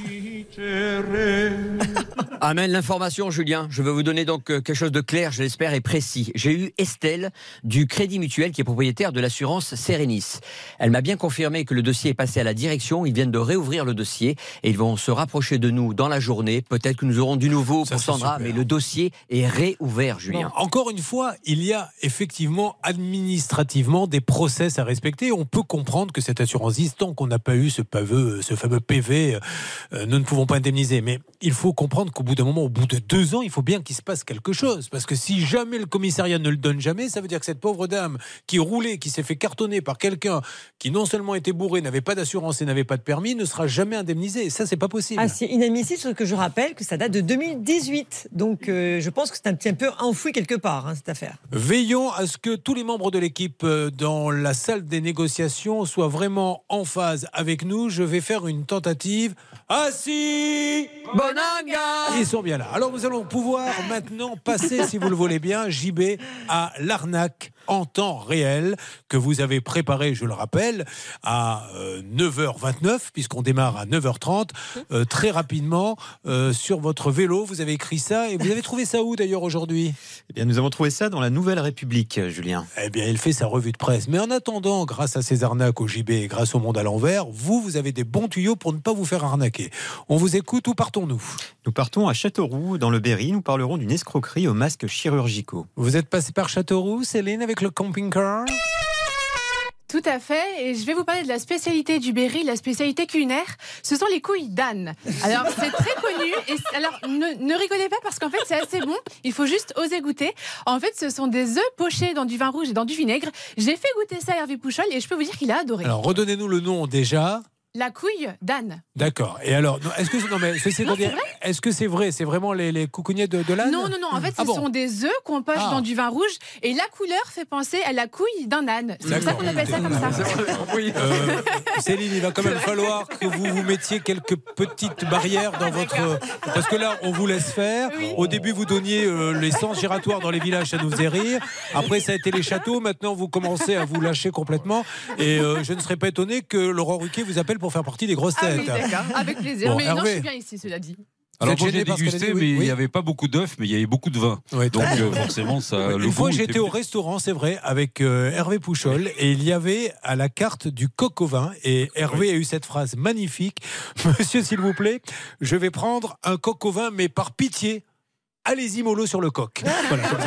Amen, l'information, Julien. Je vais vous donner donc quelque chose de clair, je l'espère, et précis. J'ai eu Estelle du Crédit Mutuel qui est propriétaire de l'assurance Sérénis. Elle m'a bien confirmé que le dossier est passé à la direction. Ils viennent de réouvrir le dossier et ils vont se rapprocher de nous dans la journée. Peut-être que nous aurons du nouveau Ça, pour Sandra, super. mais le dossier est réouvert, Julien. Non, encore une fois, il y a effectivement administrativement des process à respecter. On peut comprendre que cette assurance, tant qu'on n'a pas eu ce fameux, ce fameux P V, euh, nous ne pouvons pas indemniser. Mais il faut comprendre qu'au bout d'un moment, au bout de deux ans, il faut bien qu'il se passe quelque chose. Parce que si jamais le commissariat ne le donne jamais, ça veut dire que cette pauvre dame qui roulait, qui s'est fait cartonner par quelqu'un qui non seulement était bourré, n'avait pas d'assurance et n'avait pas de permis, ne sera jamais indemnisée. Et ça, c'est pas possible. Ah, c'est inadmissible, sauf que je rappelle que ça date de deux mille dix-huit. Donc euh, je pense que c'est un petit peu enfoui quelque part, hein, cette affaire. Veillons à ce que tous les membres de l'équipe euh, dans la salle des négociations soient vraiment en phase avec nous. Je vais faire une tentative. Assis Bonanga. Ils sont bien là. Alors nous allons pouvoir maintenant passer, si vous le voulez bien, J B, à l'arnaque en temps réel que vous avez préparé, je le rappelle, à euh, neuf heures vingt-neuf, puisqu'on démarre à neuf heures trente, euh, très rapidement, euh, sur votre vélo. Vous avez écrit ça et vous avez trouvé ça où d'ailleurs aujourd'hui ? Eh bien, nous avons trouvé ça dans la Nouvelle République, Julien. Eh bien, il fait sa revue de presse. Mais en attendant, grâce à ces arnaques au J B et grâce au Monde à l'envers, vous, vous avez des bons tuyaux pour ne pas vous faire arnaquer. On vous écoute, où partons-nous ? Nous partons à Châteauroux, dans le Berry. Nous parlerons d'une escroquerie aux masques chirurgicaux. Vous êtes passé par Châteauroux, Céline, avec le camping-car ? Tout à fait, et je vais vous parler de la spécialité du Berry, la spécialité culinaire, ce sont les couilles d'âne. Alors c'est très connu, et alors ne, ne rigolez pas parce qu'en fait c'est assez bon, il faut juste oser goûter. En fait ce sont des œufs pochés dans du vin rouge et dans du vinaigre. J'ai fait goûter ça à Hervé Pouchol et je peux vous dire qu'il a adoré. Alors redonnez-nous le nom déjà. La couille d'âne. D'accord. Et alors, non, est-ce que non mais ceci Non, dire, c'est vrai. est-ce que c'est vrai ? C'est vraiment les, les coucougnettes de, de l'âne ? Non, non, non. En fait, ce Ah bon sont des œufs qu'on poche Ah. dans du vin rouge et la couleur fait penser à la couille d'un âne. C'est pour ça qu'on appelle ça comme ça. Euh, Céline, il va quand même falloir que vous vous mettiez quelques petites barrières dans votre... Parce que là, on vous laisse faire. Au début, vous donniez euh, les sens giratoires dans les villages, ça nous faisait rire. Après, ça a été les châteaux. Maintenant, vous commencez à vous lâcher complètement. Et euh, je ne serais pas étonné que Laurent Ruquier vous appelle pour faire partie des grosses têtes. Ah oui, d'accord. Avec plaisir. Bon, mais non, je Hervé. suis bien ici, cela dit. Alors, êtes moi, gêné j'ai par ce qu'elle a dégusté, dit, mais oui, il oui. n'y avait pas beaucoup d'œufs, mais il y avait beaucoup de vin. Ouais, Donc, très bien. euh, forcément, ça. Ouais, le Une fois, goût j'ai était été au plus- restaurant, c'est vrai, avec euh, Hervé Pouchol, et il y avait à la carte du coq au vin. Et Hervé a eu cette phrase magnifique. Monsieur, s'il vous plaît, je vais prendre un coq au vin, mais par pitié, allez-y mollo sur le coq. Voilà, comme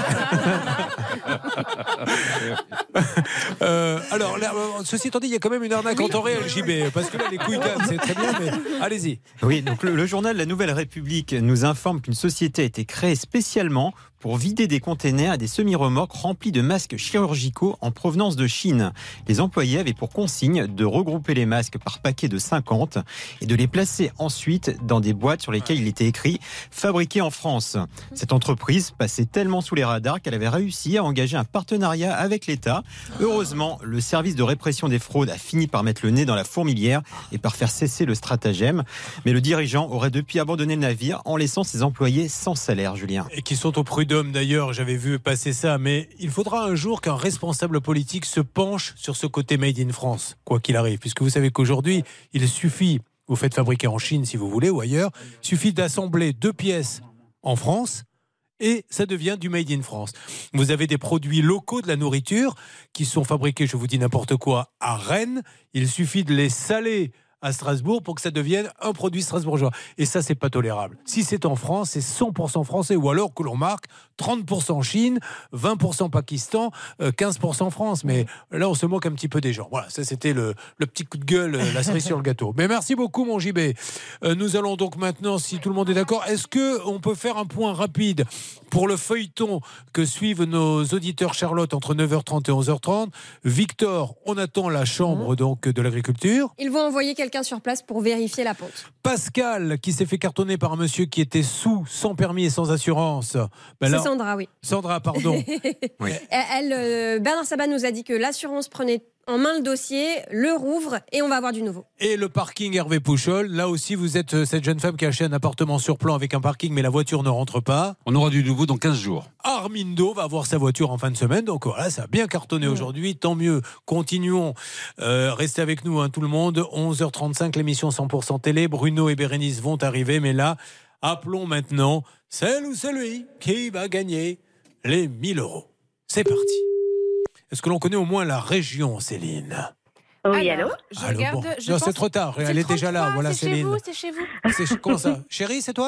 ça. Euh, alors, là, euh, ceci étant dit, il y a quand même une arnaque en temps réel, J B, parce que là, les couilles d'âne, c'est très bien, mais allez-y. Oui, donc le, le journal La Nouvelle République nous informe qu'une société a été créée spécialement pour vider des containers à des semi-remorques remplis de masques chirurgicaux en provenance de Chine. Les employés avaient pour consigne de regrouper les masques par paquet de cinquante et de les placer ensuite dans des boîtes sur lesquelles il était écrit « Fabriqué en France ». Cette entreprise passait tellement sous les radars qu'elle avait réussi à engager un partenariat avec l'État. Heureusement, le service de répression des fraudes a fini par mettre le nez dans la fourmilière et par faire cesser le stratagème. Mais le dirigeant aurait depuis abandonné le navire en laissant ses employés sans salaire, Julien. Et qui sont au prud'homme d'ailleurs, j'avais vu passer ça, mais il faudra un jour qu'un responsable politique se penche sur ce côté made in France, quoi qu'il arrive, puisque vous savez qu'aujourd'hui, il suffit, vous faites fabriquer en Chine si vous voulez ou ailleurs, il suffit d'assembler deux pièces en France et ça devient du made in France. Vous avez des produits locaux de la nourriture qui sont fabriqués, je vous dis n'importe quoi, à Rennes, il suffit de les saler à Strasbourg pour que ça devienne un produit strasbourgeois. Et ça, c'est pas tolérable. Si c'est en France, c'est cent pour cent français, ou alors que l'on marque trente pour cent Chine, vingt pour cent Pakistan, quinze pour cent France. Mais là, on se moque un petit peu des gens. Voilà, ça c'était le, le petit coup de gueule, la cerise sur le gâteau. Mais merci beaucoup, mon J B. Euh, nous allons donc maintenant, si tout le monde est d'accord, est-ce qu'on peut faire un point rapide pour le feuilleton que suivent nos auditeurs, Charlotte, entre neuf heures trente et onze heures trente. Victor, on attend la chambre donc de l'agriculture. Ils vont envoyer quelqu'un sur place pour vérifier la ponte. Pascal, qui s'est fait cartonner par un monsieur qui était sous, sans permis et sans assurance. Ben là- C'est Sandra, oui. Sandra, pardon. Oui. Elle, euh, Bernard Sabat nous a dit que l'assurance prenait en main le dossier, le rouvre et on va avoir du nouveau. Et le parking Hervé Pouchol. Là aussi, vous êtes euh, cette jeune femme qui a acheté un appartement sur plan avec un parking, mais la voiture ne rentre pas. On aura du nouveau dans quinze jours. Armindo va avoir sa voiture en fin de semaine. Donc voilà, ça a bien cartonné aujourd'hui. Tant mieux. Continuons. Euh, restez avec nous, hein, tout le monde. onze heures trente-cinq, l'émission cent pour cent télé. Bruno et Bérénice vont arriver. Mais là, appelons maintenant celle ou celui qui va gagner les mille euros. C'est parti. Est-ce que l'on connaît au moins la région, Céline ? Oui, allô Je Allô, regarde. bon. Je Non, pense- c'est trop tard. C'est Elle le est déjà là. trente-trois, Voilà, c'est chez Céline. vous, c'est chez vous. C'est comment ça ? Chérie, c'est toi ?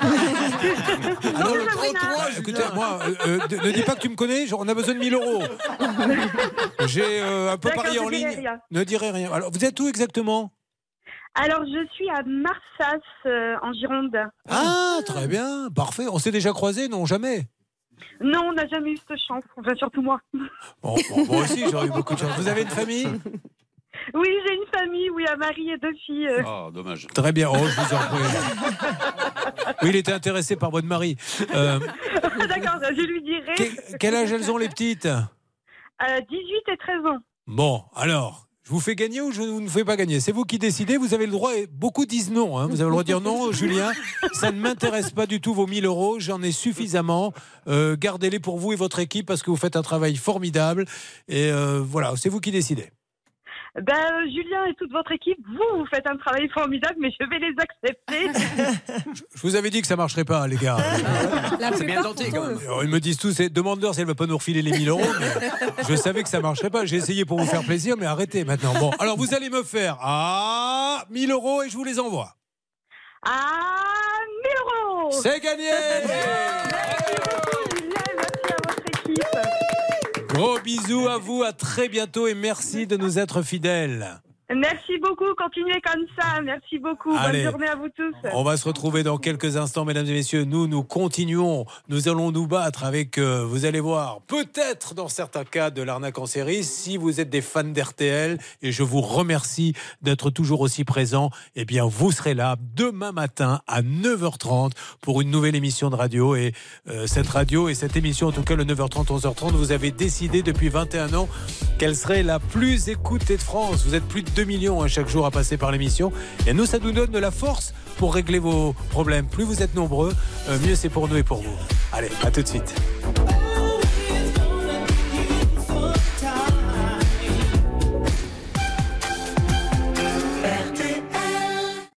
Alors, le trente-trois, écoutez, moi, euh, euh, ne dis pas que tu me connais, genre, on a besoin de mille euros. J'ai euh, un peu D'accord, parié en je dirai ligne. rien. Ne dirai rien. Alors, vous êtes où exactement ? Alors, je suis à Marsas, euh, en Gironde. Ah, très bien, parfait. On s'est déjà croisés, non, jamais. Non, on n'a jamais eu cette chance, enfin, surtout moi. Bon, bon, moi aussi, j'aurais eu beaucoup de chance. Vous avez une famille ? Oui, j'ai une famille, oui, un mari et deux filles. euh. Ah, dommage. Très bien, oh, je vous en prie. Oui, il était intéressé par votre mari. Euh, D'accord, je lui dirai. quel, quel âge elles ont, les petites ? Euh, dix-huit et treize ans. Bon, alors, Je vous fais gagner ou je ne vous fais pas gagner? C'est vous qui décidez, vous avez le droit, et beaucoup disent non, hein. Vous avez le droit de dire non, Julien, ça ne m'intéresse pas du tout vos mille euros, j'en ai suffisamment, euh, gardez-les pour vous et votre équipe parce que vous faites un travail formidable, et euh, voilà, c'est vous qui décidez. Ben, euh, Julien et toute votre équipe, vous, vous faites un travail formidable, mais je vais les accepter. Je vous avais dit que ça ne marcherait pas, les gars. C'est bien tenté quand même. Alors, ils me disent tous, c'est- demande-leur si elle ne va pas nous refiler les mille euros, mais je savais que ça ne marcherait pas. J'ai essayé pour vous faire plaisir, mais arrêtez maintenant. Bon, alors vous allez me faire ah, mille euros et je vous les envoie. Ah, mille euros. C'est gagné. Merci beaucoup, Julien, et merci à votre équipe. Gros bisous à vous, à très bientôt et merci de nous être fidèles. Merci beaucoup, continuez comme ça. Merci beaucoup. Allez. Bonne journée à vous tous. On va se retrouver dans quelques instants, mesdames et messieurs. Nous, nous continuons. Nous allons nous battre avec, euh, vous allez voir, peut-être dans certains cas de l'arnaque en série, si vous êtes des fans d'R T L, et je vous remercie d'être toujours aussi présents, eh bien, vous serez là demain matin à neuf heures trente pour une nouvelle émission de radio. Et euh, cette radio et cette émission, en tout cas le neuf heures trente, onze heures trente, vous avez décidé depuis vingt et un ans qu'elle serait la plus écoutée de France. Vous êtes plus de deux millions hein, chaque jour à passer par l'émission. Et nous, ça nous donne de la force pour régler vos problèmes. Plus vous êtes nombreux, euh, mieux c'est pour nous et pour vous. Allez, à tout de suite.